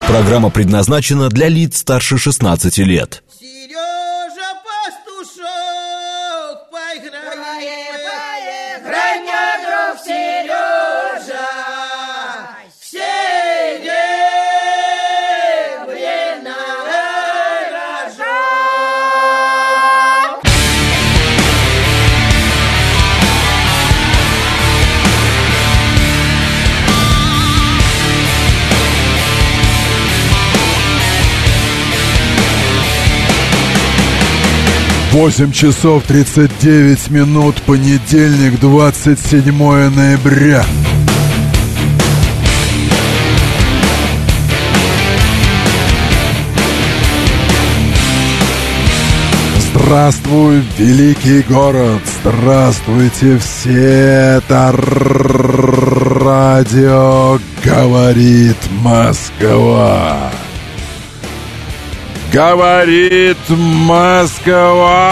Программа предназначена для лиц старше 16 лет. Сережа Пастушок, поиграй, друг Сережа, серебряный рожок. Восемь часов 39 минут, понедельник, 27 ноября. Здравствуй, великий город! Здравствуйте все! Это радио «Говорит Москва». Говорит Москва.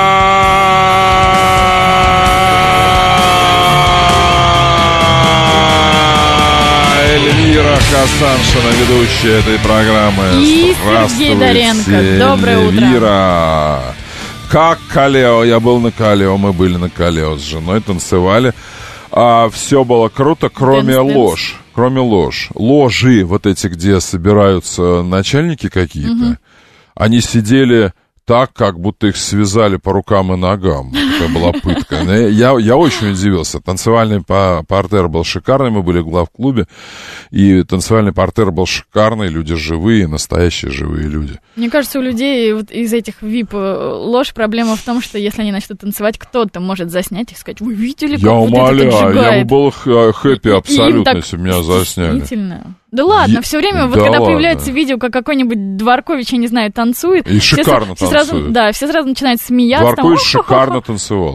Эльвира Хасаншина, ведущая этой программы. И Сергей Доренко. Доброе утро. Эльвира. Как Калео. Я был на Калео, мы были на Калео с женой, танцевали. Все было круто, кроме ложь. Кроме ложи, вот эти, где собираются начальники какие-то, они сидели так, как будто их связали по рукам и ногам. Это была пытка. Я очень удивился. Танцевальный партер был шикарный. Мы были в главклубе. И танцевальный партер был шикарный. Люди живые, настоящие живые люди. Мне кажется, у людей вот из этих VIP ложь проблема в том, что если они начнут танцевать, кто-то может заснять и сказать: вы видели, как я вот умоляю, это поджигает? Я бы был хэппи абсолютно, если бы меня засняли. Действительно. Да ладно, все время, вот когда появляется видео, как какой-нибудь Дворкович, я не знаю, танцует. И шикарно танцует. Все сразу начинают смеяться. Дворкович шикарно танцевал.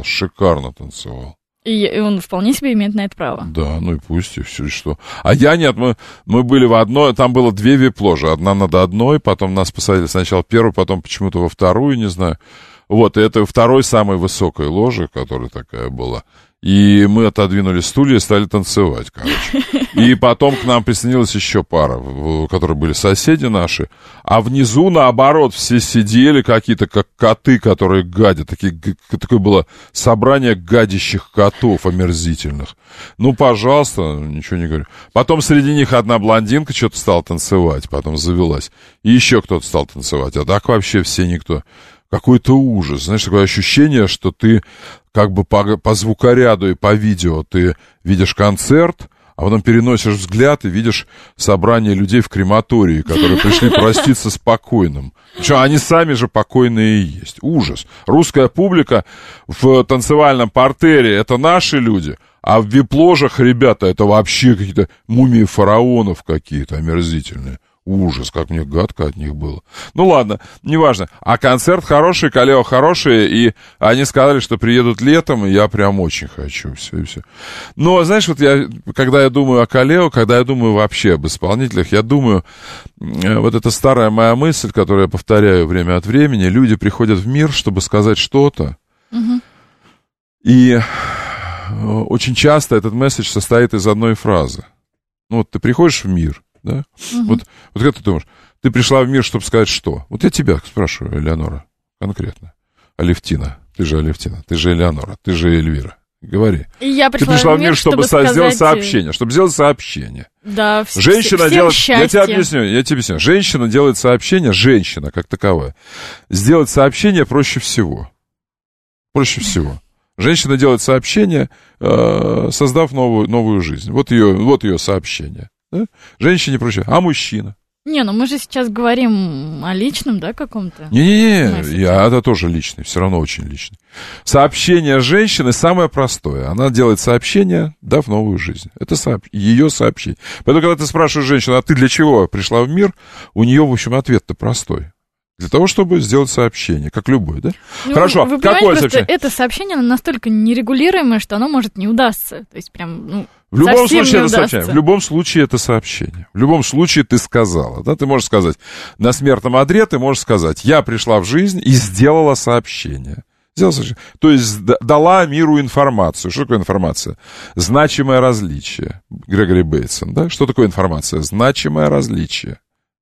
И он вполне себе имеет на это право. Да, ну и пусть, и все, что. А я нет, мы были в одной, там было две вип-ложи. Одна над одной, потом нас посадили сначала в первую, потом почему-то во вторую, не знаю. Вот, и это второй самой высокой ложи, которая такая была. И мы отодвинули стулья и стали танцевать, короче. И потом к нам присоединилась еще пара, которые были соседи наши. А внизу, наоборот, все сидели какие-то, как коты, которые гадят. Такое было собрание гадящих котов омерзительных. Ну, пожалуйста, ничего не говорю. Потом среди них одна блондинка что-то стала танцевать, потом завелась. И еще кто-то стал танцевать. А так вообще все никто. Какой-то ужас. Знаешь, такое ощущение, что ты как бы по звукоряду и по видео ты видишь концерт, а потом переносишь взгляд и видишь собрание людей в крематории, которые пришли проститься с покойным. Причем они сами же покойные и есть. Ужас. Русская публика в танцевальном партере — это наши люди, а в вип-ложах, ребята, это вообще какие-то мумии фараонов какие-то омерзительные. Ужас, как мне гадко от них было. Ну ладно, неважно. А концерт хороший, Калео хорошие, и они сказали, что приедут летом, и я прям очень хочу. Все. Но, знаешь, вот когда я думаю о Калео, когда я думаю вообще об исполнителях, я думаю, вот эта старая моя мысль, которую я повторяю время от времени: люди приходят в мир, чтобы сказать что-то. И очень часто этот месседж состоит из одной фразы. Ну вот ты приходишь в мир, да? Вот как ты думаешь, ты пришла в мир, чтобы сказать что? Вот я тебя спрашиваю, Элеонора, конкретно. Алевтина, ты же Алевтина, ты же Элеонора, ты же Эльвира. Говори. Я ты пришла в мир, чтобы сделать сообщение. Чтобы сделать сообщение. Да, женщина делает. Счастье. Я тебе объясню. Женщина делает сообщение, женщина как таковая. Сделать сообщение проще всего. Женщина делает сообщение, создав новую жизнь. Вот ее сообщение. Да? Женщине проще. А мужчина? Не, ну мы же сейчас говорим о личном, да, каком-то? Не-не-не, это тоже личный, все равно очень личный. Сообщение женщины самое простое. Она делает сообщение, дав новую жизнь. Это ее сообщение. Поэтому, когда ты спрашиваешь женщину, а ты для чего пришла в мир, у нее, в общем, ответ-то простой. Для того, чтобы сделать сообщение, как любое, да? Ну, хорошо, вы какое сообщение? Это сообщение настолько нерегулируемое, что оно может не удастся. То есть прям, в любом случае это сообщение. В любом случае это сообщение. В любом случае ты сказала, да? Ты можешь сказать, на смертном одре ты можешь сказать: я пришла в жизнь и сделала сообщение. То есть дала миру информацию. Что такое информация? Значимое различие. Грегори Бейтсон, да? Что такое информация? Значимое различие.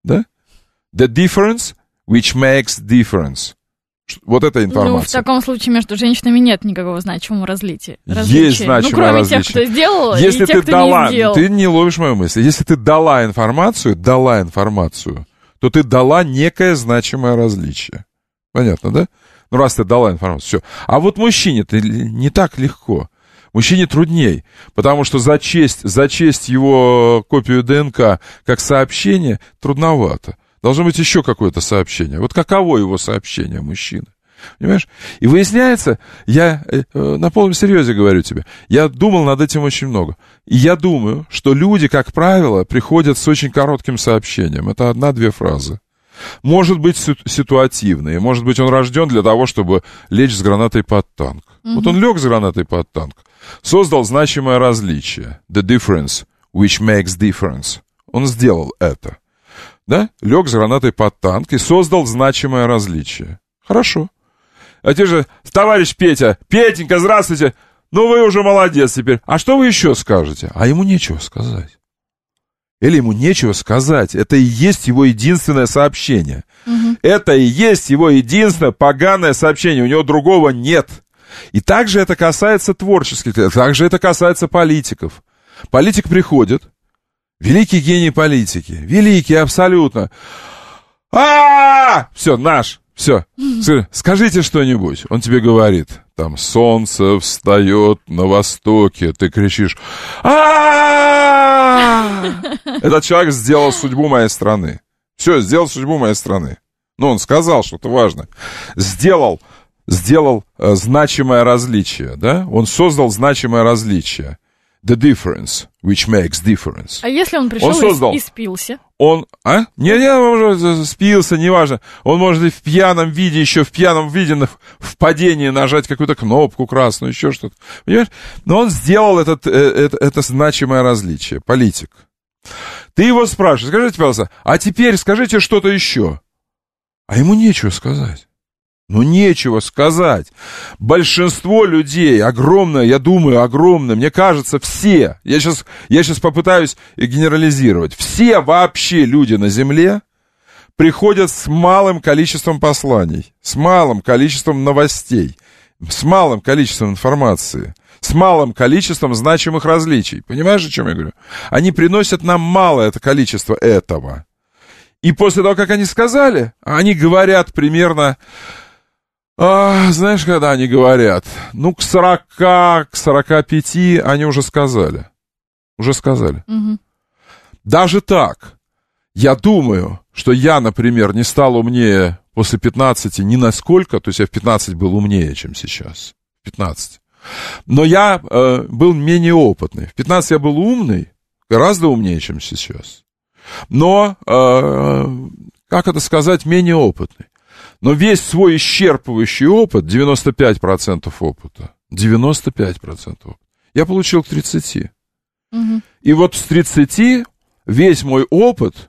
Да? The difference which makes difference. Вот эта информация. Ну, в таком случае между женщинами нет никакого значимого различия. Есть значимое кроме различие. тех, кто сделал, если и тех, ты кто дала, не сделал. ты не ловишь мою мысль. Если ты дала информацию, то ты дала некое значимое различие. Понятно, да? Ну, раз ты дала информацию, все. А вот мужчине-то не так легко. Мужчине трудней, потому что зачесть его копию ДНК как сообщение трудновато. Должно быть еще какое-то сообщение. Вот каково его сообщение мужчины? Понимаешь? И выясняется, я на полном серьезе говорю тебе, я думал над этим очень много. И я думаю, что люди, как правило, приходят с очень коротким сообщением. Это 1-2 фразы. Может быть, ситуативные. Может быть, он рожден для того, чтобы лечь с гранатой под танк. Вот он лег с гранатой под танк, создал значимое различие. The difference which makes difference. Он сделал это. Да? Лег с гранатой под танк и создал значимое различие. Хорошо. А те же, товарищ Петя, Петенька, здравствуйте, ну вы уже молодец теперь. А что вы еще скажете? А ему нечего сказать. Или ему нечего сказать. Это и есть его единственное сообщение. Это и есть его единственное поганое сообщение. У него другого нет. И также это касается творческих, также это касается политиков. Политик приходит, великий гений политики, великий абсолютно. Все, наш, все. Скажите что-нибудь. Он тебе говорит, там, солнце встает на востоке. Ты кричишь, Этот человек сделал судьбу моей страны. Все, сделал судьбу моей страны. Ну, он сказал что-то важное. Сделал значимое различие, да? Он создал значимое различие. The difference, which makes difference. А если он пришел и спился? Он уже спился, неважно. Он может и в пьяном виде, еще в пьяном виде в падении нажать какую-то кнопку красную, еще что-то. Понимаешь? Но он сделал это значимое различие. Политик. Ты его спрашиваешь, скажите, пожалуйста, а теперь скажите что-то еще. А ему нечего сказать. Ну, нечего сказать. Большинство людей, огромное, я думаю, огромное, мне кажется, все, я сейчас попытаюсь генерализировать, все вообще люди на Земле приходят с малым количеством посланий, с малым количеством новостей, с малым количеством информации, с малым количеством значимых различий. Понимаешь, о чем я говорю? Они приносят нам малое количество этого. И после того, как они сказали, они говорят примерно... знаешь, когда они говорят? Ну, к 40, к 45 они уже сказали. Угу. Даже так. Я думаю, что я, например, не стал умнее после 15 ни насколько, то есть я в 15 был умнее, чем сейчас. В 15. Но я был менее опытный. В 15 я был умный, гораздо умнее, чем сейчас. Но, как это сказать, менее опытный. Но весь свой исчерпывающий опыт, 95% опыта, 95% опыта, я получил к 30. Угу. И вот с 30 весь мой опыт,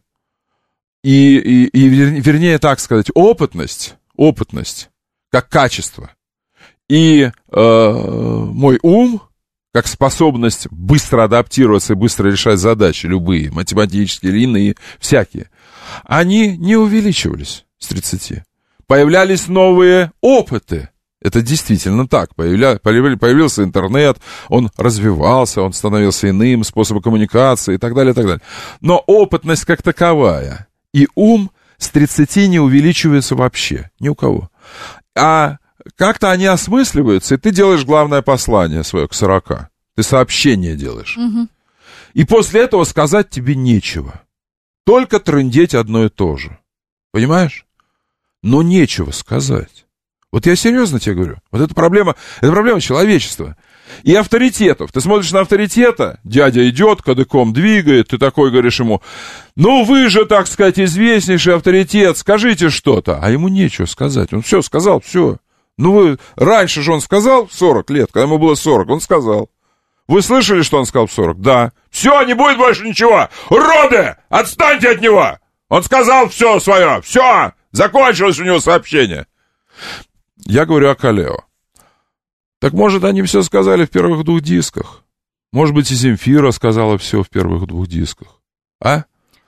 вернее так сказать, опытность, как качество, и мой ум, как способность быстро адаптироваться и быстро решать задачи, любые, математические или иные, всякие, они не увеличивались с 30. Появлялись новые опыты. Это действительно так. Появился интернет, он развивался, он становился иным способом коммуникации и так далее, и так далее. Но опытность как таковая и ум с 30 не увеличиваются вообще. Ни у кого. А как-то они осмысливаются, и ты делаешь главное послание свое к 40. Ты сообщение делаешь. Угу. И после этого сказать тебе нечего. Только трындеть одно и то же. Понимаешь? Но нечего сказать. Вот я серьезно тебе говорю. Вот это проблема человечества. И авторитетов. Ты смотришь на авторитета, дядя идет, кадыком двигает, ты такой говоришь ему, ну вы же, так сказать, известнейший авторитет, скажите что-то. А ему нечего сказать. Он все сказал, все. Ну раньше же он сказал в 40 лет, когда ему было 40, он сказал. Вы слышали, что он сказал в 40? Да. Все, не будет больше ничего. Уроды, отстаньте от него. Он сказал все свое, все. Закончилось у него сообщение. Я говорю о Калео. Так может, они все сказали в первых 2 дисках? Может быть, и Земфира сказала все в первых 2 дисках? А?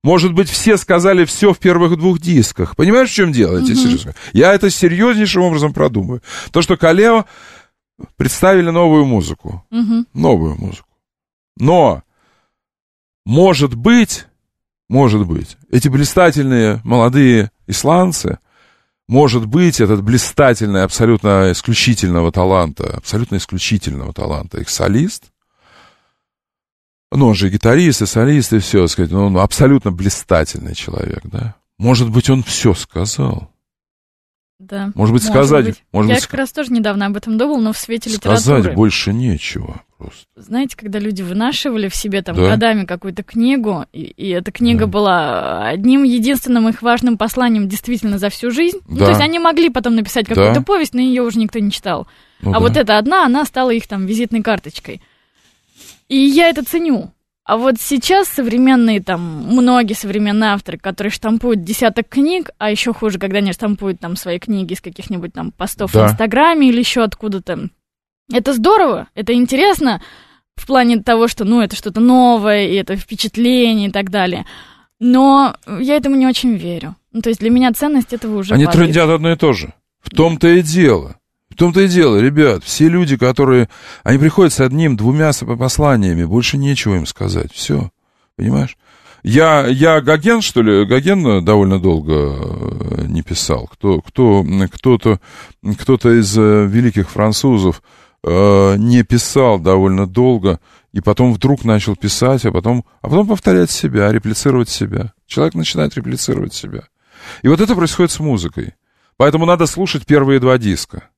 Может быть, все сказали все в первых 2 дисках. Понимаешь, в чем дело? Я это серьезнейшим образом продумываю. То, что Kaleo представили новую музыку. Новую музыку. Но, может быть, эти блистательные молодые исландцы, может быть, этот блистательный, абсолютно исключительного таланта их солист, ну, он же и гитарист, и солист, и все, сказать, он абсолютно блистательный человек, да. Может быть, он все сказал. Да. Может быть, сказать... Я как раз тоже недавно об этом думал, но в свете литературы. Сказать больше нечего просто. Знаете, когда люди вынашивали в себе там годами какую-то книгу, и эта книга была одним единственным их важным посланием действительно за всю жизнь. Ну, то есть они могли потом написать какую-то повесть, но ее уже никто не читал. Вот эта одна, она стала их там визитной карточкой. И я это ценю. А вот сейчас многие современные авторы, которые штампуют десяток книг, а еще хуже, когда они штампуют там свои книги из каких-нибудь там постов в Инстаграме или еще откуда-то. Это здорово, это интересно в плане того, что, это что-то новое, и это впечатление и так далее. Но я этому не очень верю. То есть для меня ценность этого уже Они падает. трындят одно и то же. В том-то и дело. В том-то и дело, ребят, все люди, которые... Они приходят с 1-2 посланиями, больше нечего им сказать, все, понимаешь? Я Гоген, что ли? Гоген довольно долго не писал. Кто-то из великих французов не писал довольно долго, и потом вдруг начал писать, а потом повторять себя, реплицировать себя. Человек начинает реплицировать себя. И вот это происходит с музыкой. Поэтому надо слушать первые 2 диска.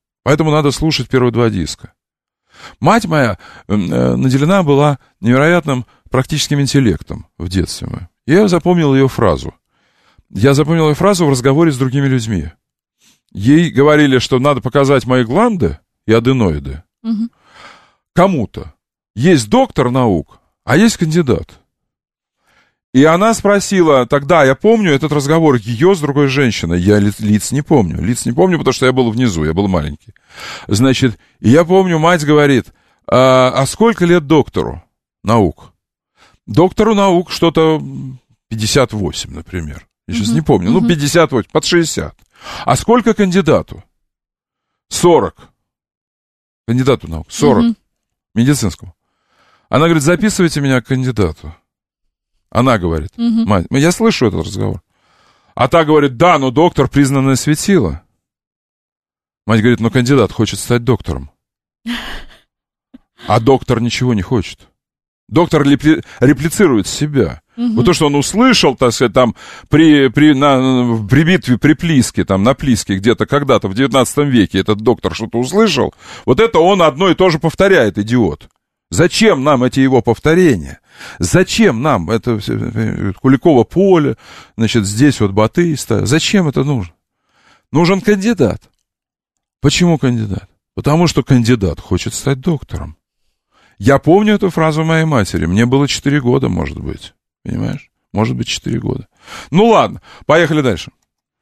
Мать моя наделена была невероятным практическим интеллектом в детстве. Я запомнил ее фразу. В разговоре с другими людьми. Ей говорили, что надо показать мои гланды и аденоиды. Кому-то. Есть доктор наук, а есть кандидат. И она спросила, тогда я помню этот разговор ее с другой женщиной. Я лиц не помню, потому что я был внизу, я был маленький. Значит, и я помню, мать говорит, а сколько лет доктору наук? Доктору наук что-то 58, например. Я сейчас не помню, 58, под 60. А сколько кандидату? 40. Кандидату наук, 40. Медицинскому. Она говорит, записывайте меня к кандидату. Она говорит, мать, я слышу этот разговор. А та говорит, да, но доктор признанное светило. Мать говорит, но кандидат хочет стать доктором. А доктор ничего не хочет. Доктор реплицирует себя. Вот то, что он услышал, так сказать, там, при битве при Плиске, там, на Плиске где-то когда-то в 19 веке этот доктор что-то услышал, вот это он одно и то же повторяет, идиот. Зачем нам эти его повторения? Зачем нам это Куликово поле, значит, здесь вот Батыста? Зачем это нужно? Нужен кандидат. Почему кандидат? Потому что кандидат хочет стать доктором. Я помню эту фразу моей матери. Мне было 4 года, может быть. Понимаешь? Может быть, 4 года. Ну ладно, поехали дальше.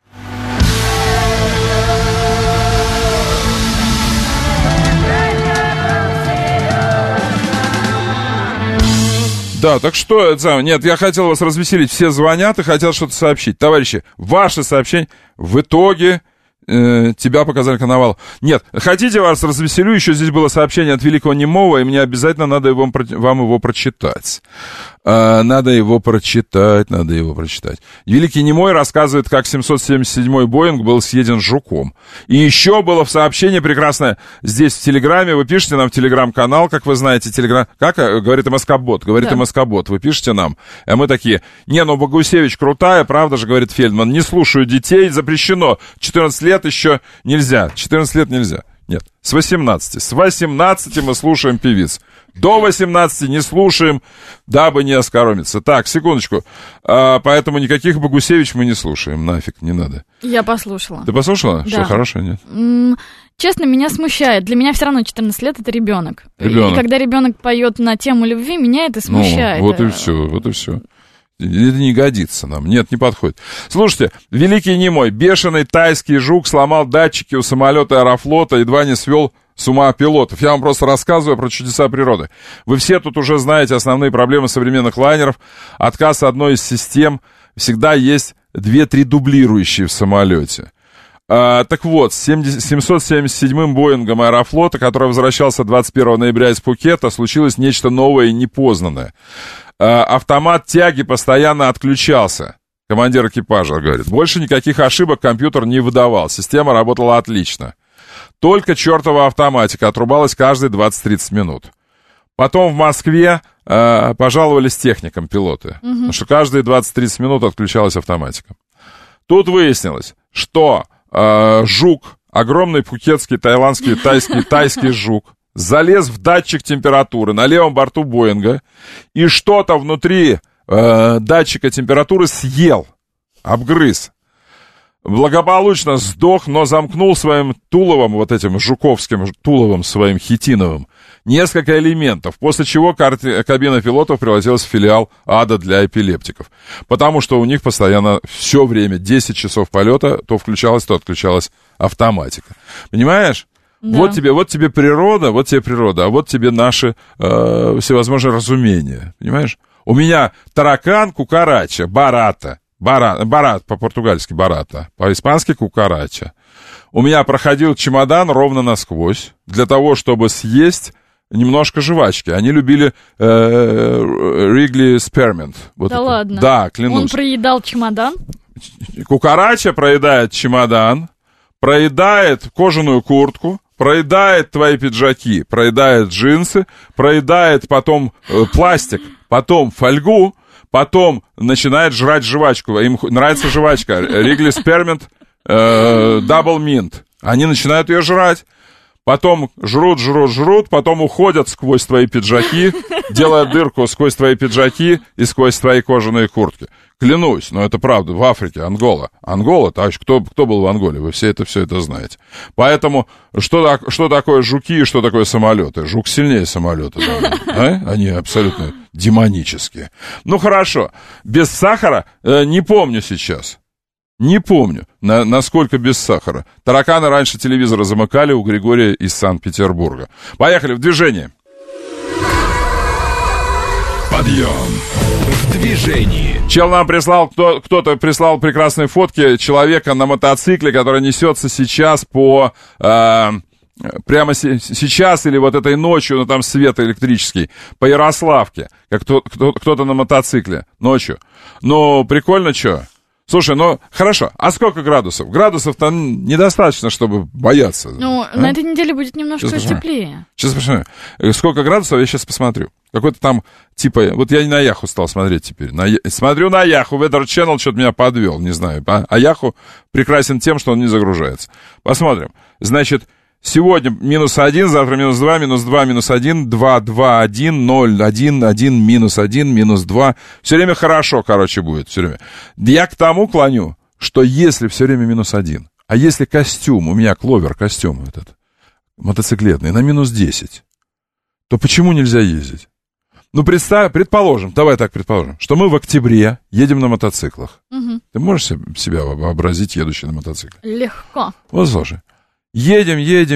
Да, так что, нет, я хотел вас развеселить, все звонят и хотят что-то сообщить. Товарищи, ваши сообщения в итоге тебя показали Коновалов. Нет, хотите, вас развеселю, еще здесь было сообщение от Великого Немого, и мне обязательно надо вам его прочитать. Надо его прочитать. Великий Немой рассказывает, как 777-й Боинг был съеден жуком. И еще было в сообщении прекрасное здесь в Телеграме. Вы пишете нам в Телеграм-канал, как вы знаете, Телеграм... Как говорит МСК-бот? Говорит МСК-бот. Вы пишете нам. А мы такие, Богусевич крутая, правда же, говорит Фельдман. Не слушаю детей, запрещено. 14 лет еще нельзя. 14 лет нельзя. Нет, с 18. С 18 мы слушаем певиц. До 18 не слушаем, дабы не оскоромиться. Так, секундочку. Поэтому никаких Богусевич мы не слушаем. Нафиг, не надо. Я послушала. Ты послушала? Да. Что, хорошо, нет? Честно, меня смущает. Для меня все равно 14 лет — это ребенок. И когда ребенок поет на тему любви, меня это смущает. Вот и все. Это не годится нам. Нет, не подходит. Слушайте, Великий Немой. Бешеный тайский жук сломал датчики у самолета Аэрофлота, едва не свел с ума пилотов. Я вам просто рассказываю про чудеса природы. Вы все тут уже знаете основные проблемы современных лайнеров. Отказ одной из систем. Всегда есть 2-3 дублирующие в самолете. Так вот, с 777-м Боингом Аэрофлота, который возвращался 21 ноября из Пхукета, случилось нечто новое и непознанное. Автомат тяги постоянно отключался. Командир экипажа говорит. Больше никаких ошибок компьютер не выдавал. Система работала отлично. Только чертова автоматика отрубалась каждые 20-30 минут. Потом в Москве пожаловались техникам пилоты, потому что каждые 20-30 минут отключалась автоматика. Тут выяснилось, что жук, огромный пхукетский, тайландский, тайский жук, залез в датчик температуры на левом борту Боинга и что-то внутри датчика температуры съел, обгрыз. Благополучно сдох, но замкнул своим туловом, вот этим жуковским туловом своим хитиновым, несколько элементов, после чего кабина пилотов превратилась в филиал ада для эпилептиков. Потому что у них постоянно все время, 10 часов полета, то включалась, то отключалась автоматика. Понимаешь? Да. Вот тебе природа, а вот тебе наши всевозможные разумения. Понимаешь? У меня таракан, кукарача, барата. Барат, по-португальски барата, по-испански кукарача. У меня проходил чемодан ровно насквозь, для того, чтобы съесть немножко жвачки. Они любили Wrigley Spearmint. Вот да это. Ладно? Да, клянусь. Он проедал чемодан? Кукарача проедает чемодан, проедает кожаную куртку, проедает твои пиджаки, проедает джинсы, проедает потом пластик, потом фольгу, потом начинает жрать жвачку. Им нравится жвачка. Wrigley Spearmint Double Mint. Они начинают ее жрать. Потом жрут, потом уходят сквозь твои пиджаки, делая дырку сквозь твои пиджаки и сквозь твои кожаные куртки. Клянусь, но это правда, в Африке, Ангола, товарищ, кто был в Анголе, вы все это знаете. Поэтому, что такое жуки и что такое самолеты? Жук сильнее самолета, да? Они абсолютно демонические. Ну, хорошо, без сахара не помню сейчас. Не помню, насколько без сахара. Тараканы раньше телевизора замыкали у Григория из Санкт-Петербурга. Поехали, в движение. Подъем в движении. Чел нам прислал, кто-то прислал прекрасные фотки человека на мотоцикле, который несется сейчас по... прямо сейчас или вот этой ночью, ну там свет электрический, по Ярославке, как кто-то на мотоцикле ночью. Ну, прикольно, что? Слушай, ну, хорошо, а сколько градусов? Градусов-то недостаточно, чтобы бояться. Ну, на этой неделе будет немножко теплее. Сейчас посмотрю. Сколько градусов, я сейчас посмотрю. Какой-то там, типа, вот я не на Яху стал смотреть теперь. Смотрю на Яху, Weather Channel что-то меня подвел, не знаю. А Яху прекрасен тем, что он не загружается. Посмотрим. Значит, сегодня -1, завтра -2, -2, -1, 2, 2, 1, 0, 1, 1, -1, -2. Все время хорошо, короче, будет. Все время. Я к тому клоню, что если все время -1, а если костюм, у меня кловер костюм этот, мотоциклетный, на -10, то почему нельзя ездить? Ну, предположим, давай так предположим, что мы в октябре едем на мотоциклах. Угу. Ты можешь себя вообразить, едущий на мотоцикле? Легко. Вот слушай. Едем,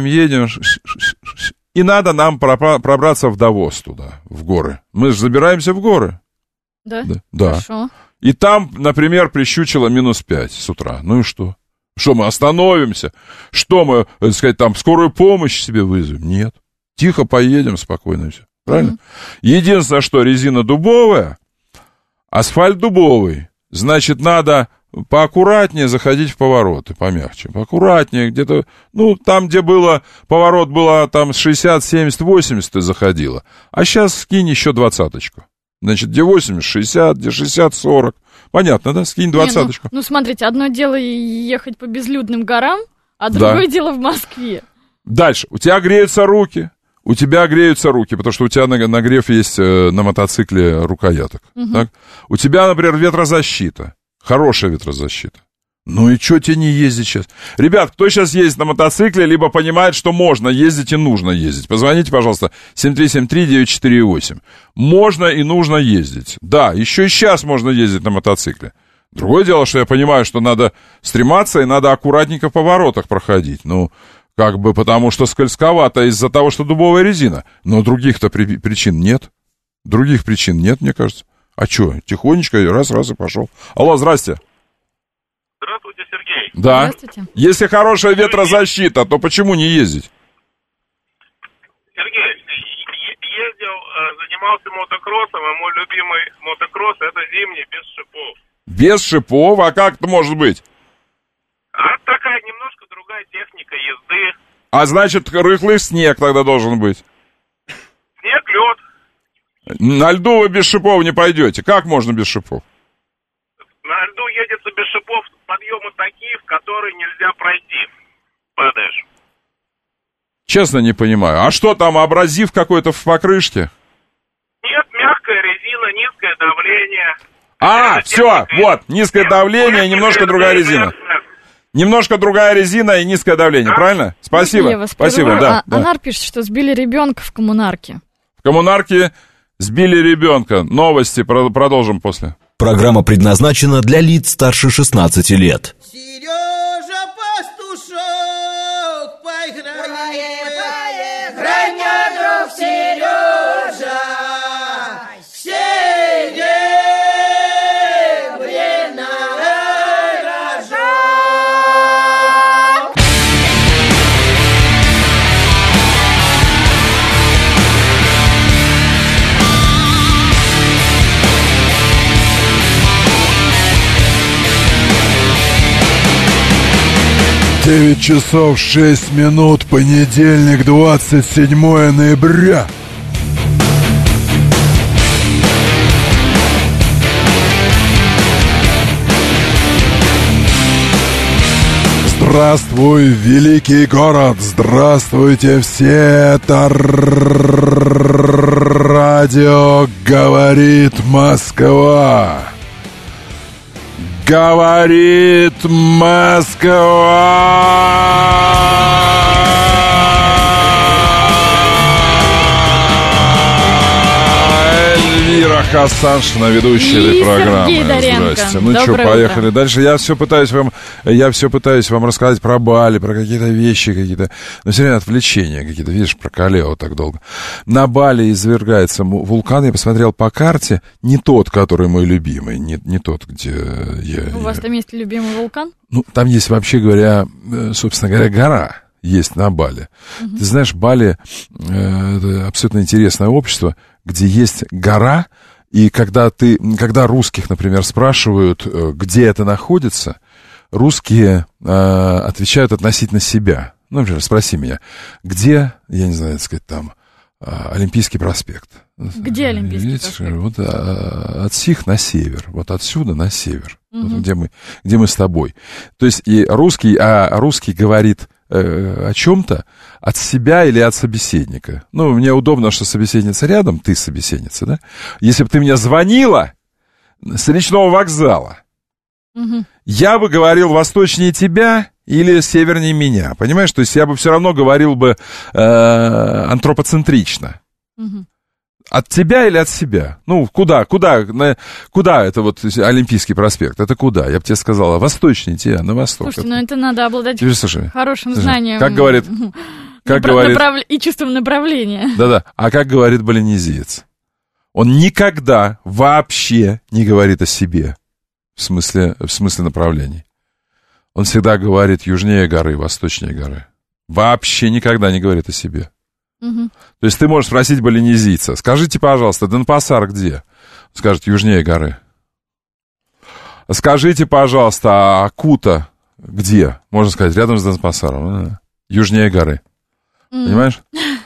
и надо нам пробраться в Давос туда, в горы. Мы же забираемся в горы. Да? Да. Хорошо. И там, например, прищучило -5 с утра. Ну и что? Что, мы остановимся? Что мы, так сказать, там скорую помощь себе вызовем? Нет. Тихо поедем, спокойно все. Правильно? Единственное, что резина дубовая, асфальт дубовый. Значит, надо поаккуратнее заходить в повороты, помягче. Поаккуратнее, где-то, ну, там, где поворот было там 60, 70, 80 ты заходила. А сейчас скинь еще 20-очку. Значит, где 80, 60, где 60, 40. Понятно, да? Скинь 20-очку. Ну, смотрите, одно дело ехать по безлюдным горам, а другое дело в Москве. Дальше. У тебя греются руки. Потому что у тебя нагрев есть на мотоцикле рукояток. Угу. Так? У тебя, например, ветрозащита. Хорошая ветрозащита. Ну и что тебе не ездить сейчас? Ребят, кто сейчас ездит на мотоцикле, либо понимает, что можно ездить и нужно ездить, позвоните, пожалуйста, 7373948. Можно и нужно ездить. Да, еще и сейчас можно ездить на мотоцикле. Другое дело, что я понимаю, что надо стрематься и надо аккуратненько в поворотах проходить. Ну, Как бы потому что скользковато из-за того, что дубовая резина. Но других-то причин нет. Других причин нет, мне кажется. А что, тихонечко, раз и пошел. Алло, здрасте. Здравствуйте, Сергей. Да. Здравствуйте. Если хорошая ветрозащита, то почему не ездить? Сергей, ездил, занимался мотокроссом, а мой любимый мотокросс — это зимний, без шипов. Без шипов? А как это может быть? А такая немножко другая техника езды. А значит, рыхлый снег тогда должен быть. Снег, лед. На льду вы без шипов не пойдете. Как можно без шипов? На льду едется без шипов, подъемы такие, в которые нельзя пройти. Падаешь. Честно не понимаю. А что там, абразив какой-то в покрышке? Нет, мягкая резина, низкое давление. Все, вот, низкое давление и немножко другая резина. Немножко другая резина и низкое давление, правильно? Спасибо. Спасибо, да. Анар пишет, что сбили ребенка в коммунарке. В коммунарке сбили ребенка. Новости продолжим после. Программа предназначена для лиц старше 16 лет. Сережа пастушок, поиграй, друг Сережа, Девять часов 6 минут, понедельник, 27 ноября. Здравствуй, великий город! Здравствуйте все! Это радио «Говорит Москва». Говорит Москва! Эльвира Хасаншина, ведущая этой программы. Сергей Доренко. Здрасте. Ну что, поехали дальше. Я все пытаюсь вам рассказать про Бали, про какие-то вещи, какие-то... Но все время отвлечения какие-то, видишь, про Калео так долго. На Бали извергается вулкан, я посмотрел по карте, не тот, который мой любимый, не тот, где я... У вас там есть любимый вулкан? Ну, там есть, вообще говоря, собственно говоря, гора есть на Бали. Угу. Ты знаешь, Бали это абсолютно интересное общество, где есть гора, и когда русских, например, спрашивают, где это находится, русские отвечают относительно себя. Ну, например, спроси меня, где, я не знаю, так сказать, там, Олимпийский проспект. Где Олимпийский проспект? Вот от сих на север, вот отсюда на север, вот, где мы с тобой. То есть и русский говорит о чем-то от себя или от собеседника. Ну, мне удобно, что собеседница рядом, ты собеседница, да? Если бы ты мне звонила с речного вокзала, я бы говорил восточнее тебя или севернее меня, понимаешь? То есть я бы все равно говорил бы антропоцентрично. От тебя или от себя? Ну, куда это вот Олимпийский проспект? Это куда? Я бы тебе сказала, восточнее тебя, на восток. Слушайте, ну это надо обладать хорошим знанием. Как говорит... И чувством направления. Да-да. А как говорит балинезиец? Он никогда вообще не говорит о себе в смысле направлений. Он всегда говорит южнее горы, восточнее горы. Вообще никогда не говорит о себе. То есть ты можешь спросить балинезийца, скажите, пожалуйста, Денпасар где? Он скажет, южнее горы. Скажите, пожалуйста, а Кута где? Можно сказать, рядом с Денпасаром. Южнее горы. Понимаешь?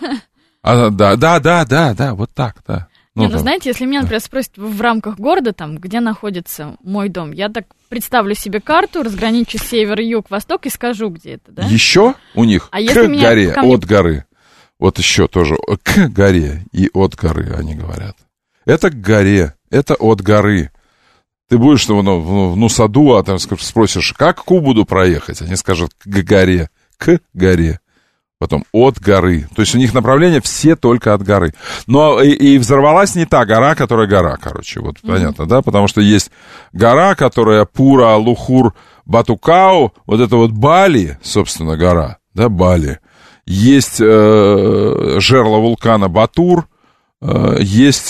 Да, вот так, да. Знаете, если меня, например, спросят в рамках города, там, где находится мой дом, я так представлю себе карту, разграничу север, юг, восток и скажу, где это, да? Еще у них к горе, от горы. Вот еще тоже к горе и от горы они говорят. Это к горе, это от горы. Ты будешь в Нусаду, а там спросишь, как к Убуду проехать? Они скажут к горе. Потом от горы. То есть у них направления все только от горы. Но и взорвалась не та гора, которая гора, короче. Вот понятно, да? Потому что есть гора, которая Пура, Лухур, Батукау. Вот это вот Бали, собственно, гора. да, Бали. Есть жерло вулкана Батур, есть...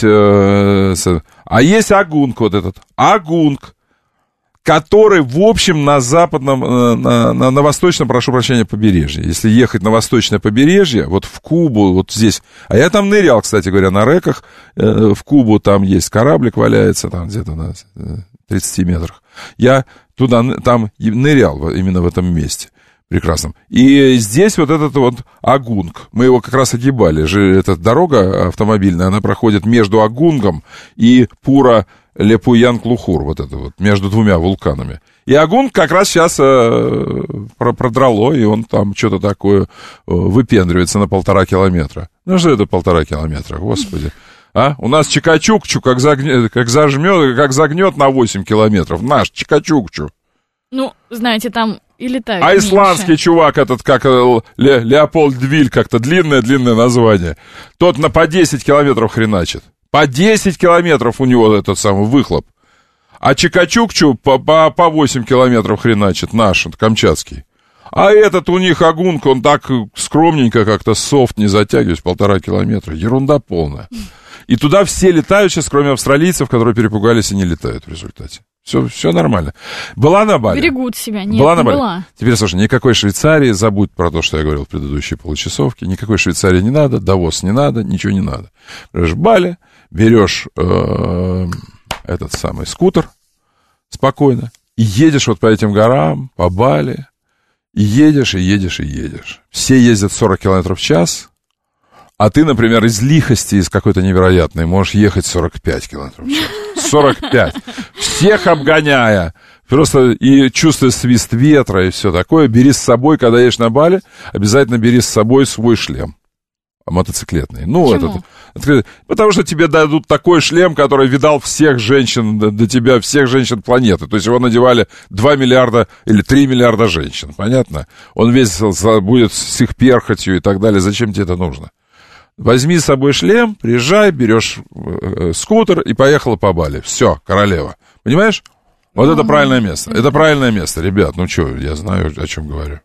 А есть Агунг вот этот. Агунг, который, в общем, на западном, на восточном, прошу прощения, побережье. Если ехать на восточное побережье, вот в Кубу, вот здесь... А я там нырял, кстати говоря, на реках. В Кубу там есть кораблик, валяется там где-то на 30 метрах. Я там нырял именно в этом месте. Прекрасном. И здесь вот этот вот Агунг, мы его как раз огибали. Эта дорога автомобильная, она проходит между Агунгом и Пура-Лепуян-Клухур, вот это вот, между двумя вулканами. И Агунг как раз сейчас продрало, и он там что-то такое выпендривается на 1,5 километра. Ну что это 1,5 километра, господи. А? У нас Чикачукчу как загнет на 8 километров. Наш Чикачукчу. Ну, знаете, там и летают А исландский меньше. чувак этот, как Леопольд Двиль, как-то длинное название. Тот по 10 километров хреначит. По 10 километров у него этот самый выхлоп. А Чикачукчу по 8 километров хреначит, наш, камчатский. А этот у них Агунг, он так скромненько как-то софт не затягивает, 1,5 километра. Ерунда полная. И туда все летают сейчас, кроме австралийцев, которые перепугались и не летают в результате. Все нормально. Была на Бали? Берегут себя. Нет, была не на Бали? была. Теперь, слушай, никакой Швейцарии, забудь про то, что я говорил в предыдущей получасовке, никакой Швейцарии не надо, Давос не надо, ничего не надо. Берешь Бали, берешь этот самый скутер спокойно и едешь вот по этим горам, по Бали, и едешь. Все ездят 40 километров в час, а ты, например, из лихости, из какой-то невероятной, можешь ехать 45 километров в час. 45. Всех обгоняя. Просто и чувствуя свист ветра и все такое. Бери с собой, когда едешь на Бали, обязательно бери с собой свой шлем. Мотоциклетный. Ну, потому что тебе дадут такой шлем, который видал всех женщин, до тебя, всех женщин планеты. То есть его надевали 2 миллиарда или 3 миллиарда женщин. Понятно? Он весь будет с их перхотью и так далее. Зачем тебе это нужно? Возьми с собой шлем, приезжай, берешь скутер и поехала по Бали. Все, королева. Понимаешь? Вот это правильное место. Это правильное место, ребят. Ну что, я знаю, о чем говорю.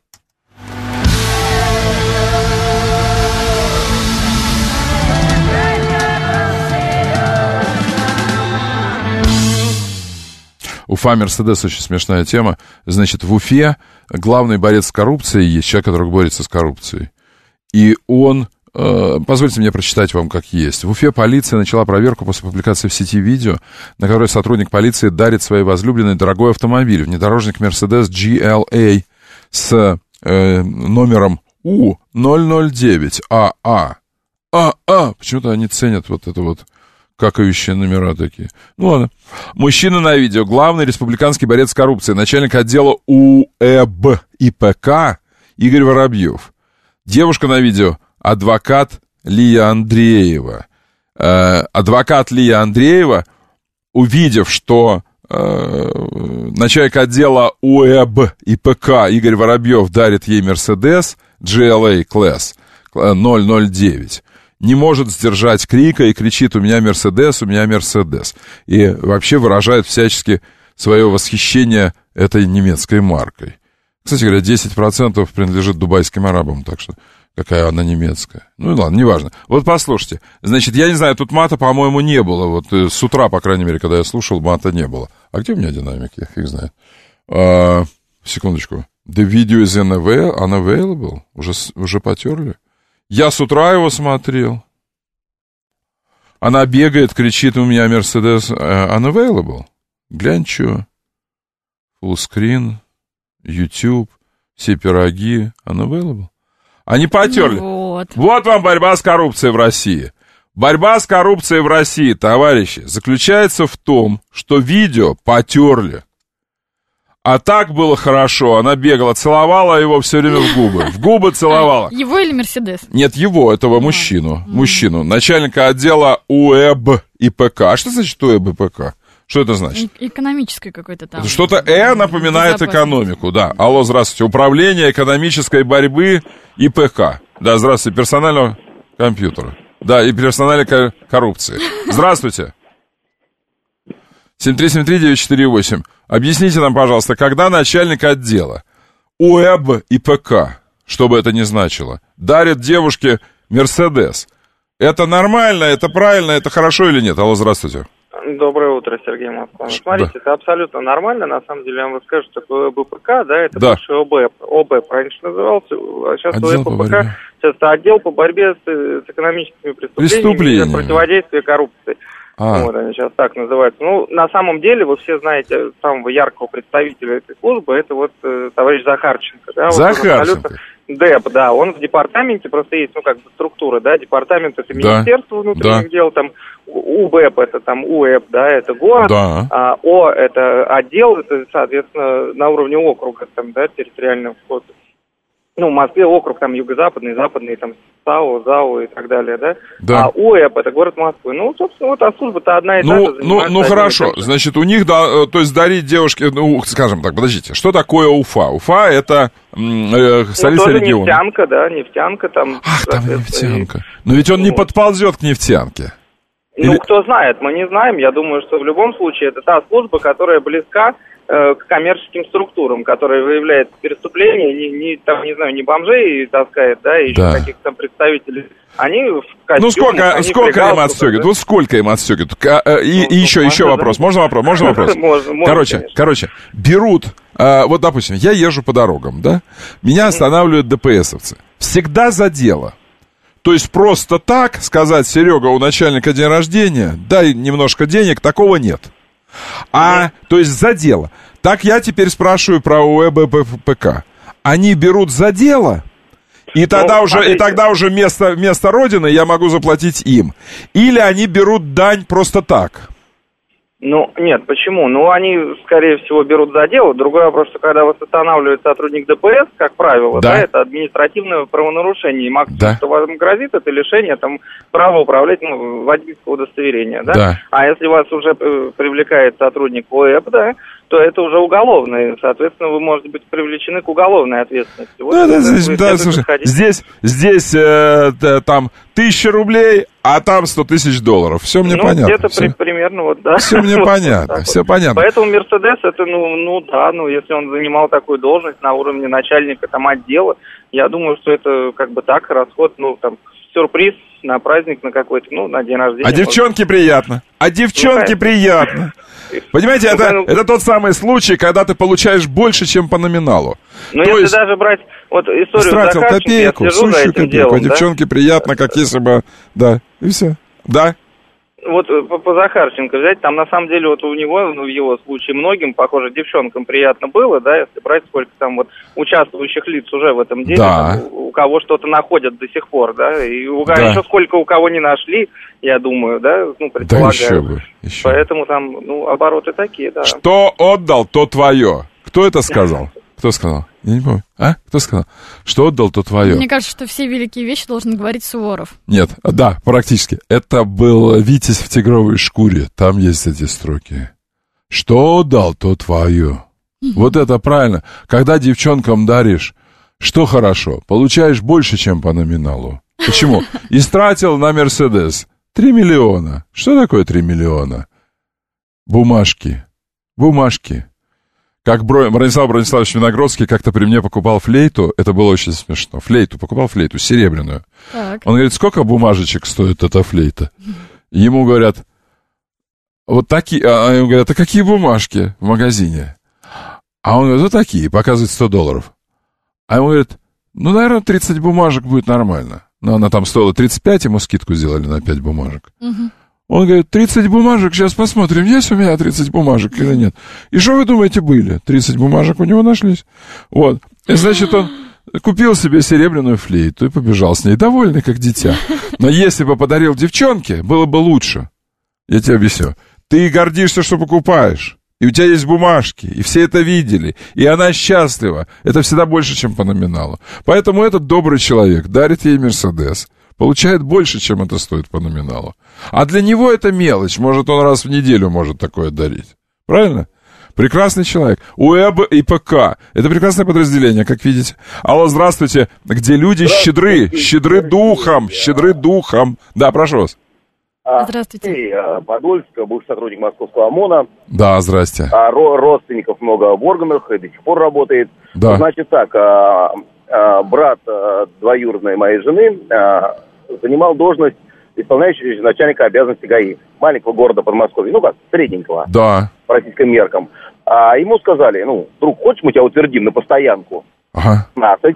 Уфа, Мерседес, очень смешная тема. Значит, в Уфе главный борец с коррупцией есть человек, который борется с коррупцией. И он... Позвольте мне прочитать вам, как есть. В Уфе полиция начала проверку после публикации в сети видео, на которой сотрудник полиции дарит своей возлюбленной дорогой автомобиль. Внедорожник Mercedes GLA с номером U009AA. Почему-то они ценят вот это вот какающие номера такие. Ну ладно. Мужчина на видео. Главный республиканский борец с коррупцией. Начальник отдела УЭБ ИПК Игорь Воробьев. Девушка на видео. Адвокат Лия Андреева. Адвокат Лия Андреева, увидев, что начальник отдела УЭБ ИПК Игорь Воробьев дарит ей Mercedes GLA Class 009, не может сдержать крика и кричит: «У меня Mercedes, у меня Mercedes». И вообще выражает всячески свое восхищение этой немецкой маркой. Кстати говоря, 10% принадлежит дубайским арабам, так что какая она немецкая. Ну ладно, неважно. Вот послушайте. Значит, я не знаю, тут мата, по-моему, не было. Вот с утра, по крайней мере, когда я слушал, мата не было. А где у меня динамик? Я фиг знает. Секундочку. The video is unavailable? Уже потерли? Я с утра его смотрел. Она бегает, кричит: «У меня Mercedes unavailable». Глянь, что. Full screen, YouTube, все пироги unavailable. Они потерли. Вот вам борьба с коррупцией в России. Борьба с коррупцией в России, товарищи, заключается в том, что видео потерли. А так было хорошо. Она бегала, целовала его все время в губы. В губы целовала. Его или Мерседес? Нет, его, этого мужчину. Мужчину. Начальника отдела УЭБ ИПК. А что значит УЭБ ИПК? Что это значит? Экономическое какое-то там. Что-то напоминает экономику, да. Алло, здравствуйте. Управление экономической борьбы ИПК. Да, здравствуйте. Персонального компьютера. Да, и персональной коррупции. Здравствуйте. 7373948. Объясните нам, пожалуйста, когда начальник отдела УЭБ ИПК что бы это ни значило, дарит девушке Мерседес. Это нормально, это правильно, это хорошо или нет? Алло, здравствуйте. Доброе утро, Сергей Москва. Смотрите, да. Это абсолютно нормально, на самом деле, я вам расскажу, что такое БПК, да, это бывший ОБЭП раньше назывался, а сейчас ОБПК, сейчас это отдел по борьбе с экономическими преступлениями, противодействие коррупции. Вот они сейчас так называются. Ну, на самом деле, вы все знаете самого яркого представителя этой службы, это вот товарищ Захарченко. Да, Захарченко. Вот ДЭП, да, он в департаменте, просто есть, ну, как бы структура, да, департамент это Министерство внутренних дел, там, УБЭП это там УЭП, да, это город, а О это отдел, это, соответственно, на уровне округа, там, да, территориального входа. Ну, в Москве округ, там, юго-западный, западный, там, САУ, ЗАУ и так далее, да? А УЭП это город Москвы. Ну, собственно, вот, а служба-то одна и та же. Ну, хорошо, значит, у них, да, то есть дарить девушке, ну, скажем так, подождите, что такое Уфа? Уфа это столица региона. Нефтянка, да, нефтянка там. Ах, там нефтянка. Но ведь он не подползет к нефтянке. Ну, кто знает, мы не знаем. Я думаю, что в любом случае это та служба, которая близка к коммерческим структурам, которая выявляет преступления, не знаю, не бомжей таскает, да, и еще каких-то там представителей. Они в костюмах, ну, сколько им отстегивают? Вот сколько им отстегивают? И еще вопрос. Можно вопрос? Можно, Короче, берут, вот, допустим, я езжу по дорогам, да, меня останавливают DPS-овцы. Всегда за дело. То есть просто так сказать: Серега, у начальника день рождения, дай немножко денег, такого нет. То есть за дело. Так я теперь спрашиваю про УЭБПК. Они берут за дело, и тогда уже вместо Родины я могу заплатить им. Или они берут дань просто так? Ну, нет, почему? Ну, они, скорее всего, берут за дело. Другой вопрос, что когда вас останавливает сотрудник ДПС, как правило, да, это административное правонарушение. И максимум, что вам грозит, это лишение там права управлять, ну, водительского удостоверения, да? А если вас уже привлекает сотрудник ОЭП, да, то это уже уголовное. Соответственно, вы можете быть привлечены к уголовной ответственности. Вот слушай, здесь там 1000 рублей, а там $100 000. Все мне понятно. Где-то примерно вот, да. Все мне понятно, все понятно. Поэтому Мерседес, это, если он занимал такую должность на уровне начальника там отдела, я думаю, что это как бы так, расход, сюрприз на праздник, на какой-то, на день рождения. А девчонке приятно. Приятно. Понимаете, это тот самый случай, когда ты получаешь больше, чем по номиналу. Ну, если даже брать вот историю Захарченко, копейку, сущую копейку, делом, а девчонке приятно, как если бы, и все, Вот по Захарченко взять, там на самом деле вот у него, в его случае, многим, похоже, девчонкам приятно было, да, если брать сколько там вот участвующих лиц уже в этом деле, там, у кого что-то находят до сих пор, да, и еще сколько у кого не нашли, я думаю, да, предполагаю. Еще. Поэтому там, обороты такие, да. Что отдал, то твое. Кто это сказал? Кто сказал? Я не помню. Кто сказал? Что отдал, то твое. Мне кажется, что все великие вещи должен говорить Суворов. Нет, да, практически. Это был «Витязь в тигровой шкуре». Там есть эти строки. Что отдал, то твое. Вот это правильно. Когда девчонкам даришь, что хорошо, получаешь больше, чем по номиналу. Почему? Истратил на Мерседес 3 миллиона. Что такое 3 миллиона? Бумажки. Как Бронислав Брониславович Виногродский как-то при мне покупал флейту, это было очень смешно. Покупал флейту серебряную. Так. Он говорит: сколько бумажечек стоит эта флейта? Ему говорят: вот такие. А ему говорят: а какие бумажки в магазине? А он говорит: вот такие, показывает $100. А ему говорит: наверное, 30 бумажек будет нормально. Но она там стоила 35, ему скидку сделали на 5 бумажек. Он говорит: 30 бумажек, сейчас посмотрим, есть у меня 30 бумажек или нет. И что вы думаете, были? 30 бумажек у него нашлись. Вот. И, значит, он купил себе серебряную флейту и побежал с ней, довольный, как дитя. Но если бы подарил девчонке, было бы лучше. Я тебе объясню. Ты гордишься, что покупаешь. И у тебя есть бумажки, и все это видели, и она счастлива. Это всегда больше, чем по номиналу. Поэтому этот добрый человек дарит ей Мерседес, получает больше, чем это стоит по номиналу. А для него это мелочь. Может, он раз в неделю может такое дарить. Правильно? Прекрасный человек. УЭБ и ПК. Это прекрасное подразделение, как видите. Алло, здравствуйте. Где люди щедры духом. Да, прошу вас. Здравствуйте. Подольск, бывший сотрудник московского ОМОНа. Да, здрасте. Родственников много в органах, и до сих пор работает. Да. Значит так, брат двоюродной моей жены занимал должность исполняющего начальника обязанностей ГАИ маленького города Подмосковья, ну как, средненького, да, по российским меркам. А ему сказали, друг, хочешь, мы тебя утвердим на постоянку? Ага. 15.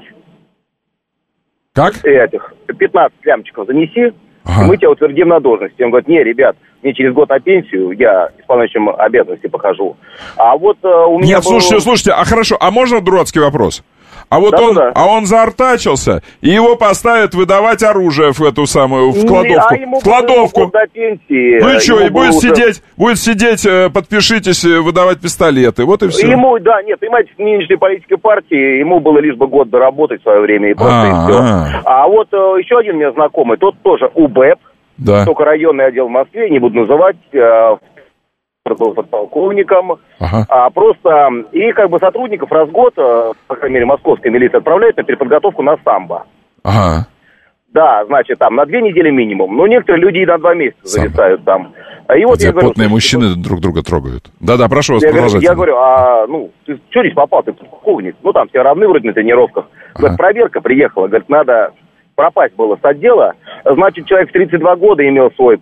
Как? 15 лямчиков занеси, ага, и мы тебя утвердим на должности. Он говорит, не, ребят, мне через год на пенсию, я исполняющим обязанности похожу. А вот у меня... Нет, слушайте, а хорошо, а можно дурацкий вопрос? А вот он заортачился, и его поставят выдавать оружие в эту самую, в кладовку. В кладовку. До пенсии. Ну и что, и будет сидеть, подпишитесь, выдавать пистолеты, вот и все. Ему, да, нет, понимаете, в нынешней политической партии ему было лишь бы год доработать в свое время, и просто и все. А вот еще один у меня знакомый, тот тоже УБЭП, да, только районный отдел в Москве, не буду называть, был подполковником, просто и как бы сотрудников раз в год, по крайней мере, московская милиция отправляет на переподготовку на самбо. Ага. Да, значит, там на 2 недели минимум, но некоторые люди и на 2 месяца зависают там. И вот где потные мужчины друг друга трогают. Да-да, прошу вас, продолжайте. Я говорю, ты что здесь попал, ты полковник? Ну, там все равны вроде на тренировках. Говорит, проверка приехала, говорит, надо пропасть было с отдела. Значит, человек в 32 года имел свой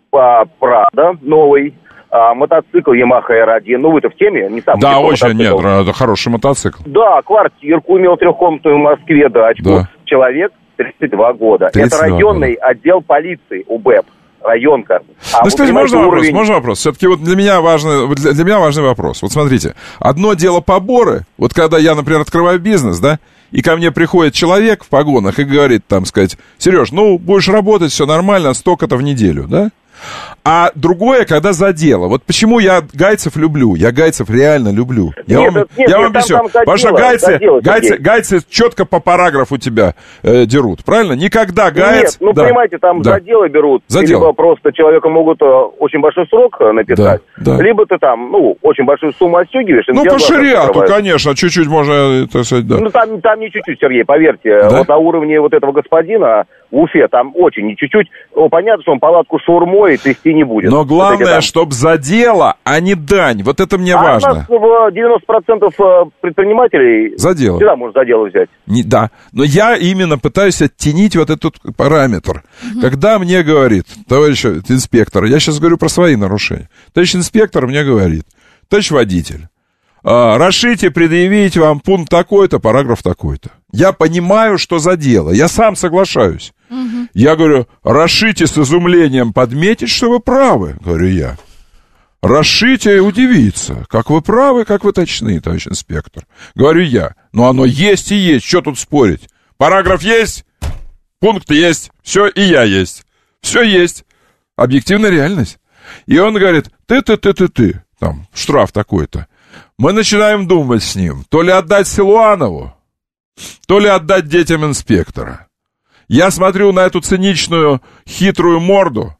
Прада новый, мотоцикл Yamaha R1, вы-то в теме, не самый. Да, очень, нет, это хороший мотоцикл. Да, квартирку имел 3-комнатную в Москве, дачку, да. Человек 32 года. 32 это районный отдел полиции УБЭП, районка. Кстати, можно вопрос? Все-таки вот для меня важный вопрос. Вот смотрите, одно дело поборы, вот когда я, например, открываю бизнес, да, и ко мне приходит человек в погонах и говорит, там, сказать, Сереж, будешь работать, все нормально, столько-то в неделю, да? А другое, когда за дело. Вот почему я Гайцев люблю. Я Гайцев реально люблю. Я вам объясню. Потому что Гайцы четко по параграфу тебя дерут. Правильно? Никогда Гайц... Нет, понимаете, там за дело берут. Либо просто человека могут очень большой срок написать. Да. Либо ты там, очень большую сумму отстегиваешь. По шариату, конечно. Чуть-чуть можно, так сказать, да. Там не чуть-чуть, Сергей, поверьте. Да? Вот на уровне вот этого господина в Уфе там очень не чуть-чуть. Понятно, что он палатку с шаурмой трясти не будет. Но главное, чтобы за дело, а не дань. Вот это мне важно. У нас 90% предпринимателей за дело. Всегда можно за дело взять. Да, но я именно пытаюсь оттенить вот этот параметр. Когда мне говорит, товарищ инспектор, я сейчас говорю про свои нарушения. Товарищ инспектор мне говорит, товарищ водитель, разрешите предъявить вам пункт такой-то, параграф такой-то. Я понимаю, что за дело. Я сам соглашаюсь. Я говорю, разрешите с изумлением подметить, что вы правы, говорю я. Разрешите и удивиться, как вы правы, как вы точны, товарищ инспектор. Говорю я, оно есть и есть, что тут спорить? Параграф есть, пункт есть, все, и я есть. Все есть. Объективная реальность. И он говорит, ты, там, штраф такой-то. Мы начинаем думать с ним, то ли отдать Силуанову, то ли отдать детям инспектора. Я смотрю на эту циничную, хитрую морду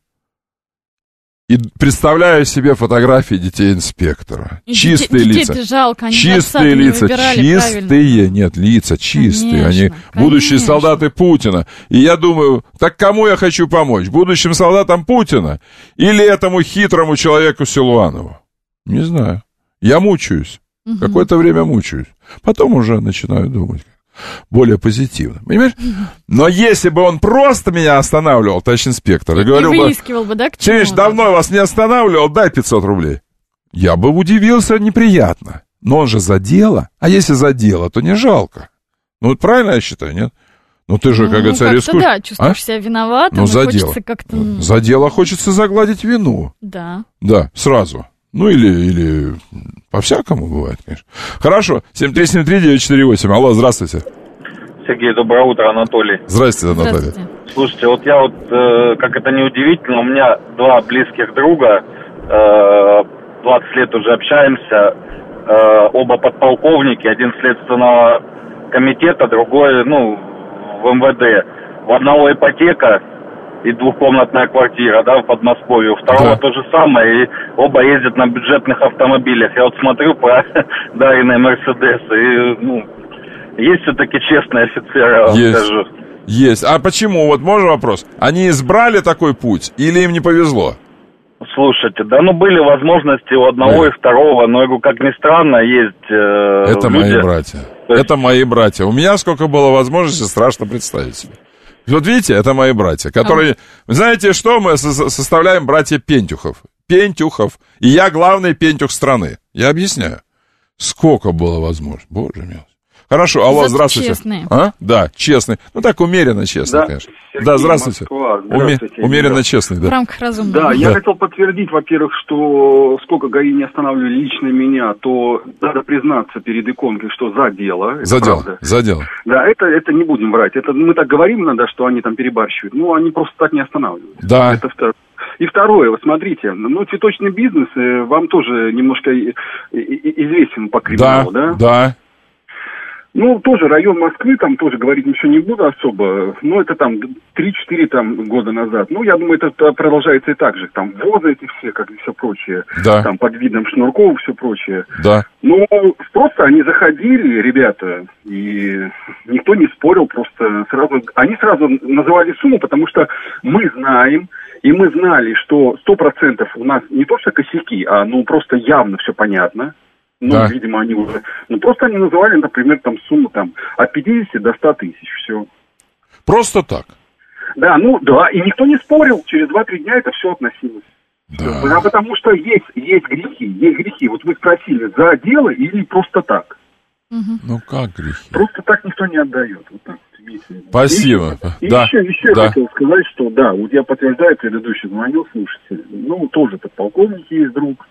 и представляю себе фотографии детей инспектора. И чистые лица. Жалко, они чистые лица, чистые, правильно. Нет, лица чистые. Конечно, они будущие солдаты Путина. И я думаю, так кому я хочу помочь? Будущим солдатам Путина или этому хитрому человеку Силуанову? Не знаю. Я мучаюсь. Какое-то время мучаюсь. Потом уже начинаю думать более позитивно. Понимаешь? Но если бы он просто меня останавливал, товарищ инспектор, и говорил бы, выискивал бы, да, к чему? Сереж, давно вас не останавливал, дай 500 рублей. Я бы удивился неприятно. Но он же за дело. А если за дело, то не жалко. Правильно я считаю, нет? Ты же, как говорится, рискуешь. Да, чувствуешь себя виноватым, за дело. Как-то... За дело хочется загладить вину. Да. Да, сразу. Или по-всякому бывает, конечно. Хорошо, 7373948. Алло, здравствуйте. Сергей, доброе утро, Анатолий. Здравствуйте, Анатолий. Слушайте, я как это не удивительно, у меня 2 близких друга, 20 лет уже общаемся, оба подполковники, один следственного комитета, другой, в МВД. У одного ипотека и 2-комнатная квартира, в Подмосковье. У второго то же самое, и оба ездят на бюджетных автомобилях. Я смотрю про даренные Мерседесы, и есть все-таки честные офицеры, я вам скажу. Есть. А почему? Можно вопрос? Они избрали такой путь или им не повезло? Слушайте, были возможности у одного и второго, но, как ни странно, есть это люди... мои братья. Это мои братья. У меня сколько было возможностей, страшно представить себе. Вот видите, это мои братья, которые... Знаете что? Мы составляем братья Пентюхов. Пентюхов. И я главный Пентюх страны. Я объясняю. Сколько было возможно. Боже мой. Хорошо, алло, здравствуйте. Честные. А? Да, честный. Ну, так, умеренно честный, да, конечно. Сергей, да, здравствуйте. Здравствуйте. Умеренно честный, да. В рамках разумного. Да, я хотел подтвердить, во-первых, что сколько ГАИ не останавливали лично меня, то надо признаться перед иконкой, что за дело. За дело. Да, это не будем брать. Это мы так говорим иногда, что они там перебарщивают. Ну, они просто так не останавливают. Да. Это второе. И второе, вот смотрите, ну, цветочный бизнес вам тоже немножко известен по криминалу, да? Да. Ну, тоже район Москвы, там тоже говорить ничего не буду особо, но это там 3-4 там года назад. Ну, я думаю, это продолжается и так же. Там ВОЗы эти все, как и все прочее. Да. Там под видом Шнуркова все прочее. Да. Ну, просто они заходили, ребята, и никто не спорил, просто они сразу называли сумму, потому что мы знаем, и мы знали, что 100% у нас не то что косяки, а ну просто явно все понятно. Ну, да. Видимо, они уже... Ну, просто они называли, например, там сумму там от 50 до 100 тысяч, все. Просто так? Да, ну, да, и никто не спорил, через 2-3 дня это все относилось. Да. А потому что есть грехи. Вот вы спросили, за дело или просто так? Угу. Ну, как грехи? Просто так никто не отдает. Вот так. Спасибо. И еще я хотел сказать, что, да, вот я подтверждаю, предыдущий звонил слушатель, ну, тоже подполковник есть друг,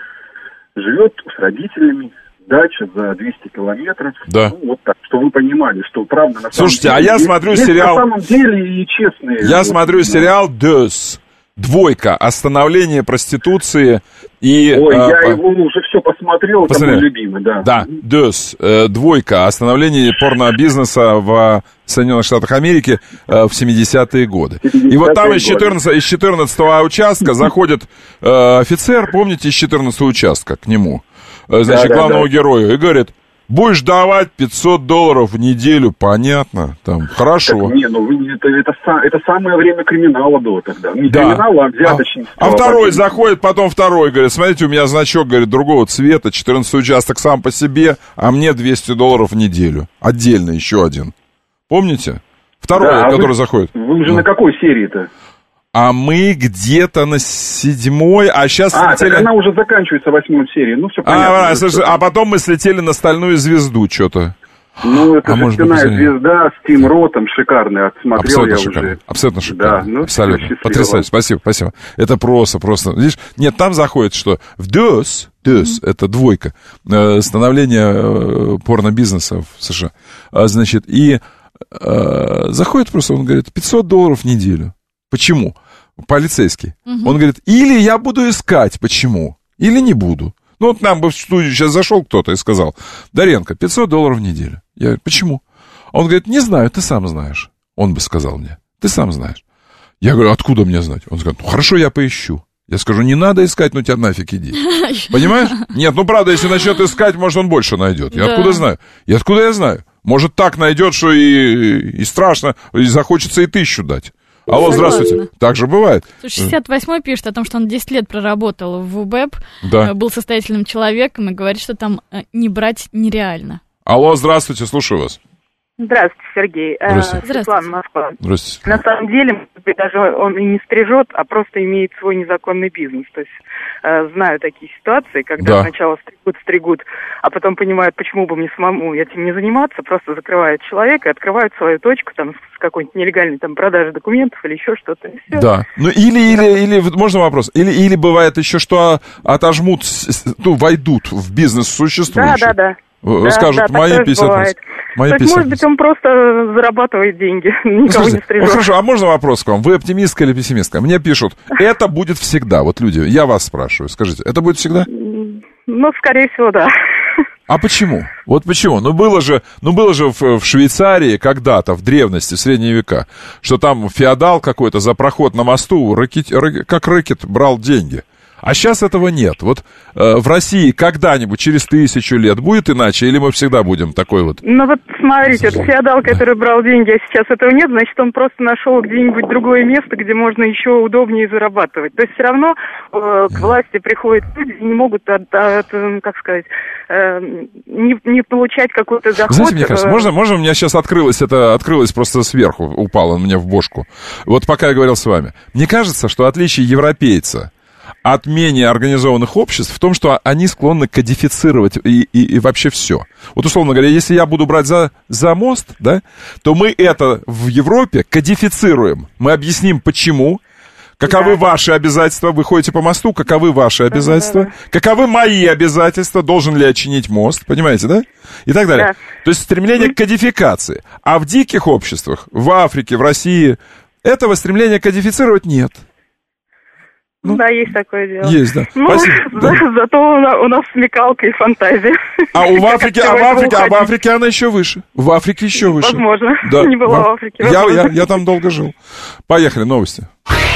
живет с родителями, дача за 200 километров. Да. Ну, вот так, чтобы вы понимали, что правда на Слушайте, самом деле... я смотрю сериал... На самом деле и честные... Я смотрю сериал «Дёс». 2. Остановление проституции и... Ой, я его уже все посмотрел, это мой любимый, да. Да, «Дёс». 2. Остановление порно-бизнеса в Соединенных Штатах Америки в 70-е годы. И вот там из 14-го участка заходит офицер, помните, из 14-го участка к нему, значит, главному герою, и говорит: будешь давать $500 в неделю, понятно, там, хорошо. Так, не, ну это самое время криминала было тогда. Не да. Криминала, а взяточничество. А второй заходит, потом второй, говорит: смотрите, у меня значок, говорит, другого цвета, 14-й участок сам по себе, а мне $200 в неделю. Отдельно еще один. Помните? Второй, да, который заходит. Вы уже на какой серии-то? А мы где-то на 7-й, а сейчас слетели... так она уже заканчивается 8-й серией, ну все понятно. А потом мы слетели на «Стальную звезду» что-то. Ну, это «Стальная звезда» с Тим Ротом, шикарный, отсмотрел абсолютно я шикарно. уже. Абсолютно шикарно, да, ну, абсолютно, потрясающе, спасибо. Это просто, видишь, нет, там заходит, что в «Дёс», это 2, становление порно-бизнеса в США, значит, и заходит просто, он говорит, $500 в неделю. Почему? Полицейский. Он говорит: или я буду искать, почему, или не буду. Ну, вот нам бы в студию сейчас зашел кто-то и сказал: Доренко, $500 в неделю. Я говорю: почему? Он говорит: не знаю, ты сам знаешь. Он бы сказал мне: ты сам знаешь. Я говорю: откуда мне знать? Он говорит: ну, хорошо, я поищу. Я скажу: не надо искать, ну тебя нафиг иди. Понимаешь? Нет, ну правда, если начнет искать, может, он больше найдет. Я откуда знаю? Откуда я знаю? Может, так найдет, что и страшно, и захочется и 1000 дать. Алло, здравствуйте. Так же бывает. 68-й пишет о том, что он 10 лет проработал в УБЭП, да. Был состоятельным человеком и говорит, что там не брать нереально. Алло, здравствуйте, слушаю вас. Здравствуйте, Сергей. Здравствуйте. Светлана, Москва. Здравствуйте. На самом деле, даже он и не стрижет, а просто имеет свой незаконный бизнес. То есть знаю такие ситуации, когда сначала стригут, а потом понимают, почему бы мне самому этим не заниматься, просто закрывают человека и открывают свою точку там с какой-нибудь нелегальной там продажей документов или еще что-то. И все. Да. Ну или можно вопрос? Или бывает еще, что отожмут, войдут в бизнес существующий. Да. Скажут: мои 50. Мои то есть, 50. Может быть, он просто зарабатывает деньги, никого не стрижет. Хорошо, а можно вопрос к вам? Вы оптимистка или пессимистка? Мне пишут: это будет всегда. Вот люди, я вас спрашиваю, скажите, это будет всегда? Ну, скорее всего, да. А почему? Вот почему? Ну, было же в Швейцарии когда-то, в древности, в средние века, что там феодал какой-то за проход на мосту, как рэкет, брал деньги. А сейчас этого нет. Вот в России когда-нибудь, через 1000 лет, будет иначе, или мы всегда будем такой вот... Ну вот смотрите, вот феодал, который брал деньги, а сейчас этого нет, значит, он просто нашел где-нибудь другое место, где можно еще удобнее зарабатывать. То есть все равно к власти приходят люди и не могут, как сказать, не получать какой-то доход. Знаете, мне кажется, можно у меня сейчас открылось просто сверху, упало мне в бошку. Вот пока я говорил с вами. Мне кажется, что отличие европейца от менее организованных обществ в том, что они склонны кодифицировать и вообще все. Вот, условно говоря, если я буду брать за мост, да, то мы это в Европе кодифицируем. Мы объясним, почему, каковы ваши обязательства, вы ходите по мосту, каковы ваши обязательства, каковы мои обязательства, должен ли я чинить мост, понимаете, да? И так далее. То есть стремление к кодификации. А в диких обществах, в Африке, в России, этого стремления кодифицировать нет. Ну, да, есть такое дело. Есть, да. Ну, зато у нас смекалка и фантазия. А в Африке она еще выше. В Африке еще выше. Возможно. Да. Не была в Африке. Я там долго жил. Поехали, новости.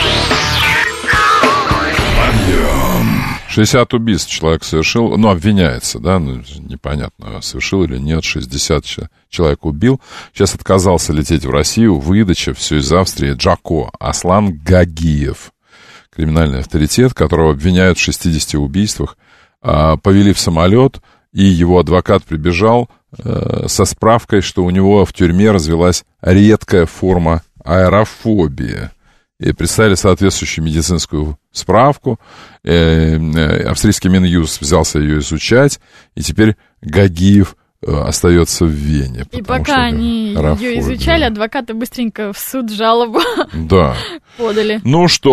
60 убийств человек совершил, обвиняется, да, непонятно, совершил или нет, 60 человек убил. Сейчас отказался лететь в Россию, выдача, все из Австрии, Джако, Аслан Гагиев. Криминальный авторитет, которого обвиняют в 60 убийствах, повели в самолет, и его адвокат прибежал со справкой, что у него в тюрьме развелась редкая форма аэрофобии. И представили соответствующую медицинскую справку. Австрийский Минюст взялся ее изучать, и теперь Гагиев остается в Вене. И пока они ее изучали, адвокаты быстренько в суд жалобу подали.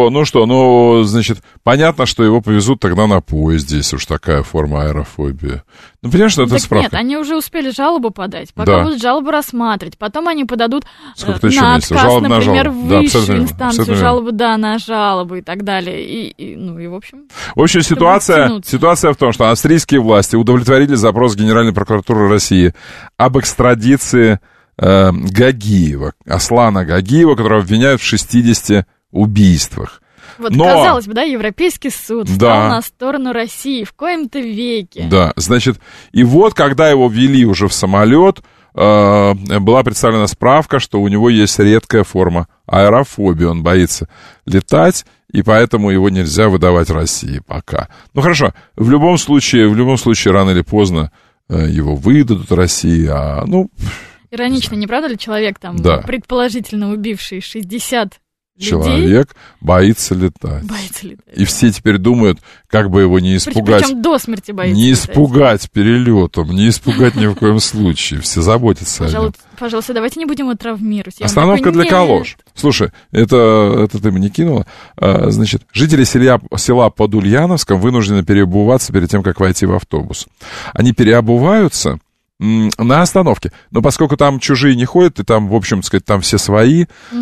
Значит, понятно, что его повезут тогда на поезде, если уж такая форма аэрофобии. Ну, понимаешь, что это справка? Нет, они уже успели жалобу подать, пока будут жалобу рассматривать, потом они подадут на отказ, например, в высшую инстанцию жалобу, на жалобу и так далее. И в общем... В общем, ситуация в том, что австрийские власти удовлетворили запрос Генеральной прокуратуры России об экстрадиции Гагиева, Аслана Гагиева, которого обвиняют в 60 убийствах. Вот, казалось бы, Европейский суд стал на сторону России в коем-то веке. Да, значит, и вот, когда его ввели уже в самолет, была представлена справка, что у него есть редкая форма аэрофобии, он боится летать, и поэтому его нельзя выдавать России пока. Ну, хорошо, в любом случае, рано или поздно его выдадут России, Иронично, не правда ли, человек там, предположительно убивший 60 человек людей, боится летать. И все теперь думают, как бы его не испугать. Причем до смерти боится не испугать перелетом, не испугать ни в коем случае. Все заботятся о нем. Пожалуйста, давайте не будем его травмировать. Остановка для калош. Слушай, это ты мне не кинула. Значит, жители села под Ульяновском вынуждены переобуваться перед тем, как войти в автобус. Они переобуваются на остановке. Но поскольку там чужие не ходят, и там, в общем, сказать, там все свои,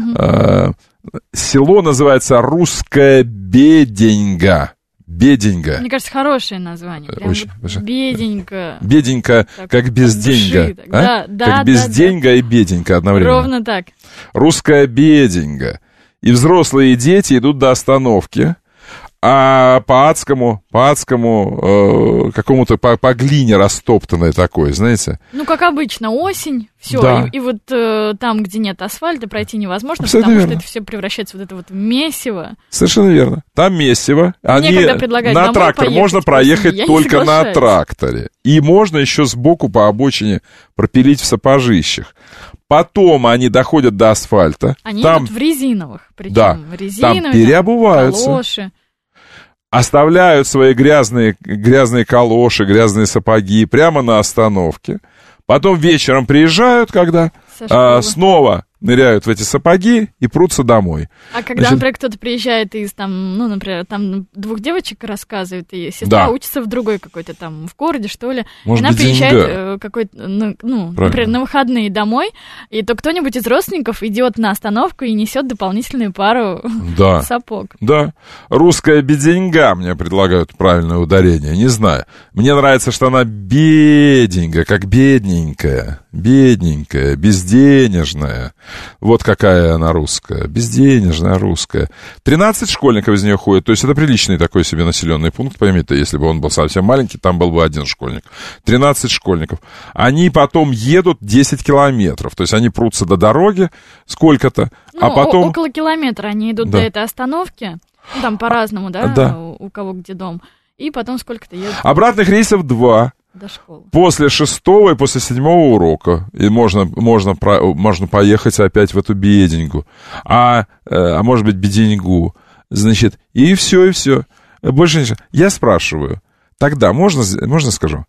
село называется Русская Беденьга. Беденьга. Мне кажется, хорошее название. Прям очень. Беденька. Беденька, так, как без деньга. Как без деньга и беденька одновременно. Ровно так. Русская Беденьга. И взрослые и дети идут до остановки, а по адскому какому-то по глине растоптанной такой, знаете. Ну, как обычно, осень, все, и вот там, где нет асфальта, пройти невозможно, потому что это все превращается в вот это вот месиво. Совершенно верно. Там месиво. На трактор можно проехать только на тракторе. И можно еще сбоку по обочине пропилить в сапожищах. Потом они доходят до асфальта. Они идут в резиновых, причем резиновые, там переобуваются. Калоши. Оставляют свои грязные калоши, грязные сапоги прямо на остановке. Потом вечером приезжают, когда снова ныряют в эти сапоги и прутся домой. А когда, например, кто-то приезжает из, например, там 2 девочек рассказывает, и сестра учится в другой какой-то там, в городе, что ли, может она быть, приезжает например, на выходные домой, и то кто-нибудь из родственников идет на остановку и несет дополнительную пару сапог. Да. Русская беденьга, мне предлагают правильное ударение, не знаю. Мне нравится, что она беденька, как бедненькая, безденежная. Вот какая она русская, безденежная русская. 13 школьников из нее ходит, то есть это приличный такой себе населенный пункт, поймите, если бы он был совсем маленький, там был бы один школьник. 13 школьников. Они потом едут 10 километров, то есть они прутся до дороги сколько-то, а потом... Около километра они идут до этой остановки, там по-разному, да, у кого где дом, и потом сколько-то едут. Обратных рейсов 2. До школы. После 6-го и после 7-го урока. И можно поехать опять в эту беденьгу. А может быть, беденьгу. Значит, и все. Больше ничего. Я спрашиваю. Тогда, можно скажу?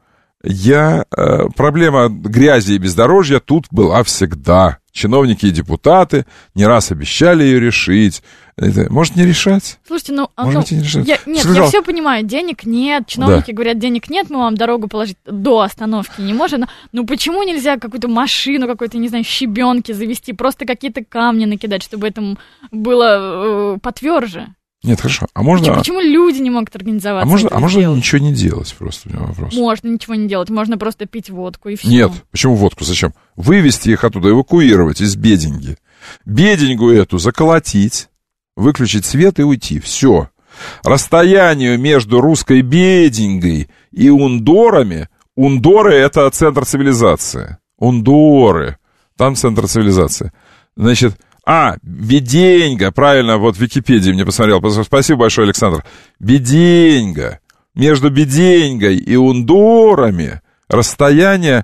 Проблема грязи и бездорожья тут была всегда. Чиновники и депутаты не раз обещали ее решить. Это, может, не решать? Слушайте, я все понимаю, денег нет, чиновники говорят, денег нет, мы вам дорогу положить до остановки не можем. Но почему нельзя какую-то машину, какой-то, не знаю, щебенки завести, просто какие-то камни накидать, чтобы это было потверже? Нет, хорошо. А можно... Почему люди не могут организоваться? А можно ничего не делать просто? У меня вопрос. Можно ничего не делать, можно просто пить водку и все. Нет, почему водку? Зачем? Вывести их оттуда, эвакуировать из беденьги. Беденьгу эту заколотить, выключить свет и уйти. Все. Расстояние между русской беденьгой и ундорами... Ундоры — это центр цивилизации. Ундоры. Там центр цивилизации. Значит... Беденьга, правильно, вот в Википедии мне посмотрел. Спасибо большое, Александр. Беденьга. Между беденьгой и ундорами расстояние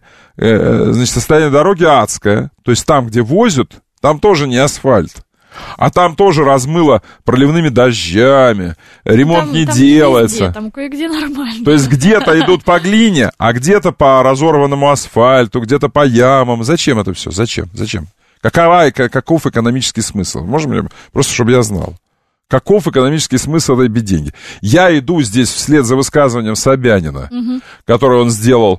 дороги адское. То есть там, где возят, там тоже не асфальт. А там тоже размыло проливными дождями, ремонт не делается. Везде, там кое-где нормально. То есть где-то идут по глине, а где-то по разорванному асфальту, где-то по ямам. Зачем это все? Зачем? Каков экономический смысл? Можно просто, чтобы я знал. Каков экономический смысл этой беденьги? Я иду здесь вслед за высказыванием Собянина, которое он сделал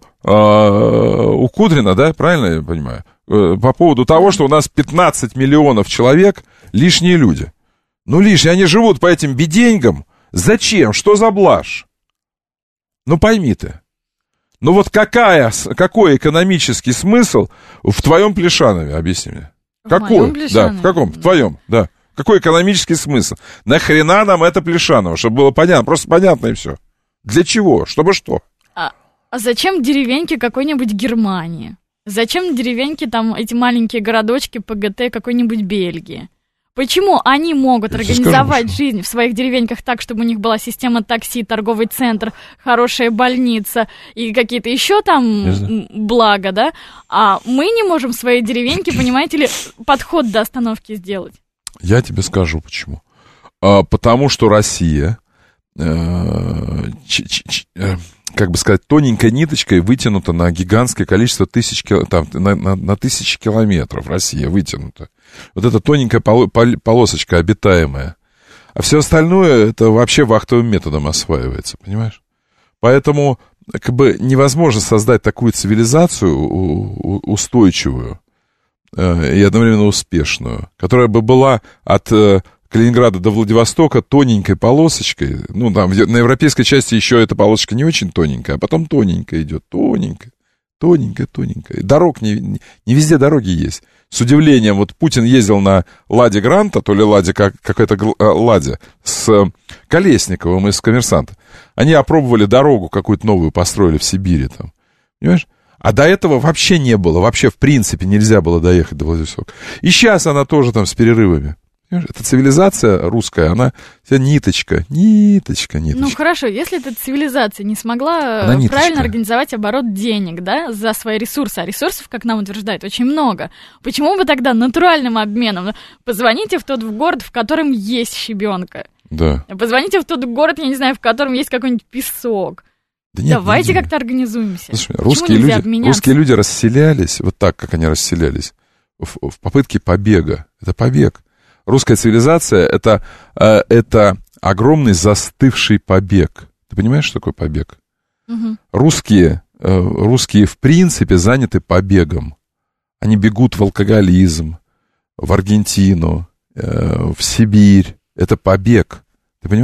у Кудрина, да, правильно я понимаю? По поводу того, что у нас 15 миллионов человек лишние люди. Лишние. Они живут по этим беденьгам. Зачем? Что за блажь? Пойми ты. Вот какой экономический смысл в твоем Плешанове? Объясни мне. Какой? Да, в каком? В твоем, да. Какой экономический смысл? Нахрена нам это Плешаново? Чтобы было понятно, просто понятно и все. Для чего? Чтобы что? А зачем деревеньки какой-нибудь Германии? Зачем деревеньки там, эти маленькие городочки ПГТ какой-нибудь Бельгии? Почему они могут организовать жизнь в своих деревеньках так, чтобы у них была система такси, торговый центр, хорошая больница и какие-то еще там блага, да? А мы не можем в своей деревеньке, понимаете ли, подход до остановки сделать? Я тебе скажу почему. Потому что Россия, как бы сказать, тоненькой ниточкой вытянута на гигантское количество на тысячи километров. Россия вытянута. Вот эта тоненькая полосочка обитаемая. А все остальное это вообще вахтовым методом осваивается, понимаешь? Поэтому как бы невозможно создать такую цивилизацию устойчивую и одновременно успешную, которая бы была от Калининграда до Владивостока тоненькой полосочкой. Там на европейской части еще эта полосочка не очень тоненькая, а потом тоненькая идет, тоненькая. Дорог не везде дороги есть. С удивлением, вот Путин ездил на Ладе Гранта, то ли Ладе, какая-то Ладе, с Колесниковым из «Коммерсанта». Они опробовали дорогу какую-то новую, построили в Сибири там. Понимаешь? А до этого вообще не было. Вообще, в принципе, нельзя было доехать до Владивостока. И сейчас она тоже там с перерывами. Эта цивилизация русская, она вся ниточка. Хорошо, если эта цивилизация не смогла правильно организовать оборот денег, да, за свои ресурсы, а ресурсов, как нам утверждают, очень много, почему бы тогда натуральным обменом? Позвоните в тот город, в котором есть щебенка. Да. Позвоните в тот город, я не знаю, в котором есть какой-нибудь песок. Давайте как-то организуемся. Слушай, русские люди расселялись, вот так, как они расселялись, в попытке побега. Это побег. Русская цивилизация это огромный застывший побег. Ты понимаешь, что такое побег? Угу. Русские в принципе заняты побегом. Они бегут в алкоголизм, в Аргентину, в Сибирь. Это побег. Ты понимаешь?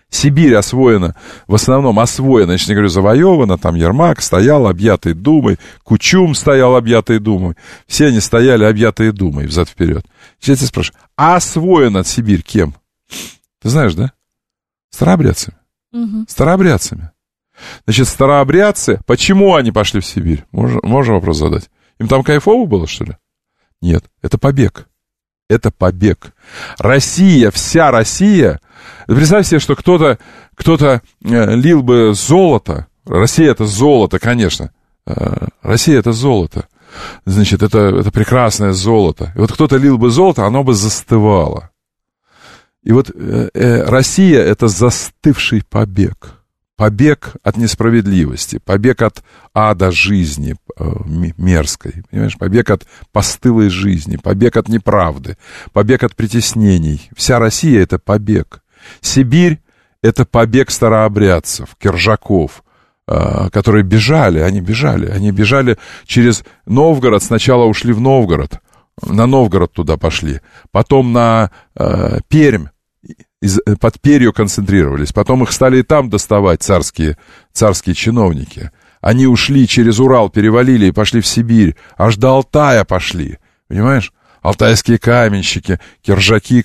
Сибирь освоена, в основном освоена, значит, не говорю, завоевана, там Ермак стоял, объятый думой, Кучум стоял, объятый думой, все они стояли, объятые думой, взад-вперед. Сейчас я спрашиваю, а освоена Сибирь кем? Ты знаешь, да? Старообрядцами. Старообрядцами. Значит, старообрядцы, почему они пошли в Сибирь? Можно вопрос задать? Им там кайфово было, что ли? Нет, это побег. Это побег. Россия, вся Россия... Представь себе, что кто-то лил бы золото. Россия — это золото, конечно. Россия — это золото. Значит, это прекрасное золото. И вот кто-то лил бы золото, оно бы застывало. И вот Россия — это застывший побег. Побег от несправедливости, побег от ада жизни мерзкой, понимаешь? Побег от постылой жизни, побег от неправды, побег от притеснений. Вся Россия — это побег. Сибирь — это побег старообрядцев, киржаков, которые бежали, они бежали через Новгород, сначала ушли в Новгород, на Новгород туда пошли, потом на Пермь, под Перью концентрировались, потом их стали и там доставать царские чиновники. Они ушли через Урал, перевалили и пошли в Сибирь, аж до Алтая пошли, понимаешь? Алтайские каменщики, киржаки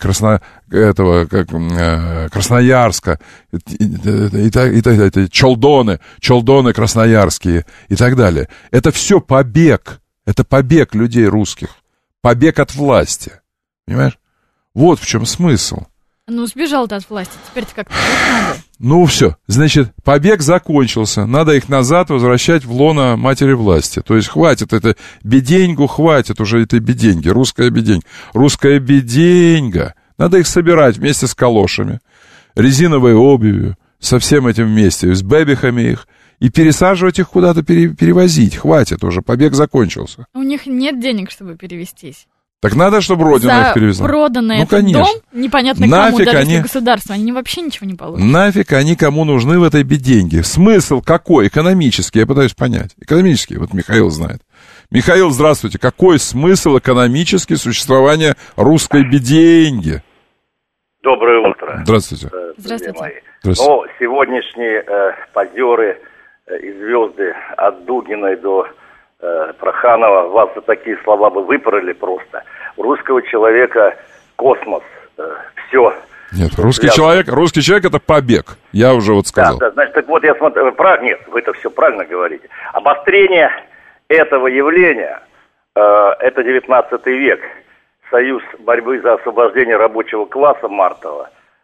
Красноярска, чолдоны красноярские и так далее. Это все побег, это побег людей русских, побег от власти, понимаешь? Вот в чем смысл. Ну, сбежал ты от власти, теперь-то как-то надо. Ну, все, значит, побег закончился, надо их назад возвращать в лоно матери власти. То есть хватит это беденьгу, хватит уже этой беденьги, русская беденьга. Надо их собирать вместе с калошами, резиновой обувью, со всем этим вместе, с бэбихами их, и пересаживать их куда-то, перевозить. Хватит уже, побег закончился. У них нет денег, чтобы перевестись. Так надо, чтобы Родина их перевезла. За проданный этот дом, непонятно кому, даже если государство, они вообще ничего не получат. Нафиг они кому нужны в этой беденьге? Смысл какой? Экономический, я пытаюсь понять. Экономический, вот Михаил знает. Михаил, здравствуйте. Какой смысл экономический существования русской беденьги? Доброе утро. Здравствуйте. Здравствуйте. Ну, сегодняшние позеры и звезды от Дугиной до Проханова, вас за такие слова бы выпороли просто. У русского человека космос, все. Нет, русский человек это побег, я уже вот сказал. Да, значит, так вот я смотрю, нет, вы это все правильно говорите. Обострение этого явления, это 19 век, союз борьбы за освобождение рабочего класса Мартова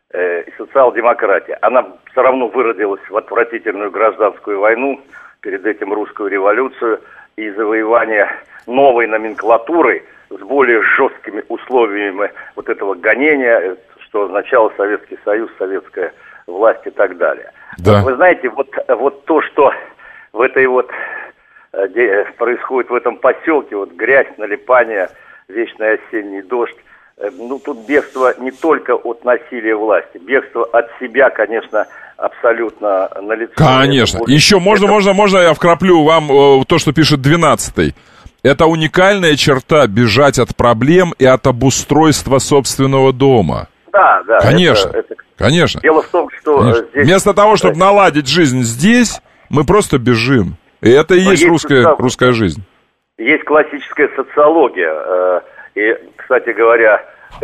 и социал-демократия. Она все равно выродилась в отвратительную гражданскую войну, перед этим русскую революцию, и завоевание новой номенклатуры с более жесткими условиями вот этого гонения, что означало Советский Союз, советская власть и так далее. Да. Вы знаете, вот то, что в этой вот происходит в этом поселке, вот грязь, налипание, вечный осенний дождь, ну тут бегство не только от насилия власти, бегство от себя, конечно, абсолютно налицо. Конечно. Еще можно я вкраплю вам то, что пишет 12-й. Это уникальная черта — бежать от проблем и от обустройства собственного дома. Да. Конечно, конечно. Дело в том, что здесь... Вместо того, чтобы наладить жизнь здесь, мы просто бежим. И это и есть русская жизнь. Есть классическая социология. И, кстати говоря,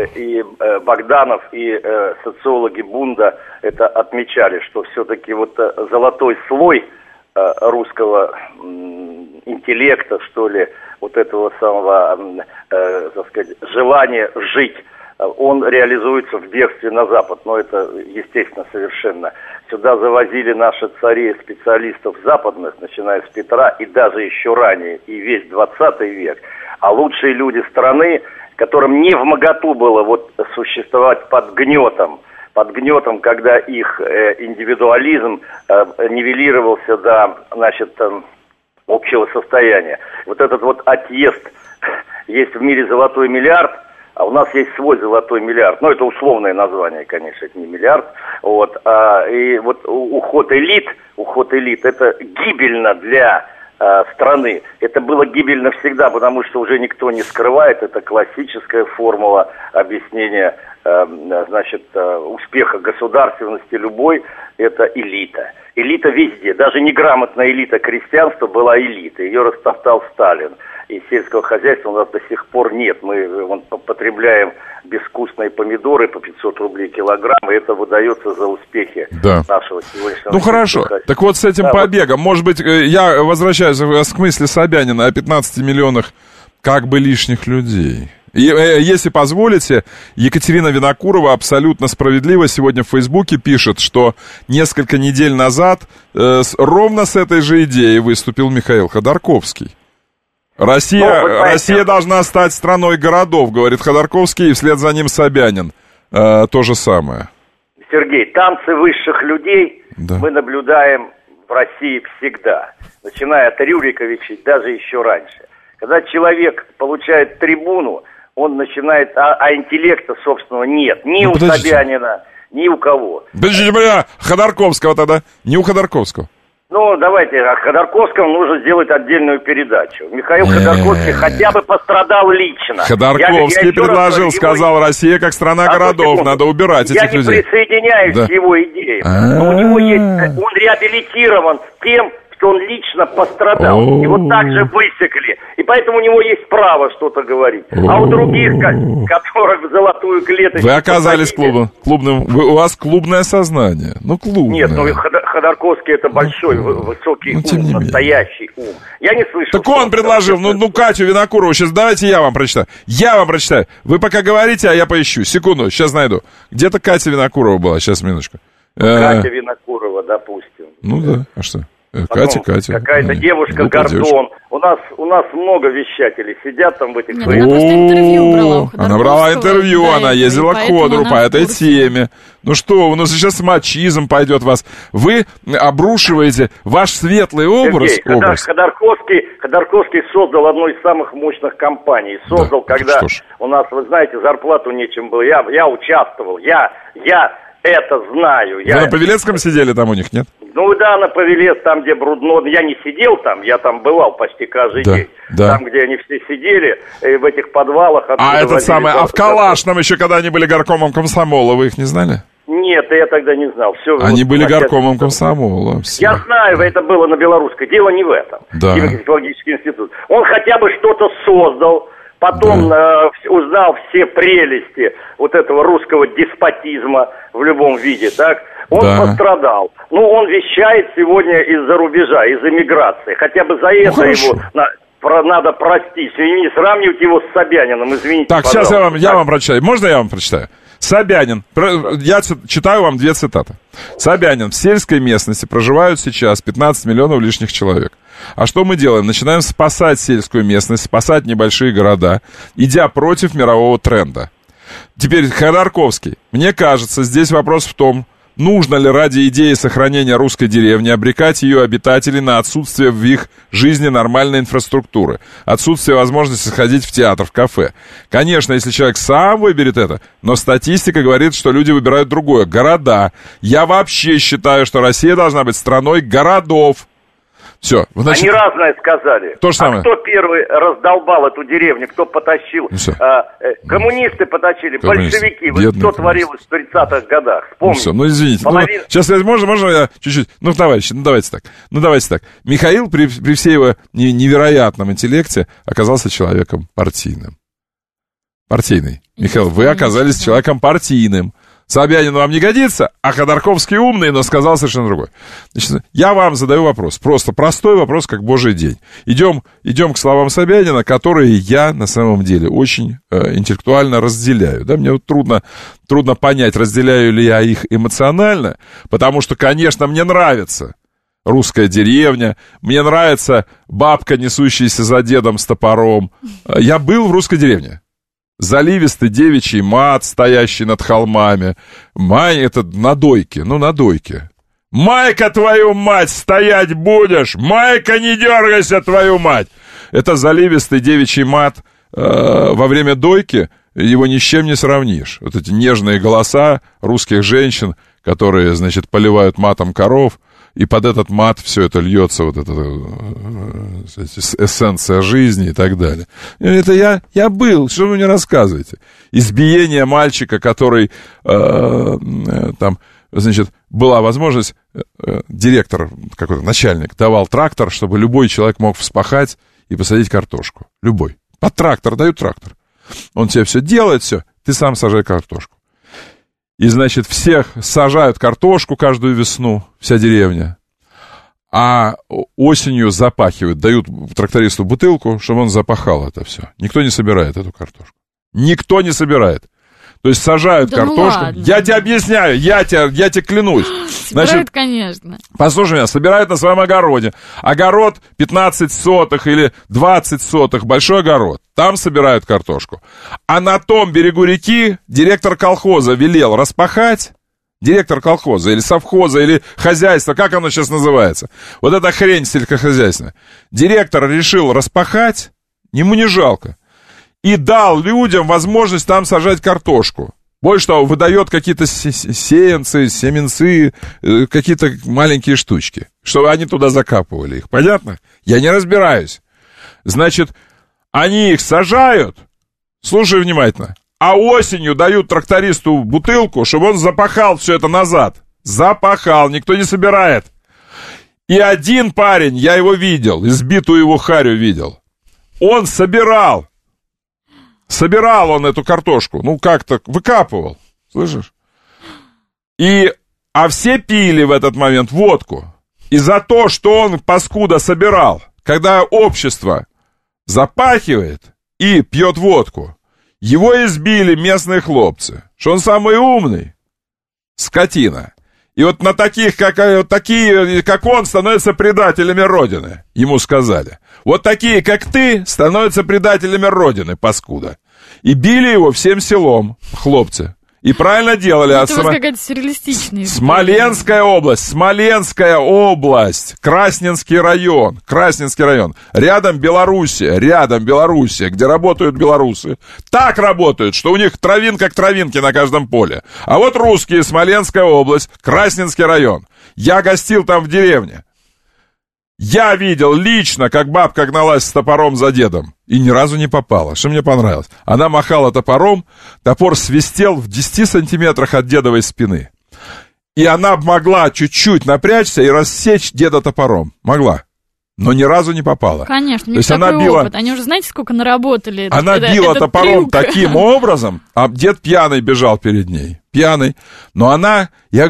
и Богданов, и социологи Бунда это отмечали, что все-таки вот золотой слой русского интеллекта, что ли, вот этого самого, так сказать, желания жить, он реализуется в бегстве на Запад. Но это естественно совершенно. Сюда завозили наши цари специалистов западных, начиная с Петра и даже еще ранее, и весь 20 век. А лучшие люди страны, которым не вмоготу было вот существовать под гнетом, когда их индивидуализм нивелировался до, значит, общего состояния. Вот этот вот отъезд, есть в мире золотой миллиард, а у нас есть свой золотой миллиард. Ну, это условное название, конечно, это не миллиард. Вот, и вот уход элит, это гибельно для страны. Это было гибельно всегда, потому что уже никто не скрывает. Это классическая формула объяснения значит, успеха государственности любой, это элита. Элита везде, даже неграмотная элита крестьянства была элитой, ее растоптал Сталин. И сельского хозяйства у нас до сих пор нет. Мы потребляем безвкусные помидоры по 500 рублей килограмм, и это выдается за успехи нашего сегодняшнего... Ну хорошо, так вот с этим побегом, может быть, я возвращаюсь к мысли Собянина о 15 миллионах как бы лишних людей. И, если позволите, Екатерина Винокурова абсолютно справедливо сегодня в Фейсбуке пишет, что несколько недель назад ровно с этой же идеей выступил Михаил Ходорковский. Россия должна стать страной городов, говорит Ходорковский, и вслед за ним Собянин. То же самое. Сергей, танцы высших людей мы наблюдаем в России всегда, начиная от Рюриковича, даже еще раньше. Когда человек получает трибуну, он начинает, а интеллекта, собственно, нет. Ни у Собянина, ни у кого. Подождите, Ходорковского тогда, не у Ходорковского. Ну, давайте, о Ходорковском нужно сделать отдельную передачу. Михаил Ходорковский хотя бы пострадал лично. Ходорковский предложил, сказал, Россия как страна городов, надо убирать этих людей. Я не присоединяюсь к его идеям. Но у него есть, он реабилитирован тем, что он лично пострадал. Его также высекли. И поэтому у него есть право что-то говорить. А у других, которых в золотую клеточку... Вы оказались клубным... У вас клубное сознание. Ну, клубное. Нет, ну Ходорковский это большой, высокий ум, настоящий ум. Я не слышу... Так он предложил, Катю Винокурову, сейчас давайте я вам прочитаю. Я вам прочитаю. Вы пока говорите, а я поищу. Секунду, сейчас найду. Где-то Катя Винокурова была, сейчас, минуточку. Катя Винокурова, допустим. Ну да, а что? Катя. Какая-то девушка Гордон. У нас много вещателей сидят там в этих... Она просто интервью брала. Она брала интервью, она ездила к Ходору по этой теме. Ну что, у нас сейчас мачизм пойдет вас. Вы обрушиваете ваш светлый образ. Ходорковский создал одну из самых мощных компаний. Когда у нас, вы знаете, зарплату нечем было. Я участвовал, я это знаю. Вы на Павелецком сидели там у них, нет? Ну да, на Павелец, там, где Брудно. Я не сидел там, я там бывал почти каждый день. Да. Там, где они все сидели, в этих подвалах. А в Калашном еще, когда они были горкомом комсомола, вы их не знали? Нет, я тогда не знал. Они были горкомом комсомола. Я знаю, это было на Белорусской. Дело не в этом. Геологический институт. Он хотя бы что-то создал. Потом узнал все прелести вот этого русского деспотизма в любом виде, так? Он пострадал. Ну, он вещает сегодня из-за рубежа, из эмиграции. Хотя бы за это его надо простить. И не сравнивать его с Собяниным, извините, так, пожалуйста. Сейчас я вам прочитаю. Можно я вам прочитаю? Собянин, я читаю вам 2 цитаты. Собянин: в сельской местности проживают сейчас 15 миллионов лишних человек. А что мы делаем? Начинаем спасать сельскую местность, спасать небольшие города, идя против мирового тренда. Теперь Ходорковский. Мне кажется, здесь вопрос в том, нужно ли ради идеи сохранения русской деревни обрекать ее обитателей на отсутствие в их жизни нормальной инфраструктуры, отсутствие возможности сходить в театр, в кафе. Конечно, если человек сам выберет это, но статистика говорит, что люди выбирают другое — города. Я вообще считаю, что Россия должна быть страной городов. Все. Они разное сказали. То же самое. Кто первый раздолбал эту деревню, кто потащил? Коммунисты потащили, большевики. Что творилось в 30-х годах? Вспомните. Извините. Сейчас можно я чуть-чуть... давайте так. Михаил при всей его невероятном интеллекте оказался человеком партийным. Михаил, вы оказались человеком партийным. Собянин вам не годится, а Ходорковский умный, но сказал совершенно другое. Значит, я вам задаю вопрос, просто простой вопрос, как божий день. Идем к словам Собянина, которые я на самом деле очень интеллектуально разделяю. Да, мне вот трудно понять, разделяю ли я их эмоционально, потому что, конечно, мне нравится русская деревня, мне нравится бабка, несущаяся за дедом с топором. Я был в русской деревне. Заливистый девичий мат, стоящий над холмами. Это на дойке, на дойке. Майка, твою мать, стоять будешь! Майка, не дергайся, твою мать! Это заливистый девичий мат во время дойки, его ни с чем не сравнишь. Вот эти нежные голоса русских женщин, которые, значит, поливают матом коров. и под этот мат все это льется, вот эта эссенция жизни и так далее. Это я был, что вы мне рассказываете? Избиение мальчика, который там, значит, была возможность, директор, какой-то начальник, давал трактор, чтобы любой человек мог вспахать и посадить картошку. Любой. Под трактор дают трактор. Он тебе все делает, все, ты сам сажай картошку. И, значит, всех сажают картошку каждую весну, вся деревня. А осенью запахивают, дают трактористу бутылку, чтобы он запахал это все. Никто не собирает эту картошку. Никто не собирает. То есть сажают картошку. Ну, я тебе объясняю, я тебе клянусь. Собирают, конечно. Послушай меня, собирают на своем огороде. Огород 15 сотых или 20 сотых, большой огород. Там собирают картошку. А на том берегу реки директор колхоза велел распахать. Директор колхоза или совхоза, или хозяйства, как оно сейчас называется. Вот эта хрень сельскохозяйственная. Директор решил распахать, ему не жалко. И дал людям возможность там сажать картошку. Больше того, выдает какие-то сеянцы, семенцы, какие-то маленькие штучки, чтобы они туда закапывали их. Понятно? Я не разбираюсь. Значит, они их сажают, слушай внимательно, а осенью дают трактористу бутылку, чтобы он запахал все это назад. Запахал, никто не собирает. И один парень, я его видел, избитую его харю видел, он собирал он эту картошку, ну как-то выкапывал, слышишь? А все пили в этот момент водку. И за то, что он, паскуда, собирал, когда общество запахивает и пьет водку, его избили местные хлопцы, что он самый умный, скотина. И вот на таких, как он, становятся предателями Родины, ему сказали. Вот такие, как ты, становятся предателями Родины, паскуда. И били его всем селом, хлопцы. И правильно делали. Это у вас какая-то сюрреалистичная. Смоленская область, Красненский район. Рядом Белоруссия, где работают белорусы. Так работают, что у них травинка к травинке на каждом поле. А вот русские, Смоленская область, Красненский район. Я гостил там в деревне. Я видел лично, как бабка гналась с топором за дедом. И ни разу не попала. Что мне понравилось? Она махала топором, топор свистел в 10 сантиметрах от дедовой спины. И она могла чуть-чуть напрячься и рассечь деда топором. Могла. Но ни разу не попала. Конечно, у них такой опыт. Они уже знаете, сколько наработали. Она била топором таким образом, а дед пьяный бежал перед ней. Пьяный. Но она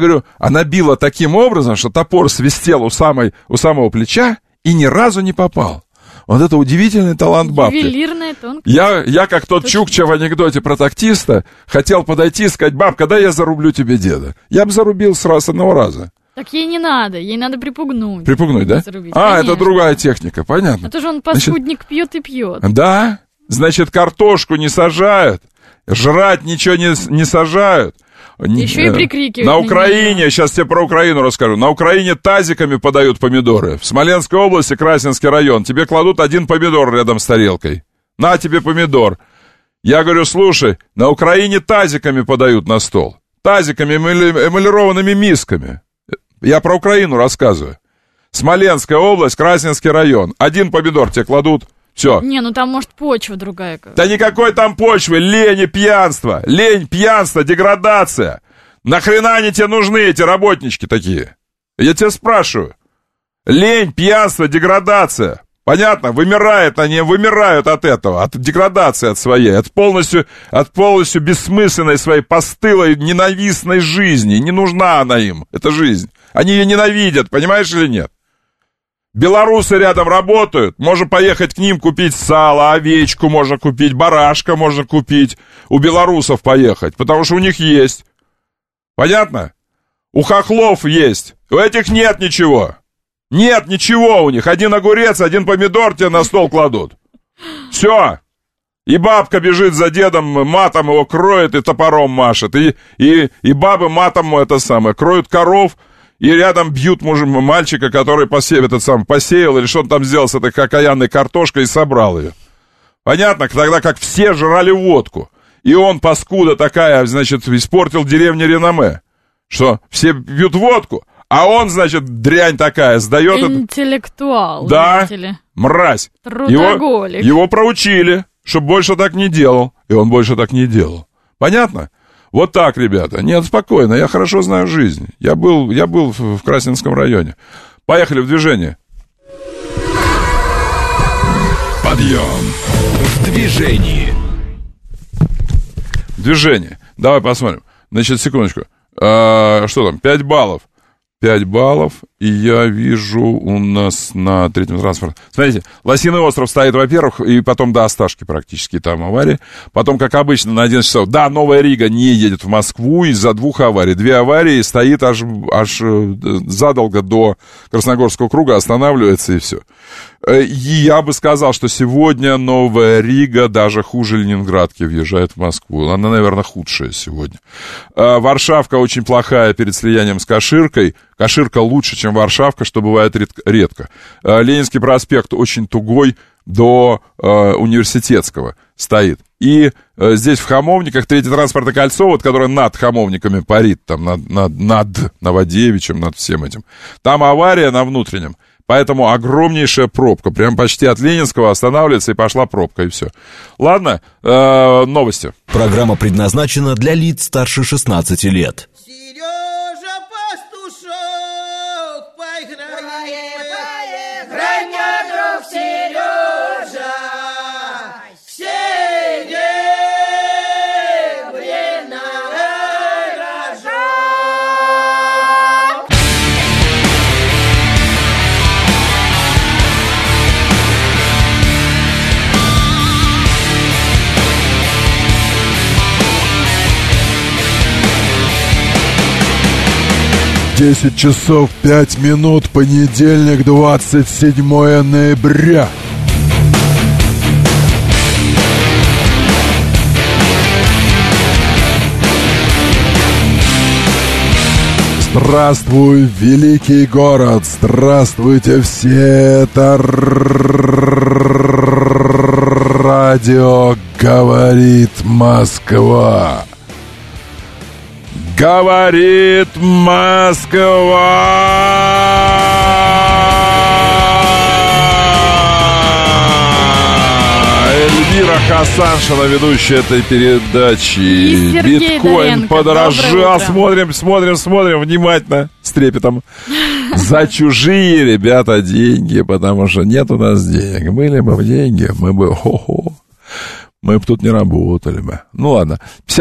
била таким образом, что топор свистел у самого плеча и ни разу не попал. Вот это удивительный талант бабки. Ювелирная тонкость. Я как тот Чукча в анекдоте про таксиста, хотел подойти и сказать: бабка, дай я зарублю тебе деда. Я бы зарубил с одного раза. Так ей не надо, ей надо припугнуть. Припугнуть, да? Зарубить. Это другая техника, понятно. Это же он, паскудник, пьет и пьет. Да, значит, картошку не сажают, жрать ничего не сажают. Еще и прикрикивают. На Украине, сейчас тебе про Украину расскажу, на Украине тазиками подают помидоры. В Смоленской области, Красненский район, тебе кладут один помидор рядом с тарелкой. На тебе помидор. Я говорю: слушай, на Украине тазиками подают на стол. Тазиками, эмалированными мисками. Я про Украину рассказываю. Смоленская область, Красненский район. Один помидор тебе кладут. Все. Не, ну там, может, почва другая. Да никакой там почвы. Лень и пьянство. Лень, пьянство, деградация. Нахрена они тебе нужны, эти работнички такие? Я тебя спрашиваю. Лень, пьянство, деградация. Понятно? Они вымирают от этого, от деградации от своей, от полностью бессмысленной своей постылой, ненавистной жизни. Не нужна она им, эта жизнь. Они ее ненавидят, понимаешь или нет? Белорусы рядом работают, можно поехать к ним купить сало, овечку можно купить, барашка можно купить, у белорусов поехать, потому что у них есть. Понятно? У хохлов есть, у этих нет ничего. Нет ничего у них, один огурец, один помидор тебе на стол кладут. Все. И бабка бежит за дедом, матом его кроет и топором машет. И бабы матом кроют коров. И рядом бьют мальчика, который посеял, или что он там сделал с этой окаянной картошкой и собрал ее. Понятно? Тогда как все жрали водку. И он, паскуда такая, значит, испортил деревне реноме. Что все пьют водку, А он, значит, дрянь такая, сдает... Интеллектуал, да, видите ли. Мразь. Трудоголик. Его проучили, чтобы больше так не делал. И он больше так не делал. Понятно? Вот так, ребята. Нет, спокойно, я хорошо знаю жизнь. Я был в Красненском районе. Поехали в движение. Подъем в движении. Движение. Давай посмотрим. Значит, секундочку. Что там? 5 баллов. 5 баллов, и я вижу у нас на третьем транспорте. Смотрите, Лосиный остров стоит, во-первых, и потом до Осташки практически там аварии. Потом, как обычно, на 11 часов. Да, Новая Рига не едет в Москву из-за 2 аварий. 2 аварии, стоит аж задолго до Красногорского круга, останавливается и все. И я бы сказал, что сегодня Новая Рига даже хуже Ленинградки въезжает в Москву. Она, наверное, худшая сегодня. Варшавка очень плохая перед слиянием с Каширкой. Каширка лучше, чем Варшавка, что бывает редко. Ленинский проспект очень тугой до Университетского стоит. И здесь в Хамовниках третье транспортное кольцо, вот, которое над Хамовниками парит, там над Новодевичьем, над всем этим. Там авария на внутреннем. Поэтому огромнейшая пробка. Прям почти от Ленинского останавливается, и пошла пробка, и все. Ладно, новости. Программа предназначена для лиц старше 16 лет. Сережа Пастушок, поиграем, грай, мой друг Сережа, все время рожок. Десять часов 5 минут, понедельник, 27 ноября. Здравствуй, великий город! Здравствуйте все! Это радио «Говорит Москва». Говорит Москва! Эльвира Хасаншина, ведущая этой передачи. Биткоин подорожал. Смотрим внимательно, с трепетом. За чужие, ребята, деньги, потому что нет у нас денег. Были бы деньги, мы бы мы бы тут не работали бы. Ну ладно,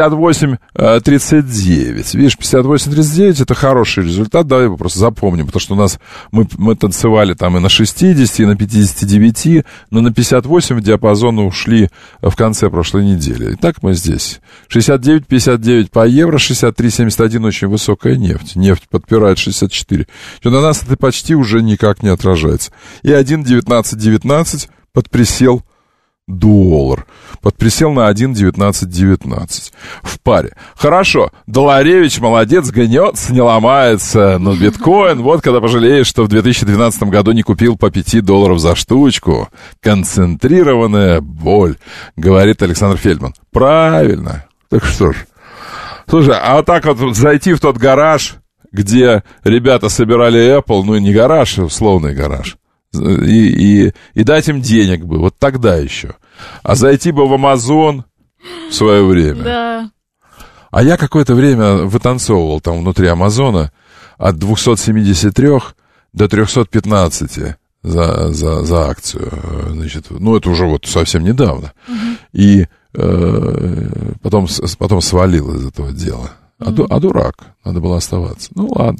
58-39. Видишь, 58-39 это хороший результат. Давай его просто запомним, потому что у нас мы танцевали там и на 60, и на 59, но на 58 в диапазон ушли в конце прошлой недели. Итак, мы здесь. 69-59 по евро, 63-71 очень высокая нефть. Нефть подпирает 64. Что на нас это почти уже никак не отражается. И 1.1919 подприсел доллар. Подприсел на 1.1919 в паре. Хорошо, Доларевич молодец, гнется, не ломается. Но биткоин, вот когда пожалеешь, что в 2012 году не купил по $5 за штучку. Концентрированная боль, говорит Александр Фельдман. Правильно. Так что ж. Слушай, а вот так вот зайти в тот гараж, где ребята собирали Apple, ну не гараж, условный гараж, и дать им денег бы, вот тогда еще. А зайти бы в Amazon в свое время. Да. А я какое-то время вытанцовывал там внутри Амазона от 273 до 315 за акцию. Значит, ну, это уже вот совсем недавно. И потом свалил из этого дела. А дурак, надо было оставаться. Ну ладно.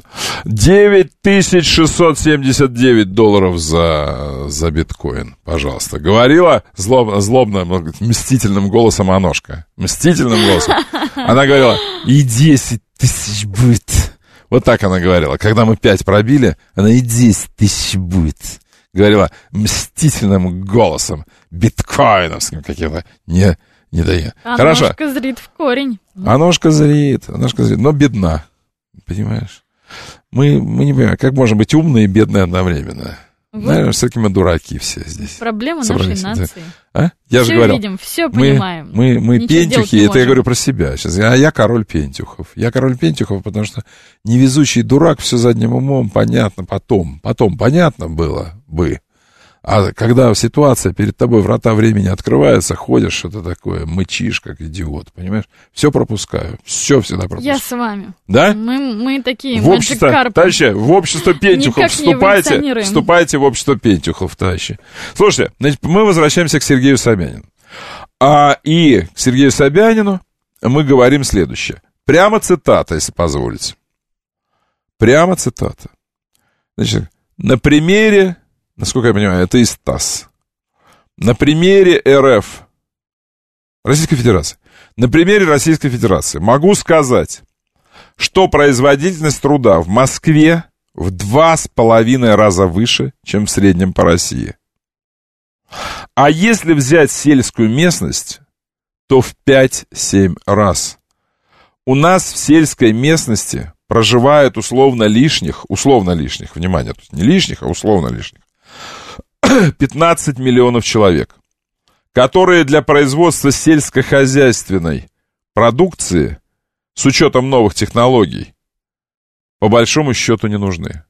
$9679 за биткоин, пожалуйста. Говорила злобно, мстительным голосом Аношка. Мстительным голосом. Она говорила, и 10 тысяч будет. Вот так она говорила. Когда мы 5 пробили, она и 10 тысяч будет. Говорила мстительным голосом, биткоиновским каким-то. Не дает. Хорошо. Аношка зрит в корень. Аношка зрит, но бедна. Понимаешь? Мы не понимаем, как можем быть умные и бедные одновременно. Наверное, все-таки мы дураки все здесь. Проблема нашей нации. А? Я все же говорил, видим, все понимаем. Мы пентюхи, это я говорю про себя сейчас. А я король пентюхов. Я король пентюхов, потому что невезучий дурак, все задним умом, понятно, потом понятно было бы. А когда ситуация перед тобой, врата времени открываются, ходишь, что-то такое, мычишь, как идиот, понимаешь? Все пропускаю, все всегда пропускаю. Я с вами. Да? Мы такие, в общество, товарищи, в общество пентюхов вступайте в общество пентюхов, товарищи. Слушайте, значит, мы возвращаемся к Сергею Собянину. И к Сергею Собянину мы говорим следующее. Прямо цитата, если позволите. Прямо цитата. Значит, на примере, насколько я понимаю, это из ТАСС. На примере РФ, Российской Федерации, на примере Российской Федерации могу сказать, что производительность труда в Москве в 2,5 раза выше, чем в среднем по России. А если взять сельскую местность, то в 5-7 раз. У нас в сельской местности проживает условно лишних, внимание, тут не лишних, а условно лишних, 15 миллионов человек, которые для производства сельскохозяйственной продукции с учетом новых технологий по большому счету не нужны.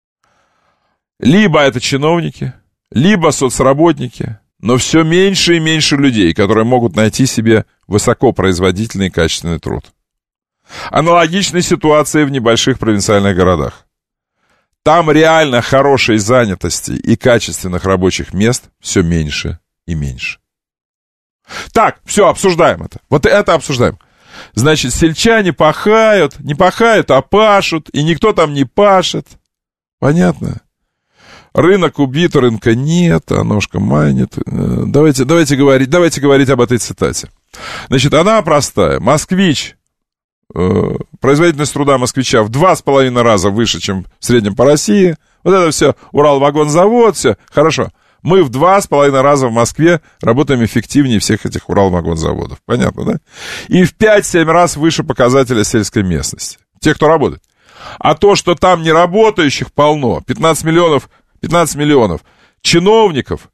Либо это чиновники, либо соцработники, но все меньше и меньше людей, которые могут найти себе высокопроизводительный и качественный труд. Аналогичная ситуация в небольших провинциальных городах. Там реально хорошей занятости и качественных рабочих мест все меньше и меньше. Так, все, обсуждаем это. Вот это обсуждаем. Значит, сельчане пахают, не пахают, а пашут, и никто там не пашет. Понятно? Рынок убит, рынка нет, а ножка манит. Давайте говорить об этой цитате. Значит, она простая. Москвич, производительность труда москвича в 2,5 раза выше, чем в среднем по России. Вот это все, Уралвагонзавод, все, хорошо. Мы в 2,5 раза в Москве работаем эффективнее всех этих Уралвагонзаводов. Понятно, да? И в 5-7 раз выше показателя сельской местности. Те, кто работает. А то, что там неработающих полно, 15 миллионов чиновников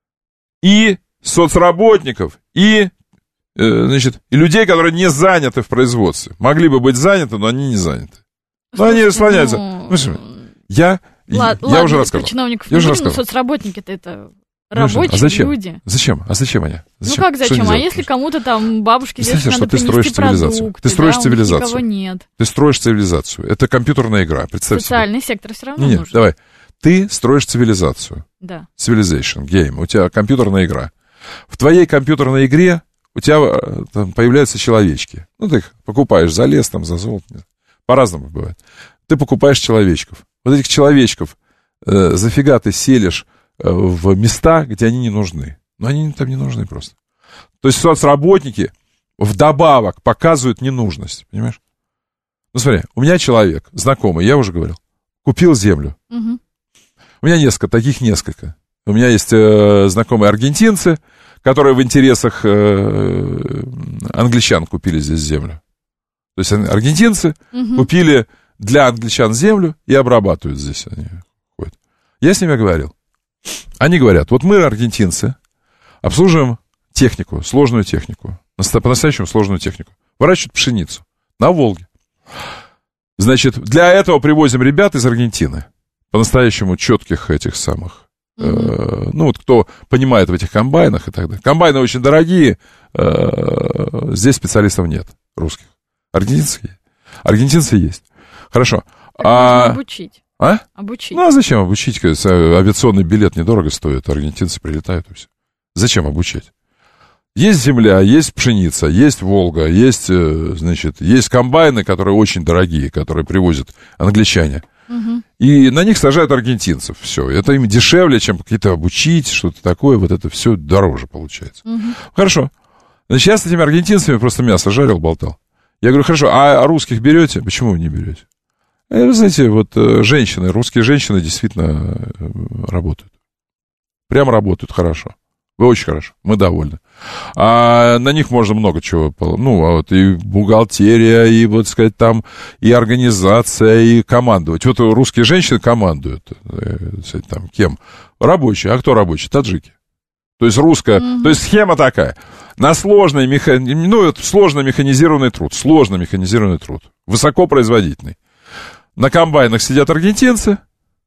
и соцработников, и людей, которые не заняты в производстве. Могли бы быть заняты, но они не заняты. Но они слоняются. Я уже рассказал. Чиновников не нужно, соцработники-то это рабочие люди. Зачем? А зачем они? Зачем? Ну как зачем? А если кому-то там бабушке здесь надо принести продукты, ты строишь цивилизацию. Никого нет. Ты строишь цивилизацию. Это компьютерная игра, представь Социальный себе. сектор все равно нужен. Нет, давай. Ты строишь цивилизацию. Да. Civilization, game. У тебя компьютерная игра. В твоей компьютерной игре у тебя там появляются человечки. Ну, ты их покупаешь за лес, там, за золото. По-разному бывает. Ты покупаешь человечков. Вот этих человечков зафига ты селишь в места, где они не нужны. Но они там не нужны просто. То есть соцработники вдобавок показывают ненужность. Понимаешь? Ну, смотри, у меня человек, знакомый, я уже говорил, купил землю. Угу. У меня несколько. У меня есть знакомые аргентинцы, которые в интересах англичан купили здесь землю. То есть аргентинцы купили для англичан землю и обрабатывают здесь. Они ходят. Я с ними говорил. Они говорят, вот мы, аргентинцы, обслуживаем технику, сложную технику, по-настоящему сложную технику. Выращивают пшеницу на Волге. Значит, для этого привозим ребят из Аргентины, по-настоящему четких этих самых, ну вот кто понимает в этих комбайнах и так далее. Комбайны очень дорогие, здесь специалистов нет русских. Аргентинцы есть. Хорошо. Можно обучить. А? Обучить. Ну, а зачем обучить? Авиационный билет недорого стоит, аргентинцы прилетают и все. Зачем обучать? Есть земля, есть пшеница, есть Волга, есть, значит, есть комбайны, которые очень дорогие, которые привозят англичане. Угу. И на них сажают аргентинцев. Все. Это им дешевле, чем какие-то обучить, что-то такое. Вот это все дороже получается. Угу. Хорошо. Значит, я с этими аргентинцами просто мясо жарил, болтал. Я говорю, хорошо, а русских берете? Почему вы не берете? Вы знаете, вот русские женщины действительно работают. Прямо работают хорошо. Вы очень хорошо, мы довольны. А на них можно много чего, вот и бухгалтерия, и, вот сказать, там, и организация, и командовать. Вот русские женщины командуют, там, кем? Рабочие. А кто рабочие? Таджики. То есть русская, то есть схема такая. На сложный механизированный труд, высокопроизводительный. На комбайнах сидят аргентинцы,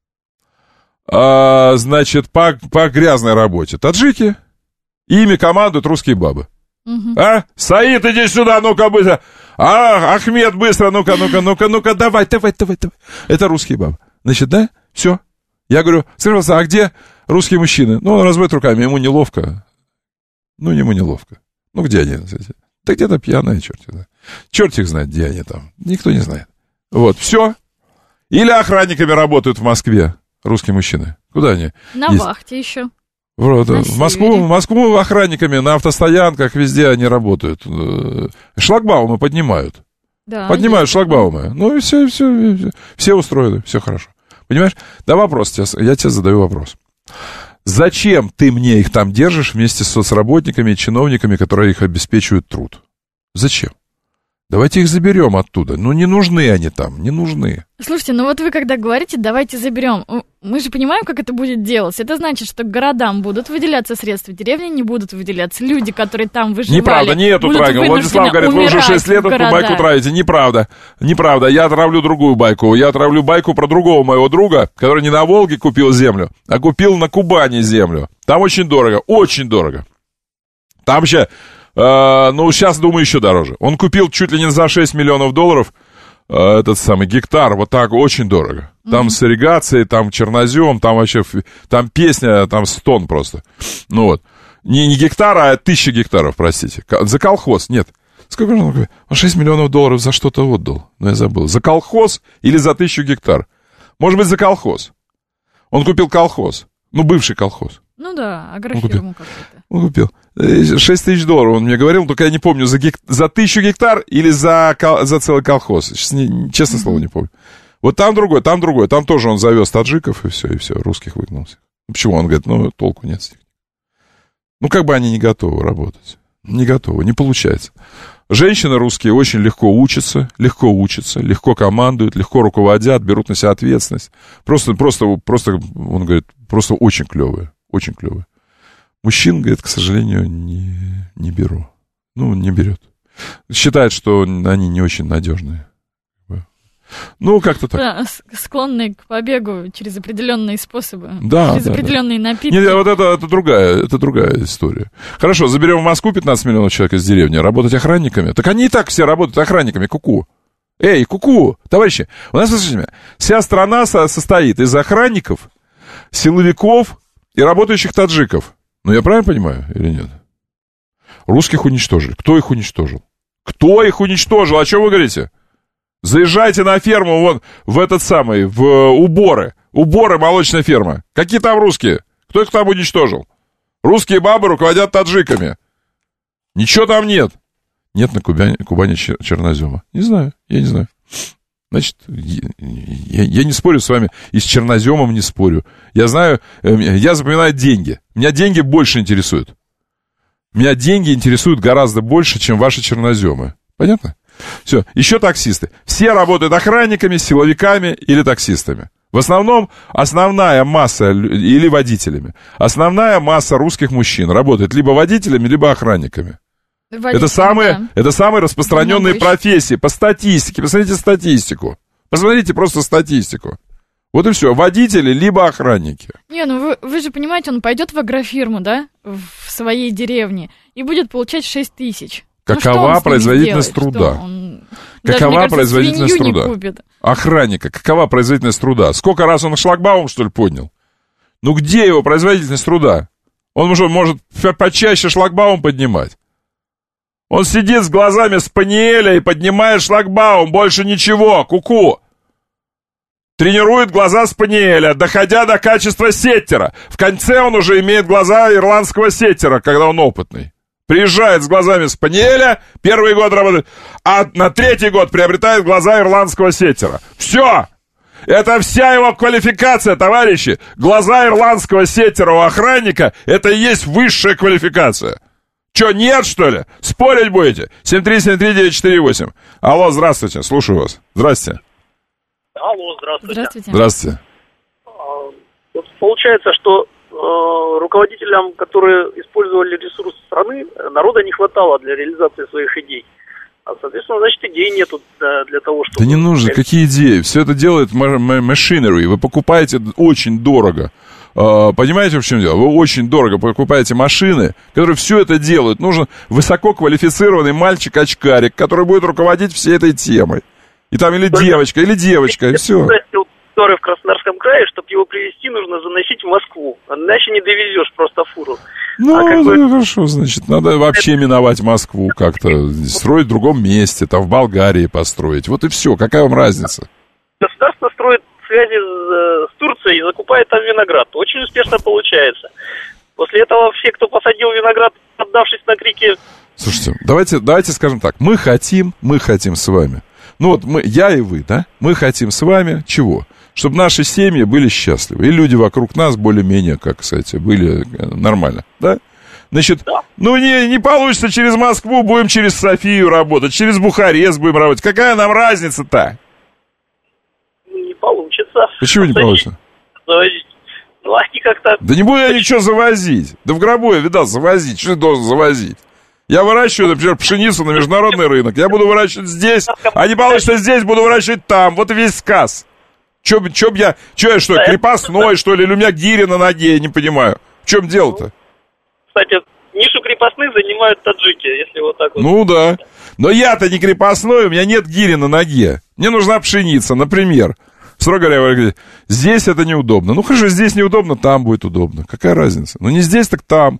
значит, по грязной работе таджики, и ими командуют русские бабы. Саид, иди сюда, ну-ка, быстро. Ахмед, быстро, ну-ка, давай. Это русские бабы. Значит, да, все. Я говорю, скажи, а где русские мужчины? Ну, он разводит руками, ему неловко. Ему неловко. Ну, где они? Да где-то пьяные, черт их знает, где они там. Никто не знает. Вот, все. Или охранниками работают в Москве русские мужчины. Куда они? На вахте еще. В Москву охранниками на автостоянках, везде они работают. Шлагбаумы поднимают. Да, поднимают шлагбаумы. Ну и все устроены, все хорошо. Понимаешь? Да вопрос, я тебе задаю вопрос. Зачем ты мне их там держишь вместе с соцработниками и чиновниками, которые их обеспечивают труд? Зачем? Давайте их заберем оттуда. Не нужны они там, не нужны. Слушайте, вот вы когда говорите, давайте заберем, мы же понимаем, как это будет делаться. Это значит, что городам будут выделяться средства, деревни не будут выделяться. Люди, которые там выживали, неправда, не эту байку. Владислав говорит, вы уже 6 лет эту байку травите. Неправда. Я травлю другую байку. Я травлю байку про другого моего друга, который не на Волге купил землю, а купил на Кубани землю. Там очень дорого, очень дорого. Там вообще... сейчас, думаю, еще дороже. Он купил чуть ли не за $6 миллионов этот самый гектар, вот так, очень дорого. Там с ирригацией, там чернозем, там вообще, там песня, там стон просто. Не гектар, а 1000 гектаров, простите. За колхоз, нет. Сколько же он купил? Он $6 миллионов за что-то отдал, я забыл. За колхоз или за 1000 гектар? Может быть, за колхоз. Он купил колхоз, бывший колхоз. Агрофирму какую-то. Он купил. $6 тысяч он мне говорил, только я не помню, за 1000 гектар или за целый колхоз. Сейчас, честное слово, не помню. Вот там другой. Там тоже он завез таджиков, и все, русских выгнал. Почему? Он говорит, толку нет с них. Как бы они не готовы работать. Не готовы, не получается. Женщины русские очень легко учатся, легко командуют, легко руководят, берут на себя ответственность. Просто, он говорит, просто очень клевые. Очень клевые. Мужчин, говорит, к сожалению, не беру. Не берет. Считает, что они не очень надежные. Как-то так. Да, склонные к побегу через определенные способы. Да, через определенные напитки. Нет, вот это другая история. Хорошо, заберем в Москву 15 миллионов человек из деревни, работать охранниками. Так они и так все работают охранниками, ку-ку. Эй, ку-ку, товарищи, у нас, слушайте, вся страна состоит из охранников, силовиков и работающих таджиков. Я правильно понимаю или нет? Русских уничтожили. Кто их уничтожил? О чем вы говорите? Заезжайте на ферму, в уборы. Уборы, молочная ферма. Какие там русские? Кто их там уничтожил? Русские бабы руководят таджиками. Ничего там нет. Нет на Кубани чернозема. Я не знаю. Значит, я не спорю с вами, и с черноземом не спорю. Я знаю, я запоминаю деньги. Меня деньги больше интересуют. Меня деньги интересуют гораздо больше, чем ваши черноземы. Понятно? Все, еще таксисты. Все работают охранниками, силовиками или таксистами. В основном основная масса, или водителями, основная масса русских мужчин работает либо водителями, либо охранниками. Это самые распространенные профессии по статистике. Посмотрите статистику. Посмотрите просто статистику. Вот и все. Водители, либо охранники. Вы же понимаете, он пойдет в агрофирму, да, в своей деревне, и будет получать 6 тысяч. Какова производительность труда? Какова производительность труда? Охранника. Какова производительность труда? Сколько раз он шлагбаум, что ли, поднял? Где его производительность труда? Он уже может почаще шлагбаум поднимать. Он сидит с глазами спаниеля и поднимает шлагбаум, больше ничего, ку-ку. Тренирует глаза спаниеля, доходя до качества сеттера. В конце он уже имеет глаза ирландского сеттера, когда он опытный. Приезжает с глазами спаниеля, первый год работает, а на 3-й год приобретает глаза ирландского сеттера. Все! Это вся его квалификация, товарищи. Глаза ирландского сеттерового охранника — это и есть высшая квалификация. Че, нет, что ли? Спорить будете? 7373948. Алло, здравствуйте, слушаю вас. Здрасте. Алло, здравствуйте. Здравствуйте. Здравствуйте. Получается, что руководителям, которые использовали ресурсы страны, народа не хватало для реализации своих идей. А, соответственно, значит, идей нету для того, чтобы... Да не нужно, какие идеи? Все это делает machinery. Вы покупаете очень дорого. Понимаете, в чем дело? Вы очень дорого покупаете машины, которые все это делают. Нужен высококвалифицированный мальчик-очкарик, который будет руководить всей этой темой. И там или девочка, и все. Который в Краснодарском крае, чтобы его привезти, нужно заносить в Москву. Иначе не довезешь просто фуру. Хорошо, значит, надо вообще миновать Москву как-то, строить в другом месте, там в Болгарии построить. Вот и все, какая вам разница? Государство строит связи с Турцией и закупает там виноград. Очень успешно получается. После этого все, кто посадил виноград, отдавшись на крики... Слушайте, давайте скажем так, мы хотим с вами. Ну вот я и вы, да? Мы хотим с вами чего? Чтобы наши семьи были счастливы. И люди вокруг нас более-менее, как, кстати, были нормально, да? Значит, ну не получится через Москву, будем через Софию работать, через Бухарест будем работать. Какая нам разница-то? Не получится. Почему не получится? Завозить. Ну, они как-то... Да не буду я ничего завозить. Да в гробу я видал завозить. Что я должен завозить? Я выращиваю, например, пшеницу на международный рынок. Я буду выращивать здесь, а не получится здесь, буду выращивать там. Вот и весь сказ. Че я, крепостной, что ли? Или у меня гири на ноге, я не понимаю. В чем дело-то? Кстати, нишу крепостных занимают таджики, если вот так вот. Ну да. Но я-то не крепостной, у меня нет гири на ноге. Мне нужна пшеница, например. Строго говоря, здесь это неудобно. Ну хорошо, здесь неудобно, там будет удобно. Какая разница? Ну не здесь, так там.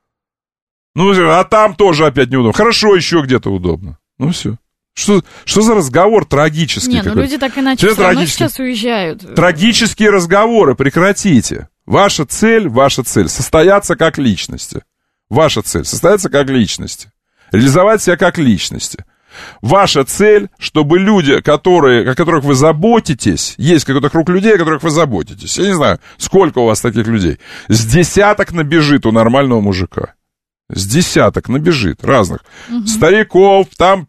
Ну, а там тоже опять неудобно. Хорошо, еще где-то удобно. Ну все. Что за разговор трагический? Не, ну люди так иначе все равно сейчас уезжают. Трагические разговоры прекратите. Ваша цель состояться как личности. Ваша цель состояться как личности. Реализовать себя как личности. Ваша цель, чтобы люди, о которых вы заботитесь, есть какой-то круг людей, о которых вы заботитесь. Я не знаю, сколько у вас таких людей. С десяток набежит у нормального мужика. С десяток набежит разных. Стариков, там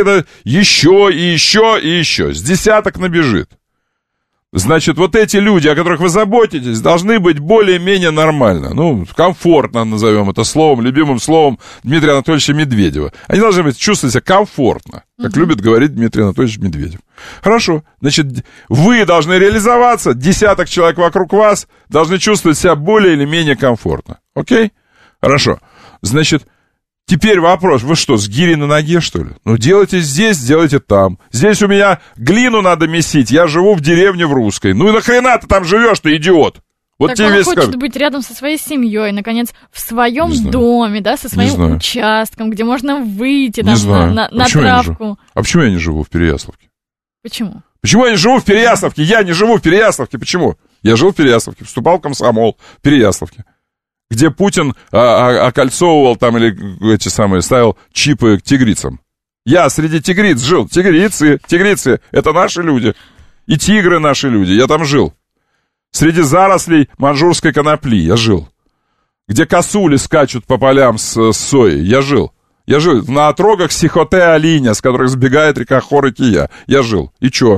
еще и еще. С десяток набежит. Значит, вот эти люди, о которых вы заботитесь, должны быть более-менее нормально. Ну, комфортно назовем это словом, любимым словом Дмитрия Анатольевича Медведева. Они должны чувствовать себя комфортно, как любит говорить Дмитрий Анатольевич Медведев. Хорошо. Значит, вы должны реализоваться, десяток человек вокруг вас должны чувствовать себя более или менее комфортно. Окей? Хорошо. Значит, теперь вопрос, вы что, с гири на ноге, что ли? Ну, делайте здесь, делайте там. Здесь у меня глину надо месить, я живу в деревне в Русской. Ну и нахрена ты там живешь, ты идиот? Вот так тебе он весь хочет быть рядом со своей семьей, наконец, в своем доме, да, со своим участком, где можно выйти там, на травку. А почему я не живу в Переяславке? Почему? Почему я не живу в Переяславке? Я не живу в Переяславке, почему? Я жил в Переяславке, вступал в комсомол в Переяславке. Где Путин окольцовывал там или эти самые, ставил чипы к тигрицам. Я среди тигриц жил. Тигрицы, это наши люди. И тигры наши люди, я там жил. Среди зарослей манжурской конопли я жил. Где косули скачут по полям с соей, я жил. Я жил на отрогах Сихоте-Алиня, с которых сбегает река Хор и Кия. Я жил. И чё?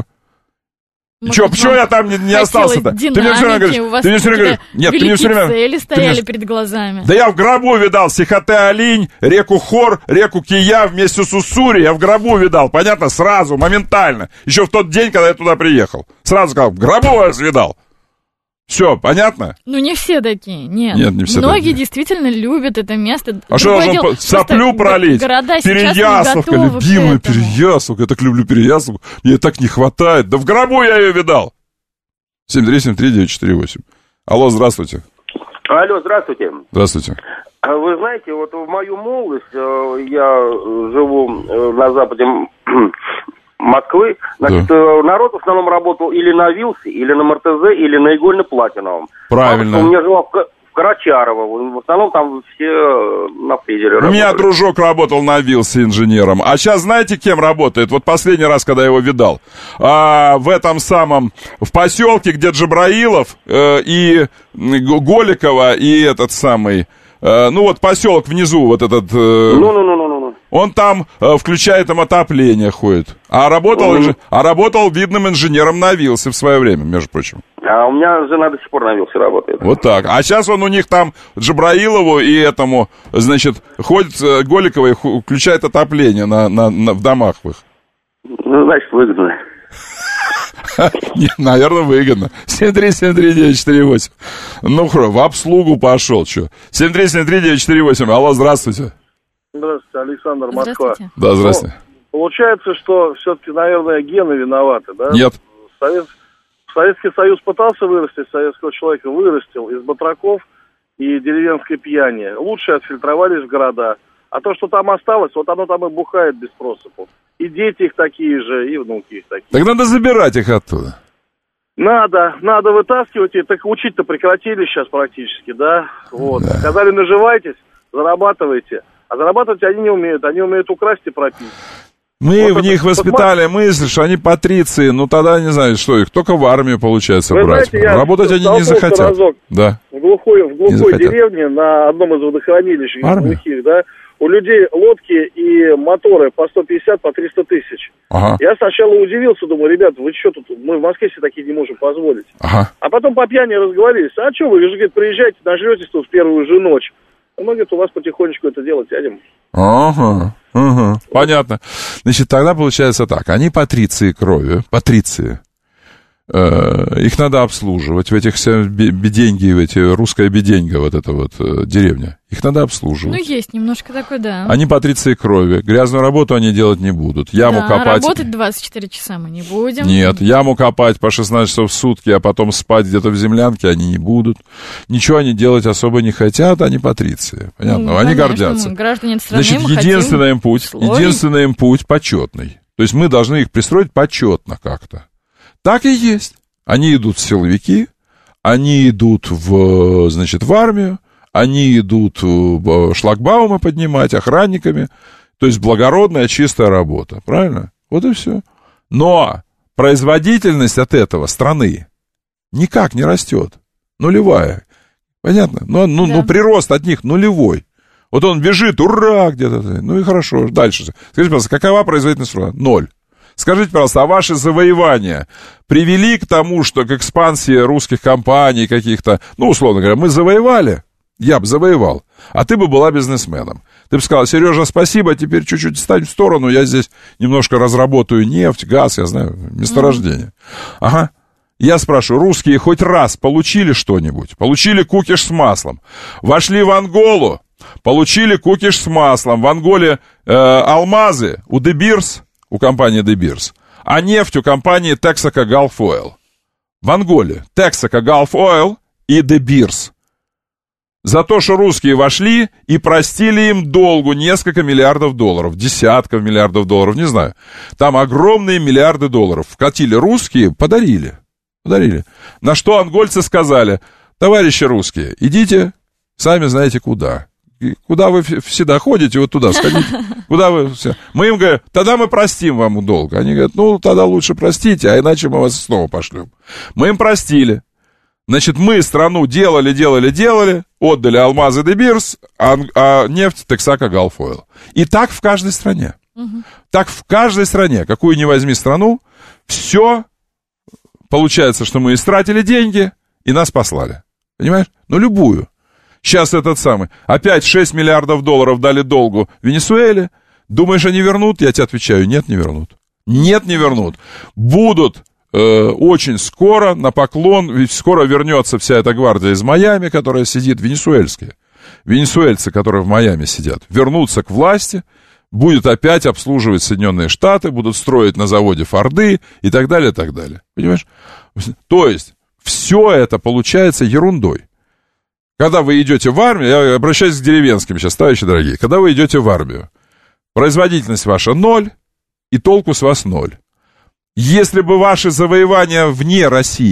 Чё, почему я там не остался-то? Ты мне все время говоришь, нет, ты мне все время... цели стояли перед глазами. Да я в гробу видал Сихоте-Алинь, реку Хор, реку Кия вместе с Уссури, я в гробу видал, понятно, сразу, моментально. Еще в тот день, когда я туда приехал. Сразу сказал, в гробу я вас видал. Все, понятно? Ну, не все такие, нет. Нет, не все Многие такие. действительно любят это место. А что должен соплю пролить? Переяславка, любимая Переяславка. Я так люблю Переяславку. Мне так не хватает. Да в гробу я ее видал. 7373948. Алло, здравствуйте. Алло, здравствуйте. Здравствуйте. Вы знаете, вот в мою молодость, я живу на западе Москвы, значит, народ в основном работал или на Вилсе, или на МРТЗ, или на игольно-платиновом. Правильно. У меня жила в Карачарово. В основном там все на фрезере работают. У меня дружок работал на Вилсе инженером. А сейчас знаете, кем работает? Вот последний раз, когда я его видал. В этом самом, в поселке, где Джабраилов и Голикова, и этот самый... ну вот поселок внизу, вот этот... Он там включает им отопление, ходит. А работал видным инженером на Вилсе в свое время, между прочим. А у меня жена до сих пор на Вилсе работает. Вот так. А сейчас он у них там Джабраилову и этому, значит, ходит Голиковой, включает отопление в домах их. Ну, значит, выгодно. Нет, наверное, выгодно. 7373948. Ну, в обслугу пошел, что. 7373948. Алло, здравствуйте. Здравствуйте, Александр, Москва. Да, здравствуйте. Получается, что все-таки, наверное, гены виноваты, да? Нет. Советский Союз пытался вырастить, советского человека вырастил из батраков и деревенской пьяни. Лучше отфильтровались в города. А то, что там осталось, вот оно там и бухает без просыпу. И дети их такие же, и внуки их такие. Так надо забирать их оттуда. Надо вытаскивать их. Так учить-то прекратили сейчас практически, да? Вот. Да. Сказали, наживайтесь, зарабатывайте. А зарабатывать они не умеют. Они умеют украсть и пропить. Мы вот в них воспитали мысль, что они патриции. Ну, тогда не знаю, что их только в армию, получается, вы брать. Знаете, работать они не захотят. Да. В глухой деревне на одном из водохранилищ глухих, да, у людей лодки и моторы по 150, по 300 тысяч. Ага. Я сначала удивился, думаю, ребят, вы что тут, мы в Москве себе такие не можем позволить. Ага. А потом по пьяни разговорились, а что вы же, говорит, приезжайте, нажретесь тут в первую же ночь. А мы, говорит, у вас потихонечку это дело тянем. Ага. Понятно. Значит, тогда получается так, они патриции крови, патриции. Их надо обслуживать в этих беденьги, в эти русская беденьга, вот эта вот деревня. Их надо обслуживать. Ну, есть немножко такой, да. Они патриции крови. Грязную работу они делать не будут. Яму копать... работать 24 часа мы не будем. Нет, яму копать по 16 часов в сутки, а потом спать где-то в землянке они не будут. Ничего они делать особо не хотят, они патриции. Понятно? Ну, они конечно, гордятся. Граждане страны. Значит, единственный им путь почетный. То есть мы должны их пристроить почетно как-то. Так и есть. Они идут в силовики, они идут в армию, они идут шлагбаумы поднимать, охранниками. То есть благородная, чистая работа. Правильно? Вот и все. Но производительность от этого страны никак не растет. Нулевая. Понятно? Но прирост от них нулевой. Вот он бежит, ура, где-то. Ну и хорошо, дальше. Скажите, пожалуйста, какова производительность труда? 0. Скажите, пожалуйста, а ваши завоевания привели к тому, что к экспансии русских компаний каких-то, ну, условно говоря, мы завоевали, я бы завоевал, а ты бы была бизнесменом. Ты бы сказал, Сережа, спасибо, теперь чуть-чуть стань в сторону, я здесь немножко разработаю нефть, газ, я знаю, месторождение. Ага. Я спрашиваю, русские хоть раз получили что-нибудь? Получили кукиш с маслом. Вошли в Анголу, получили кукиш с маслом. В Анголе алмазы у De Beers, у компании De Beers, а нефть у компании Texaco Gulf Oil. В Анголе Texaco Gulf Oil и De Beers. За то, что русские вошли и простили им долгу несколько миллиардов долларов, десятков миллиардов долларов, не знаю. Там огромные миллиарды долларов вкатили русские, подарили. На что ангольцы сказали, товарищи русские, идите, сами знаете куда. Куда вы всегда ходите, вот туда сходите. Куда вы все? Мы им говорим, тогда мы простим вам долг. Они говорят, ну, тогда лучше простите, а иначе мы вас снова пошлем. Мы им простили. Значит, мы страну делали, отдали алмазы De Beers, а нефть Texaco Gulf Oil. И так в каждой стране. Так в каждой стране, какую ни возьми страну, все получается, что мы истратили деньги, и нас послали. Понимаешь? Ну, любую. Сейчас опять 6 миллиардов долларов дали долгу Венесуэле. Думаешь, они вернут? Я тебе отвечаю, нет, не вернут. Нет, не вернут. Будут очень скоро на поклон, ведь скоро вернется вся эта гвардия из Майами, которая сидит, венесуэльские. Венесуэльцы, которые в Майами сидят, вернутся к власти, будет опять обслуживать Соединенные Штаты, будут строить на заводе Форды и так далее, и так далее. Понимаешь? То есть, все это получается ерундой. Когда вы идете в армию, я обращаюсь к деревенским сейчас, товарищи дорогие, когда вы идете в армию, производительность ваша 0, и толку с вас 0. Если бы ваши завоевания вне России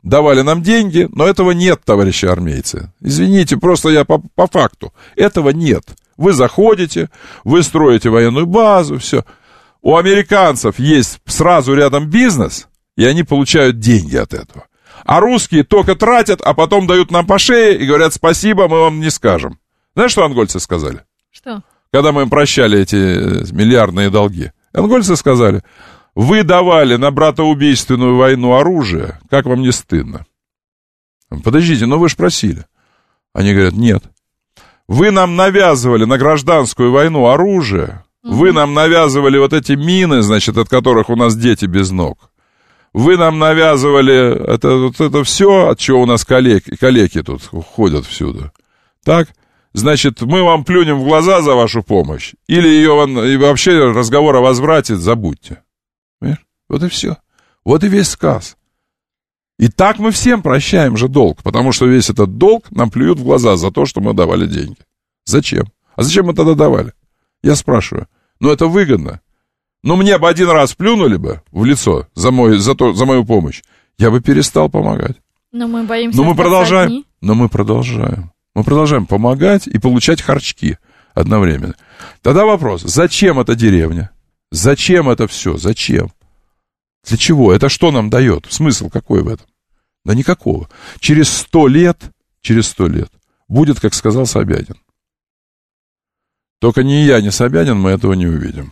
давали нам деньги, но этого нет, товарищи армейцы. Извините, просто я по факту. Этого нет. Вы заходите, вы строите военную базу, все. У американцев есть сразу рядом бизнес, и они получают деньги от этого. А русские только тратят, а потом дают нам по шее и говорят: спасибо, мы вам не скажем. Знаешь, что ангольцы сказали? Что? Когда мы им прощали эти миллиардные долги. Ангольцы сказали: вы давали на братоубийственную войну оружие, как вам не стыдно? Подождите, но вы же просили. Они говорят: нет. Вы нам навязывали на гражданскую войну оружие, вы нам навязывали вот эти мины, значит, от которых у нас дети без ног. Вы нам навязывали это все, от чего у нас калеки тут ходят всюду. Так? Значит, мы вам плюнем в глаза за вашу помощь, или и вообще разговор о возврате забудьте. Понимаешь? Вот и все. Вот и весь сказ. И так мы всем прощаем же долг, потому что весь этот долг нам плюют в глаза за то, что мы давали деньги. Зачем? А зачем мы тогда давали? Я спрашиваю. Ну, это выгодно. Ну, мне бы один раз плюнули бы в лицо за мою помощь, я бы перестал помогать. Но мы боимся. Но мы продолжаем. Мы продолжаем помогать и получать харчки одновременно. Тогда вопрос: зачем эта деревня? Зачем это все? Зачем? Для чего? Это что нам дает? Смысл какой в этом? Да никакого. Через 100 лет будет, как сказал Собянин. Только ни я, ни Собянин мы этого не увидим.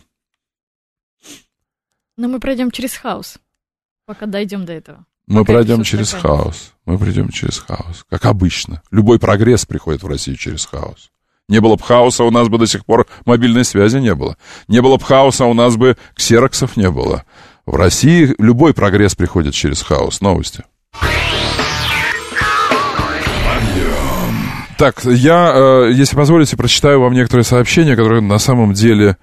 Но мы пройдем через хаос, пока дойдем до этого. Мы пройдем через хаос. Как обычно. Любой прогресс приходит в Россию через хаос. Не было бы хаоса, у нас бы до сих пор мобильной связи не было. Не было бы хаоса, у нас бы ксероксов не было. В России любой прогресс приходит через хаос. Новости. Так, я, если позволите, прочитаю вам некоторые сообщения, которые на самом деле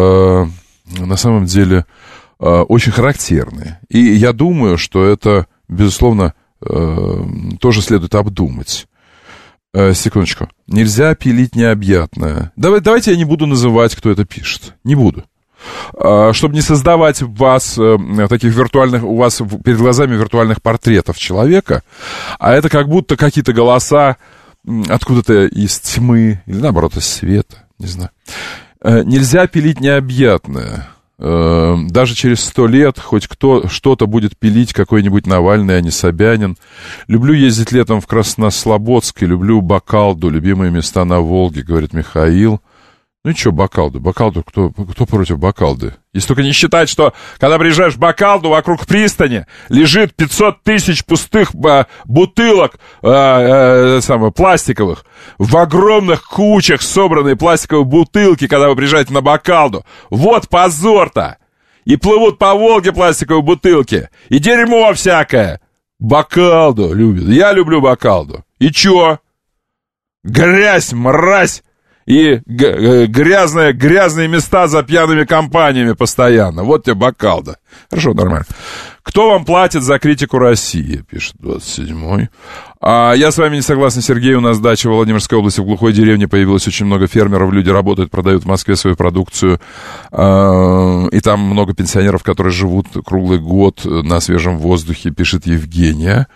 очень характерны. И я думаю, что это, безусловно, тоже следует обдумать. Секундочку. Нельзя пилить необъятное. Давайте я не буду называть, кто это пишет. Не буду. Чтобы не создавать у вас таких виртуальных, у вас перед глазами виртуальных портретов человека, а это как будто какие-то голоса откуда-то из тьмы, или наоборот, из света, не знаю. Нельзя пилить необъятное. Даже через 100 лет хоть что-то будет пилить, какой-нибудь Навальный, а не Собянин. Люблю ездить летом в Краснослободск, люблю Бакалду, любимые места на Волге, говорит Михаил. Ну и что Бакалду? Бакалду, кто против Бакалды? Если только не считать, что когда приезжаешь в Бакалду, вокруг пристани лежит 500 тысяч пустых бутылок пластиковых. В огромных кучах собранные пластиковые бутылки, когда вы приезжаете на Бакалду. Вот позор-то! И плывут по Волге пластиковые бутылки. И дерьмо всякое. Бакалду любят. Я люблю Бакалду. И чё? Грязь, мразь! И грязные места за пьяными компаниями постоянно. Вот тебе Бакалда. Хорошо, нормально. Кто вам платит за критику России? Пишет 27-й. Я с вами не согласен, Сергей. У нас дача в Владимирской области, в глухой деревне. Появилось очень много фермеров. Люди работают, продают в Москве свою продукцию. И там много пенсионеров, которые живут круглый год на свежем воздухе, пишет Евгения.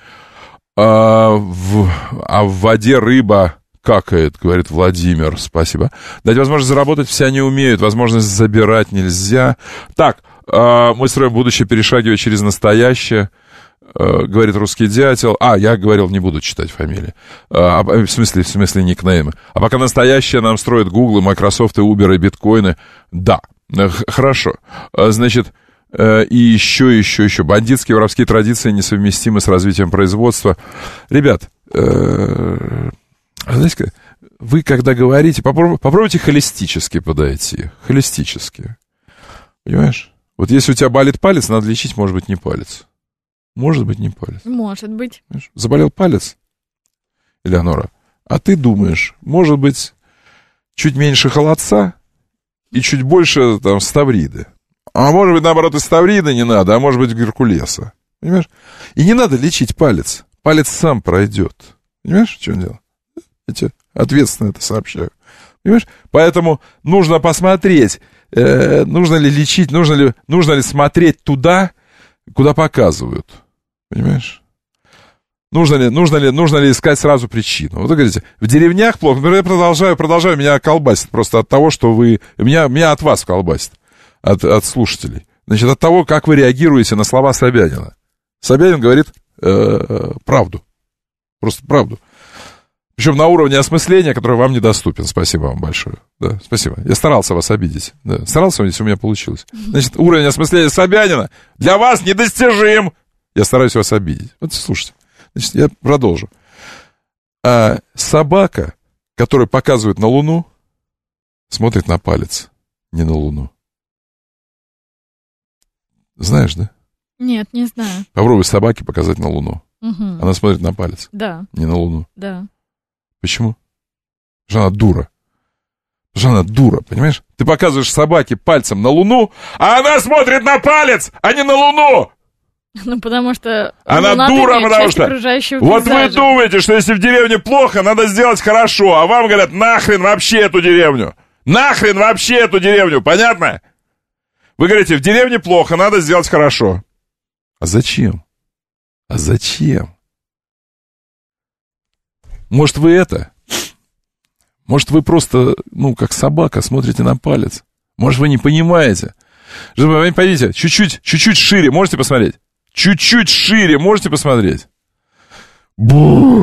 В воде рыба какает, говорит Владимир, спасибо. Дать возможность заработать все не умеют, возможность забирать нельзя. Так, мы строим будущее, перешагивая через настоящее, говорит русский дятел. Я говорил, не буду читать фамилии. В смысле никнеймы. А пока настоящее нам строят Google, Microsoft, и Uber, и биткоины. Да, хорошо. Значит, и еще. Бандитские воровские традиции несовместимы с развитием производства. Ребят, знаете, вы когда говорите, попробуйте холистически подойти. Холистически. Понимаешь? Вот если у тебя болит палец, надо лечить, может быть, не палец. Может быть, не палец. Может быть. Понимаешь? Заболел палец, Элеонора, а ты думаешь, может быть, чуть меньше холодца и чуть больше там ставриды. А может быть, наоборот, и ставриды не надо, а может быть, геркулеса. Понимаешь? И не надо лечить палец. Палец сам пройдет. Понимаешь, в чем дело? Я тебе ответственно это сообщаю. Понимаешь? Поэтому нужно посмотреть, нужно ли лечить, нужно ли смотреть туда, куда показывают. Понимаешь? Нужно ли искать сразу причину? Вот вы говорите, в деревнях плохо. Я продолжаю, меня колбасит просто от того, что вы... Меня от вас колбасит, от слушателей. Значит, от того, как вы реагируете на слова Собянина. Собянин говорит правду. Просто правду. Причем на уровне осмысления, который вам недоступен. Спасибо вам большое. Да, спасибо. Я старался вас обидеть. Да, старался, если у меня получилось. Значит, уровень осмысления Собянина для вас недостижим. Я стараюсь вас обидеть. Вот слушайте. Значит, я продолжу. А собака, которая показывает на Луну, смотрит на палец, не на Луну. Знаешь, да? Нет, не знаю. Попробуй собаке показать на Луну. Угу. Она смотрит на палец. Да. Не на Луну. Да. Почему? Потому что она дура. Потому что она дура, понимаешь? Ты показываешь собаке пальцем на Луну, а она смотрит на палец, а не на Луну! Ну, потому что... Она дура, потому что... Вот вы думаете, что если в деревне плохо, надо сделать хорошо, а вам говорят, нахрен вообще эту деревню! Нахрен вообще эту деревню, понятно? Вы говорите, в деревне плохо, надо сделать хорошо. А зачем? А зачем? Может, вы это? Может, вы просто, как собака, смотрите на палец? Может, вы не понимаете? Вы пойдите, чуть-чуть шире можете посмотреть? Чуть-чуть шире можете посмотреть? Бу!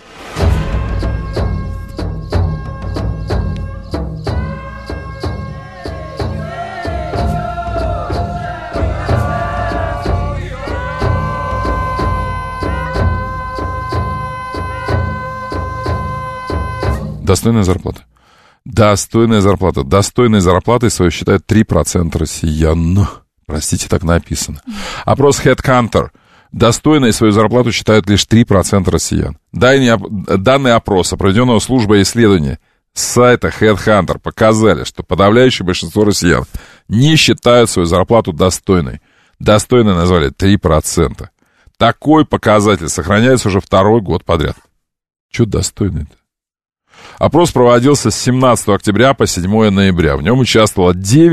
Достойная зарплата. Достойная зарплата. Достойной зарплатой свою считают 3% россиян. Простите, так написано. Опрос HeadHunter. Достойной свою зарплату считают лишь 3% россиян. Данные опроса, проведенного службой исследования с сайта HeadHunter, показали, что подавляющее большинство россиян не считают свою зарплату достойной. Достойной назвали 3%. Такой показатель сохраняется уже второй год подряд. Чё достойный-то? Опрос проводился с 17 октября по 7 ноября. В нем участвовало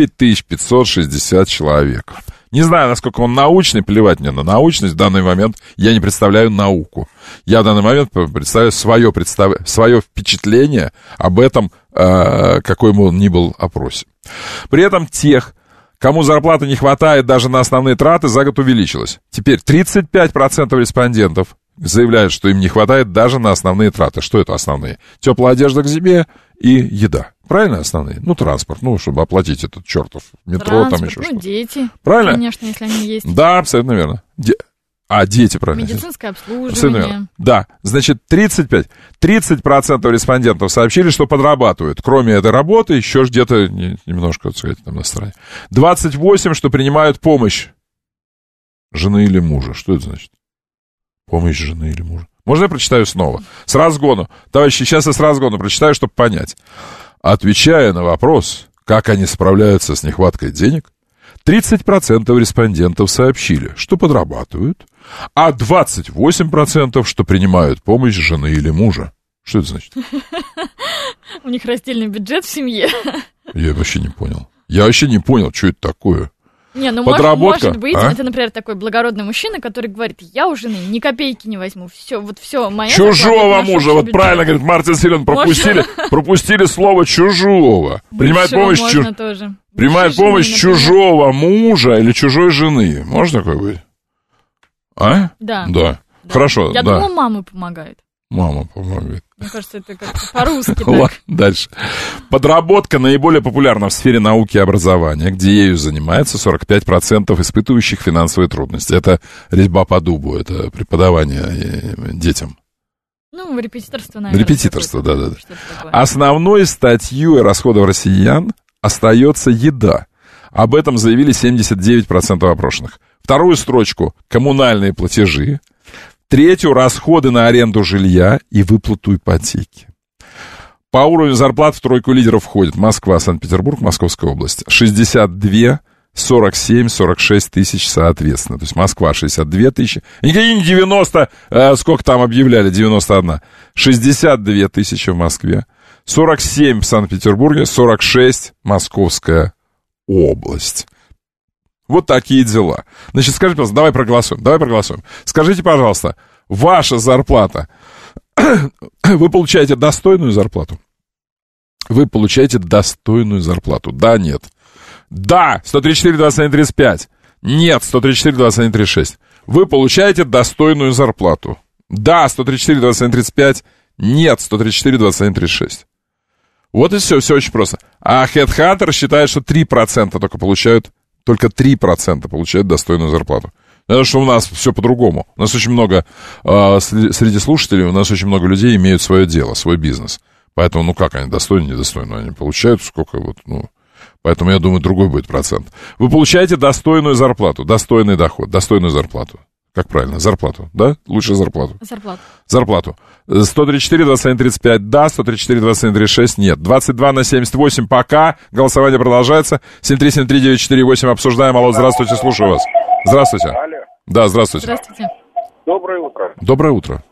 9560 человек. Не знаю, насколько он научный, плевать мне на научность. В данный момент я не представляю науку. Я в данный момент представляю свое впечатление об этом, какой бы он ни был опросе. При этом тех, кому зарплаты не хватает даже на основные траты, за год увеличилось. Теперь 35% респондентов заявляют, что им не хватает даже на основные траты. Что это основные? Теплая одежда к зиме и еда. Правильно основные? Транспорт, чтобы оплатить этот чертов метро, там еще что-то. Дети. Правильно? Конечно, если они есть. Да, абсолютно верно. Дети, правильно. Медицинское обслуживание. Да, значит, 30% респондентов сообщили, что подрабатывают. Кроме этой работы, еще где-то немножко, так сказать, там на стороне. 28%, что принимают помощь жены или мужа. Что это значит? Помощь жены или мужа. Можно я прочитаю снова? С разгону. Товарищи, сейчас я с разгону прочитаю, чтобы понять. Отвечая на вопрос, как они справляются с нехваткой денег, 30% респондентов сообщили, что подрабатывают, а 28%, что принимают помощь жены или мужа. Что это значит? У них раздельный бюджет в семье. Я вообще не понял. Что это такое. Не, подработка, может быть, это, например, такой благородный мужчина, который говорит, я у жены ни копейки не возьму, все моя... Чужого мужа, вот правильно говорит Мартин Силен, пропустили слово чужого. Принимает помощь чужого мужа или чужой жены. Можно такое быть? А? Да. Хорошо, Я думала, мамы помогают. Мама помогает. Мне кажется, это как-то по-русски. Ладно, дальше. Подработка наиболее популярна в сфере науки и образования, где ею занимается 45% испытывающих финансовые трудности. Это резьба по дубу, это преподавание детям. Репетиторство, наверное. Репетиторство, да. Основной статьей расходов россиян остается еда. Об этом заявили 79% опрошенных. Вторую строчку – коммунальные платежи. Третью – расходы на аренду жилья и выплату ипотеки. По уровню зарплат в тройку лидеров входят Москва, Санкт-Петербург, Московская область. 62, 47, 46 тысяч соответственно. То есть Москва 62 тысячи. Никакие не 90, сколько там объявляли, 91. 62 тысячи в Москве. 47 в Санкт-Петербурге, 46 Московская область. Вот такие дела. Значит, скажите, пожалуйста, давай проголосуем. Скажите, пожалуйста, ваша зарплата, вы получаете достойную зарплату? Вы получаете достойную зарплату? Да, нет. Да, 134, 21, 35. Нет, 134, 21, 36. Вы получаете достойную зарплату? Да, 134, 21, 35. Нет, 134, 21, 36. Вот и все, все очень просто. А HeadHunter считает, что 3% только 3% получают достойную зарплату. Потому что у нас все по-другому. У нас очень много, среди слушателей, у нас очень много людей имеют свое дело, свой бизнес. Поэтому, ну как они, достойны, недостойны, они получают сколько вот, ну... Поэтому, я думаю, другой будет процент. Вы получаете достойную зарплату, достойный доход, достойную зарплату. Как правильно? Зарплату, да? Лучше зарплату. Зарплату. 134, 21, 35, да. 134, 21, 36, нет. 22/78, пока. Голосование продолжается. 7373948, обсуждаем. Алло, здравствуйте, слушаю вас. Здравствуйте. Алло. Да, здравствуйте. Здравствуйте. Доброе утро. Доброе утро.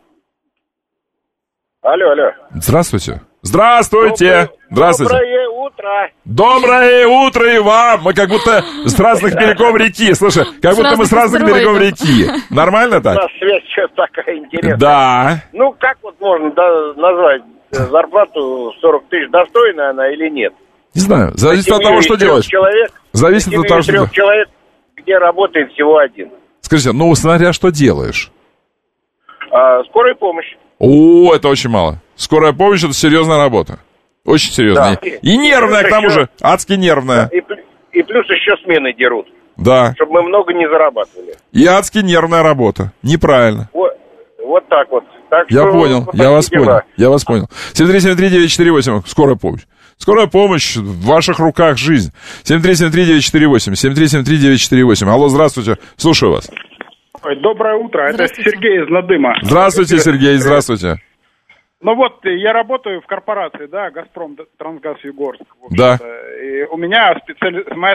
Алло. Здравствуйте. Здравствуйте. Здравствуйте. Доброе утро. Доброе утро и вам. Мы как будто с разных берегов реки. Слушай, как будто мы с разных берегов реки. Нормально так? У нас связь что-то такая интересная. Да. Ну, как вот можно назвать зарплату 40 тысяч, достойная она или нет? Не знаю. Зависит от того, что делаешь. Зависит от того, что делаешь. Человек, где работает всего один. Скажите, ну, смотря что делаешь. Скорая помощь. О, это очень мало. Скорая помощь — это серьезная работа. Очень серьезная. Да. И нервная, к тому же. Адски нервная. И плюс еще смены дерут. Да. Чтобы мы много не зарабатывали. И адски нервная работа. Неправильно. Вот так вот. Так я что, понял, я вас понял. 7373948, скорая помощь. Скорая помощь, в ваших руках жизнь. 7373948, 7373948. Алло, здравствуйте, слушаю вас. Доброе утро, это Сергей из Надыма. Здравствуйте, Сергей, здравствуйте. Ну вот, я работаю в корпорации, да, «Газпром Трансгаз Югорск». Да. И у меня моя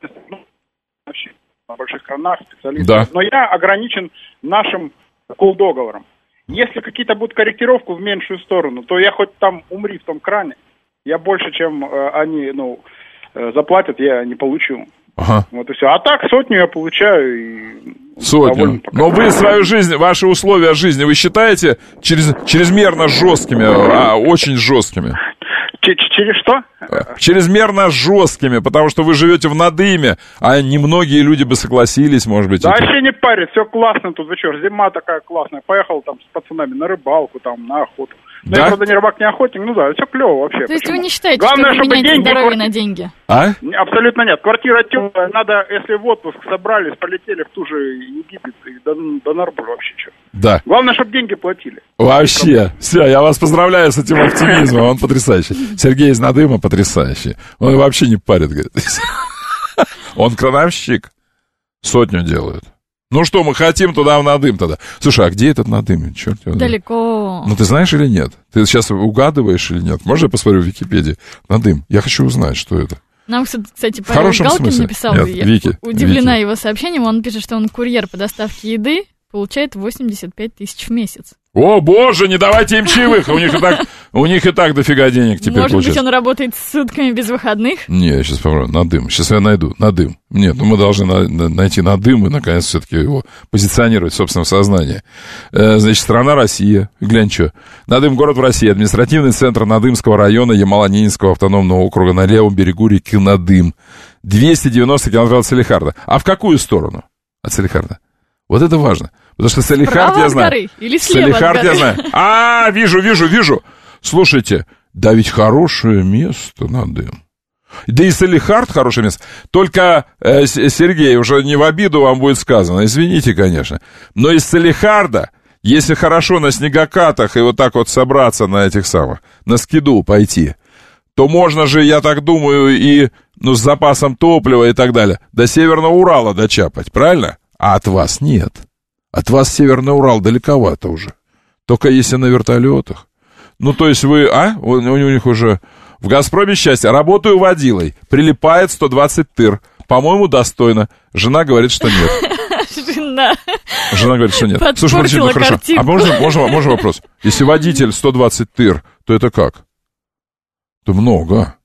на больших кранах специалист. Да. Но я ограничен нашим кул-договором. Если какие-то будут корректировки в меньшую сторону, то я хоть там умри в том кране, я больше, чем они, заплатят, я не получу. Ага. Вот и все. А так сотню я получаю и... Сотню. Но вы свою жизнь, ваши условия жизни, вы считаете чрезмерно жесткими, очень жесткими? Через что? Чрезмерно жесткими, потому что вы живете в Надыме, а немногие люди бы согласились, может быть. Да вообще не парит, все классно тут, вы что, зима такая классная, поехал там с пацанами на рыбалку, там, на охоту. Да? Я, правда, не рыбак, не охотник, все клево вообще. То есть вы не считаете, главное, что вы меняете здоровье на деньги? А? Абсолютно нет. Квартира теплая, надо, если в отпуск собрались, полетели в ту же Египет и до Нарбуль вообще что. Да. Главное, чтобы деньги платили. Вообще. Все, я вас поздравляю с этим оптимизмом, он потрясающий. Сергей из Надыма потрясающий. Он вообще не парит, говорит. Он крановщик. Сотню делает. Ну что, мы хотим туда в Надым тогда. Слушай, а где этот Надым? Черт его знает. Далеко. Ну ты знаешь или нет? Ты сейчас угадываешь или нет? Можно я посмотрю в Википедии? Надым. Я хочу узнать, что это. Нам, кстати, Павел Галкин написал, нет, Вики, удивлена его сообщением, он пишет, что он курьер по доставке еды, получает 85 тысяч в месяц. О, боже, не давайте им чаевых, у них и так дофига денег теперь может получается. Быть, он работает сутками без выходных? Не, я сейчас попробую, Надым, сейчас я найду, Надым. Нет, мы должны найти Надым и, наконец, все-таки его позиционировать в собственном сознании. Значит, страна Россия, глянь, что. Надым — город в России, административный центр Надымского района Ямало-Ненецкого автономного округа на левом берегу реки Надым. 290 километров от Салехарда. А в какую сторону от Салехарда? Вот это важно. Потому что Салехард я знаю. Горы, или слева Салехард от горы. я знаю. Вижу. Слушайте, да ведь хорошее место Надым. Да и Салехард хорошее место. Только, Сергей, уже не в обиду вам будет сказано, извините, конечно. Но из Салехарда, если хорошо на снегокатах и вот так вот собраться на этих самых, на скиду пойти, то можно же, я так думаю, и с запасом топлива и так далее, до Северного Урала дочапать, правильно? А от вас нет. От вас Северный Урал далековато уже. Только если на вертолетах. Ну, то есть вы, у них уже в «Газпроме» счастье. Работаю водилой. Прилипает 120 тыр. По-моему, достойно. Жена говорит, что нет. Жена говорит, что нет. Слушай, ну хорошо. А можно вопрос? Если водитель 120 тыр, то это как? Это много.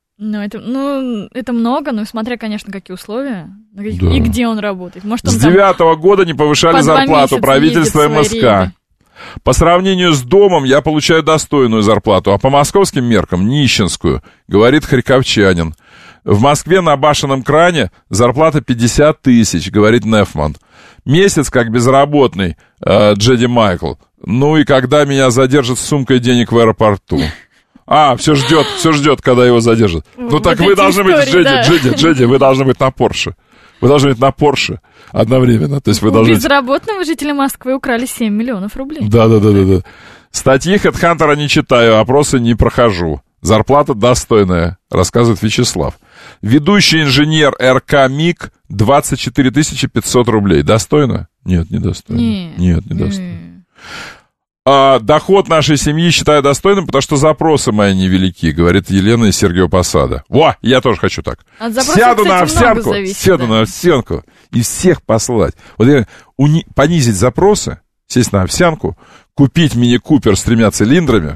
Это много, но смотря, конечно, какие условия, и где он работает. Может, он с 9-го года не повышали зарплату правительства МСК. По сравнению с домом я получаю достойную зарплату, а по московским меркам нищенскую, говорит харьковчанин. В Москве на башенном кране зарплата 50 тысяч, говорит Нефман. Месяц как безработный, Джеди Майкл. Ну и когда меня задержат с сумкой денег в аэропорту. Все ждет, когда его задержат. Ну так вы должны быть, Джеди, вы должны быть на Порше. Вы должны быть на Порше одновременно. То есть вы должны... Безработного жителя Москвы украли 7 миллионов рублей. Да. Статьи HeadHunter не читаю, опросы не прохожу. Зарплата достойная, рассказывает Вячеслав. Ведущий инженер РК МИГ 24 500 рублей. Достойно? Нет, недостойно. Нет, недостойно. Доход нашей семьи считаю достойным, потому что запросы мои невелики, говорит Елена из Сергеева Посада. Я тоже хочу так. Сяду на овсянку и всех послать. Вот понизить запросы, сесть на овсянку, купить мини-купер с 3 цилиндрами,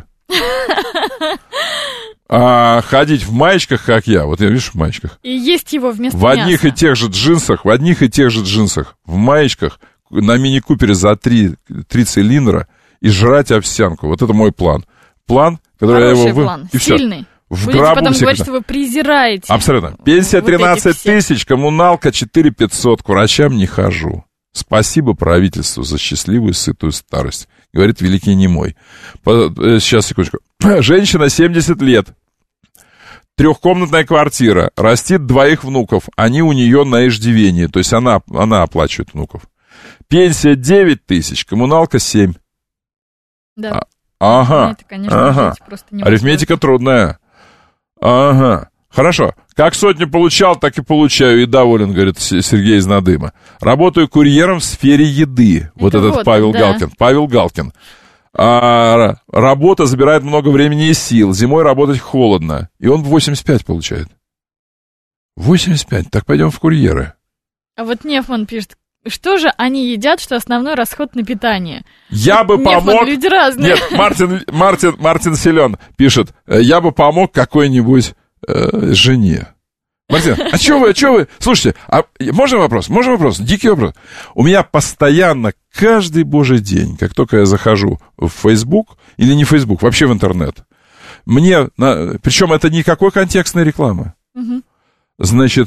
ходить в маечках, как я. Вот я, видишь, в маечках. И есть его вместо мяса. В одних и тех же джинсах, в маечках, на мини-купере за 3 цилиндра и жрать овсянку. Вот это мой план. План, который хороший я его... план, и сильный. В будете гробу потом всегда. говорить, что вы презираете. Абсолютно. Пенсия 13 тысяч, коммуналка 4 500, к врачам не хожу. Спасибо правительству за счастливую, сытую старость, говорит великий немой. Сейчас, секундочку. Женщина 70 лет. 3-комнатная квартира. Растит 2 внуков. Они у нее на иждивении. То есть она оплачивает внуков. Пенсия 9 тысяч, коммуналка 7. Да. Ага. Это, конечно, арифметика трудная. Ага. Хорошо. Как сотню получал, так и получаю. И доволен, говорит Сергей из Надыма. Работаю курьером в сфере еды. Вот этот Павел Галкин. Павел Галкин. Работа забирает много времени и сил. Зимой работать холодно. И он 85 получает. 85. Так пойдем в курьеры. А вот Нефман пишет. Что же они едят, что основной расход на питание? Я бы помог... Люди разные. Нет, Мартин Силен пишет, я бы помог какой-нибудь жене. Мартин, а что вы? Слушайте, можно вопрос? Дикий вопрос. У меня постоянно, каждый божий день, как только я захожу в Facebook, или не Facebook, вообще в интернет, причем это никакой контекстной рекламы. Угу. Значит,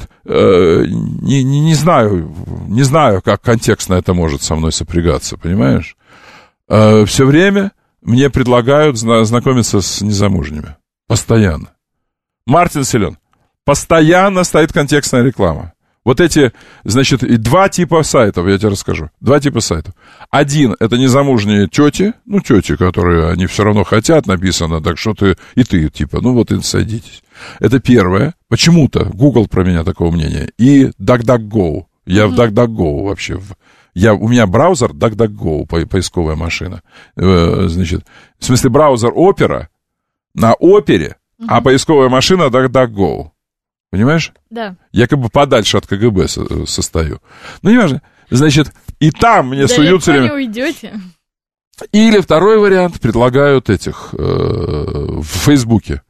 не знаю, как контекстно это может со мной сопрягаться, понимаешь? Все время мне предлагают знакомиться с незамужними. Постоянно. Мартин Силен. Постоянно стоит контекстная реклама. Вот эти, значит, 2 типа сайтов, я тебе расскажу. 2 типа сайтов. Один, это незамужние тети, которые они все равно хотят, написано, так что ты, типа, и садитесь. Это первое. Почему-то Google про меня такого мнения. И DuckDuckGo. Я в DuckDuckGo вообще. У меня браузер DuckDuckGo, поисковая машина. Значит, в смысле браузер Opera на Опере, а поисковая машина DuckDuckGo. Понимаешь? Да. Я как бы подальше от КГБ состою. неважно. Значит, и там мне суют все время... не уйдете. Или второй вариант, предлагают в Фейсбуке.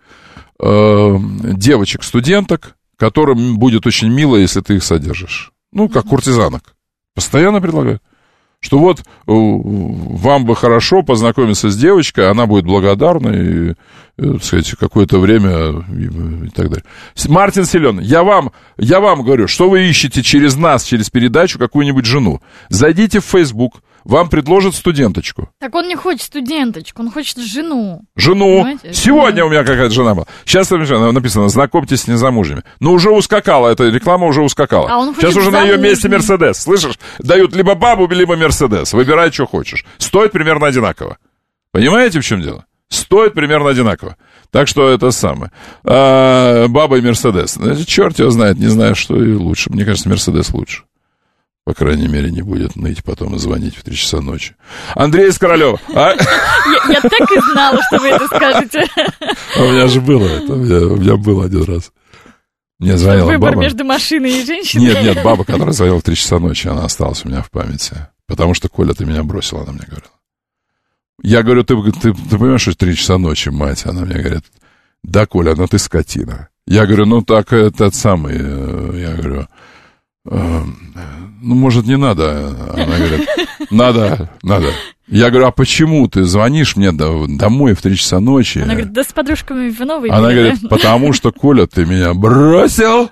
Девочек-студенток, которым будет очень мило, если ты их содержишь. Как куртизанок. Постоянно предлагают. Что вот вам бы хорошо познакомиться с девочкой, она будет благодарна, и, так сказать, какое-то время и так далее. Мартин Силен, я вам говорю, что вы ищете через нас, через передачу какую-нибудь жену. Зайдите в Facebook, вам предложат студенточку. Так он не хочет студенточку, он хочет жену. Жену. Понимаете? Сегодня у меня какая-то жена была. Сейчас написано, знакомьтесь с незамужними. Но уже ускакала, эта реклама уже ускакала. Сейчас уже на ее месте Мерседес, слышишь? Дают либо бабу, либо Мерседес. Выбирай, что хочешь. Стоит примерно одинаково. Понимаете, в чем дело? Стоит примерно одинаково. Так что это самое. Баба и Мерседес. Значит, черт его знает, не знаю, что и лучше. Мне кажется, Мерседес лучше. По крайней мере, не будет ныть потом и звонить в 3 часа ночи. Андрей из Королева. Я так и знала, что вы это скажете. У меня же было это. У меня было один раз. Мне звонила выбор баба. Между машиной и женщиной? Нет, баба, которая звонила в 3 часа ночи, она осталась у меня в памяти. Потому что, Коля, ты меня бросил, она мне говорила. Я говорю, ты понимаешь, что 3 часа ночи, мать? Она мне говорит, да, Коля, но ты скотина. Я говорю, так, этот самый, я говорю... ну, может, не надо. Она говорит, надо. Я говорю, а почему ты звонишь мне домой в 3 часа ночи? Она говорит, да с подружками вино выпили. Она говорит, потому что, Коля, ты меня бросил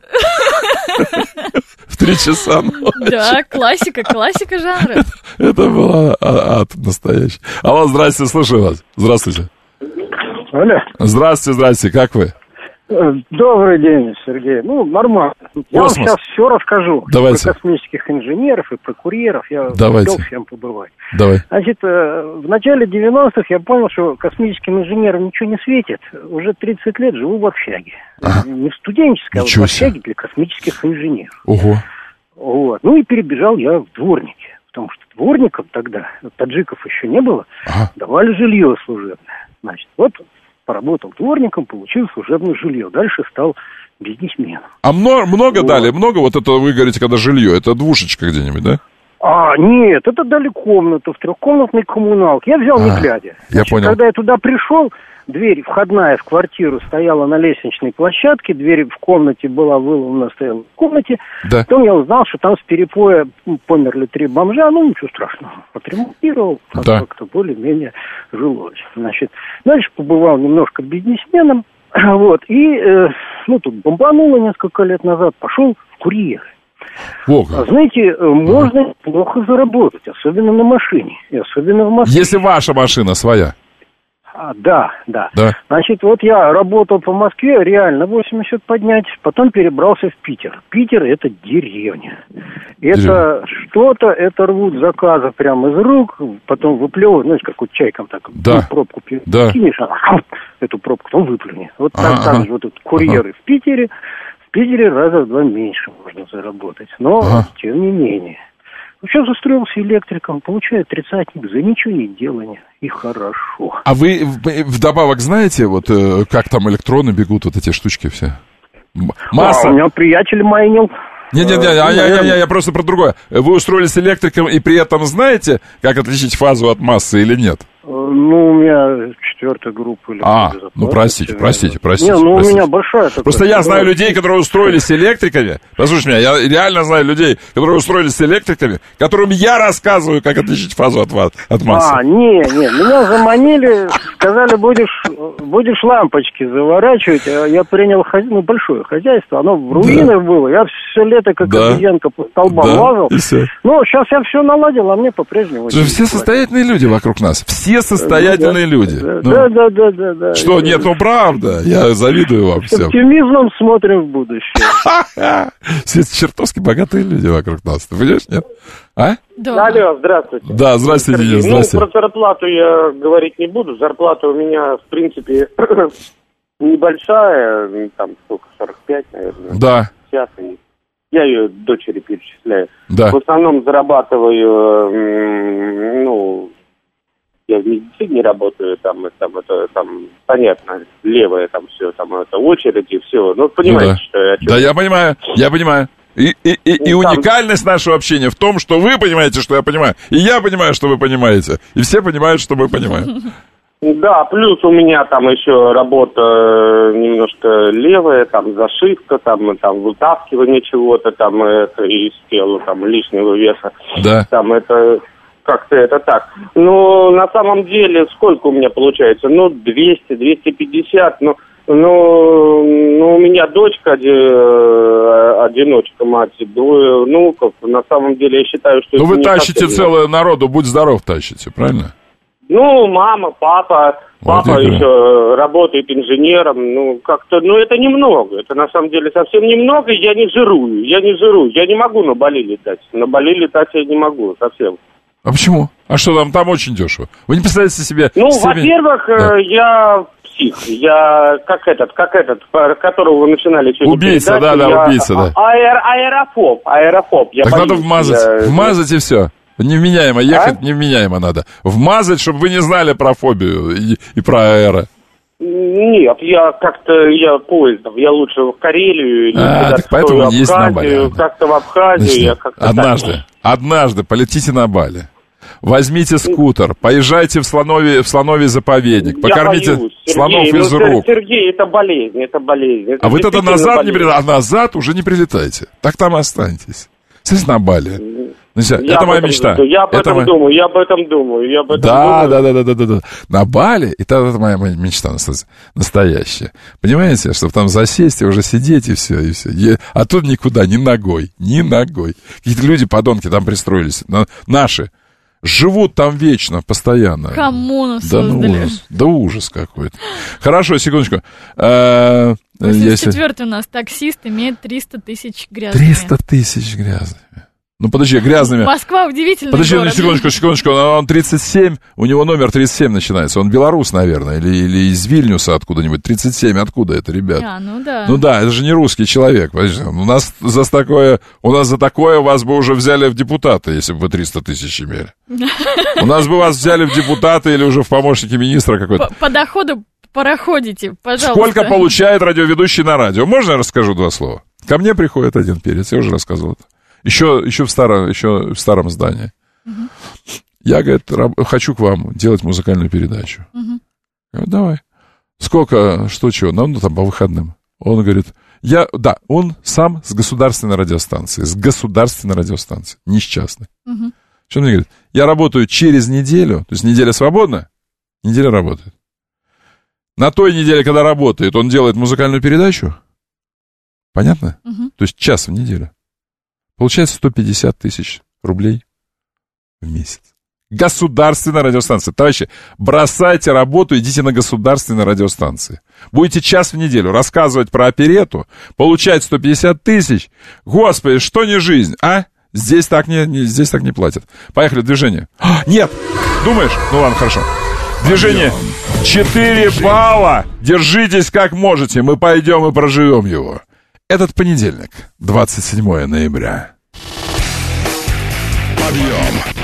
в 3 часа ночи. Да, классика жанра. Это было ад настоящий. Алло, здрасте, слушаю вас. Здравствуйте. Алло. Здравствуйте, как вы? Добрый день, Сергей. Ну, нормально. Я вам сейчас все расскажу. Давайте. Про космических инженеров и про курьеров. Я успел всем побывать. Давай. Значит, в начале 90-х я понял, что космическим инженерам ничего не светит. Уже 30 лет живу в общаге. Не в студенческой, а в общаге для космических инженеров. Ого. Вот. Ну и перебежал я в дворники. Потому что дворникам тогда, таджиков еще не было, давали жилье служебное. Значит, вот поработал дворником, получил служебное жилье. Дальше стал бизнесменом. А много дали? Много вот это, вы говорите, когда жилье? Это двушечка где-нибудь, да? Нет, это дали комнату в 3-комнатной коммуналке. Я взял не глядя. Я понял. Когда я туда пришел, дверь входная в квартиру стояла на лестничной площадке, дверь в комнате была выломана, стояла в комнате. Да. Потом я узнал, что там с перепоя померли 3 бомжа, ну ничего страшного. Отремонтировал, как-то более-менее жилось. Значит, дальше побывал немножко бизнесменом, вот, и, тут бомбануло несколько лет назад, пошел в курьеры. Знаете, можно плохо заработать, особенно на машине, и особенно в Москве. Если ваша машина своя. Да. Значит, вот я работал по Москве, реально 80 поднять, потом перебрался в Питер. Питер — это деревня. Это что-то, это рвут заказы прямо из рук, потом выплевывают, знаете, как вот чайком так, пробку кинешь, эту пробку, потом выплюни. Вот так же вот тут курьеры в Питере раза в 2 меньше можно заработать. Но, тем не менее. Сейчас устроился электриком, получаю 30-ник за ничего не делание. И хорошо. А вы вдобавок знаете, вот как там электроны бегут, вот эти штучки все? Масса. У меня приятель майнил. Я просто про другое. Вы устроились электриком и при этом знаете, как отличить фазу от массы или нет? Ну, у меня 4-я группа. Простите. У меня большая такая. Просто я знаю людей, которые устроились электриками. Послушайте меня, я реально знаю людей, которые устроились электриками, которым я рассказываю, как отличить фазу от массы. Меня заманили, сказали, будешь лампочки заворачивать. Я принял большое хозяйство, оно в руинах было. Я все лето, как обезьянка, по столбам лазал. Ну, сейчас я все наладил, а мне по-прежнему... Все состоятельные люди вокруг нас. Все состоятельные люди. Да. Что, нет, правда. Я завидую вам всем. С оптимизмом смотрим в будущее. Все чертовски богатые люди вокруг нас. Ты понимаешь, нет? Да. Алло, здравствуйте. Да, здравствуйте, Денис, здравствуйте. Про зарплату я говорить не буду. Зарплата у меня, в принципе, небольшая. Там сколько, 45, наверное. Да. Сейчас я ее дочери перечисляю. Да. В основном зарабатываю, я в медицине работаю, там понятно, левое там все, там это очереди, все. Ну, понимаете, что я... Да, я понимаю. И уникальность нашего общения в том, что вы понимаете, что я понимаю, и я понимаю, что вы понимаете, и все понимают, что мы понимаем. Да, плюс у меня там еще работа немножко левая, там зашивка, там вытаскивание чего-то, там это из тела, там лишнего веса. Да. Там это... Как-то это так. Но на самом деле сколько у меня получается? 200, 250. У меня дочка одиночка, мать, 2 внуков. На самом деле я считаю, что... вы тащите целую народу, будь здоров, тащите, правильно? Мама, папа. Папа еще работает инженером. Это немного. Это на самом деле совсем немного. Я не жирую. Я не могу на Бали летать. На Бали летать я не могу совсем. А почему? А что там очень дешево? Вы не представляете себе... во-первых, я псих. Я как этот, которого вы начинали сегодня. Убийца, убийца, да. Аэрофоб. Так надо вмазать. Вмазать и все. Невменяемо. Ехать невменяемо надо. Вмазать, чтобы вы не знали про фобию и про аэро. Нет, я поездом. Я лучше в Карелию. Так поэтому есть на Бали. Как-то в Абхазию. Однажды полетите на Бали. Возьмите скутер, поезжайте в слоновий заповедник, покормите слонов из рук. Сергей, это болезнь. А вы тогда назад не прилетаете, а назад уже не прилетайте. Так там и останетесь. Сидите на Бали. Это моя мечта. Я об этом думаю. Да. На Бали, и это моя мечта настоящая. Понимаете, чтобы там засесть и уже сидеть, и все. А тут никуда, ни ногой. Какие-то люди, подонки, там пристроились. Наши. Живут там вечно, постоянно. Коммуну создали. Да ужас какой-то. Хорошо, секундочку. 84-й у нас таксист имеет 300 тысяч грязными. 300 тысяч грязными. Ну, подожди, грязными. Москва удивительный подожди, город. Секундочку. Он 37, у него номер 37 начинается. Он белорус, наверное, или из Вильнюса откуда-нибудь. 37, откуда это, ребят? Ну да. Ну да, это же не русский человек. У нас за такое вас бы уже взяли в депутаты, если бы вы 300 тысяч имели. У нас бы вас взяли в депутаты или уже в помощники министра какой-то. По доходу проходите, пожалуйста. Сколько получает радиоведущий на радио? Можно я расскажу 2 слова? Ко мне приходит один перец, я уже рассказывал это. Еще в старом здании. Я, говорит, хочу к вам делать музыкальную передачу. Я говорю, давай. Сколько, что, чего? Ну, там по выходным. Он говорит, он сам с государственной радиостанции. Не с частной. Что он мне говорит? Я работаю через неделю, то есть неделя свободна, неделя работает. На той неделе, когда работает, он делает музыкальную передачу. Понятно? То есть час в неделю. Получается 150 тысяч рублей в месяц. Государственная радиостанция. Товарищи, бросайте работу, идите на государственные радиостанции. Будете час в неделю рассказывать про оперетту, получать 150 тысяч. Господи, что не жизнь, а? Здесь так не платят. Поехали, движение. Нет! Думаешь? Ну ладно, хорошо. Движение. 4 балла. Держитесь как можете. Мы пойдем и проживем его. Этот понедельник, 27 ноября. Подъем!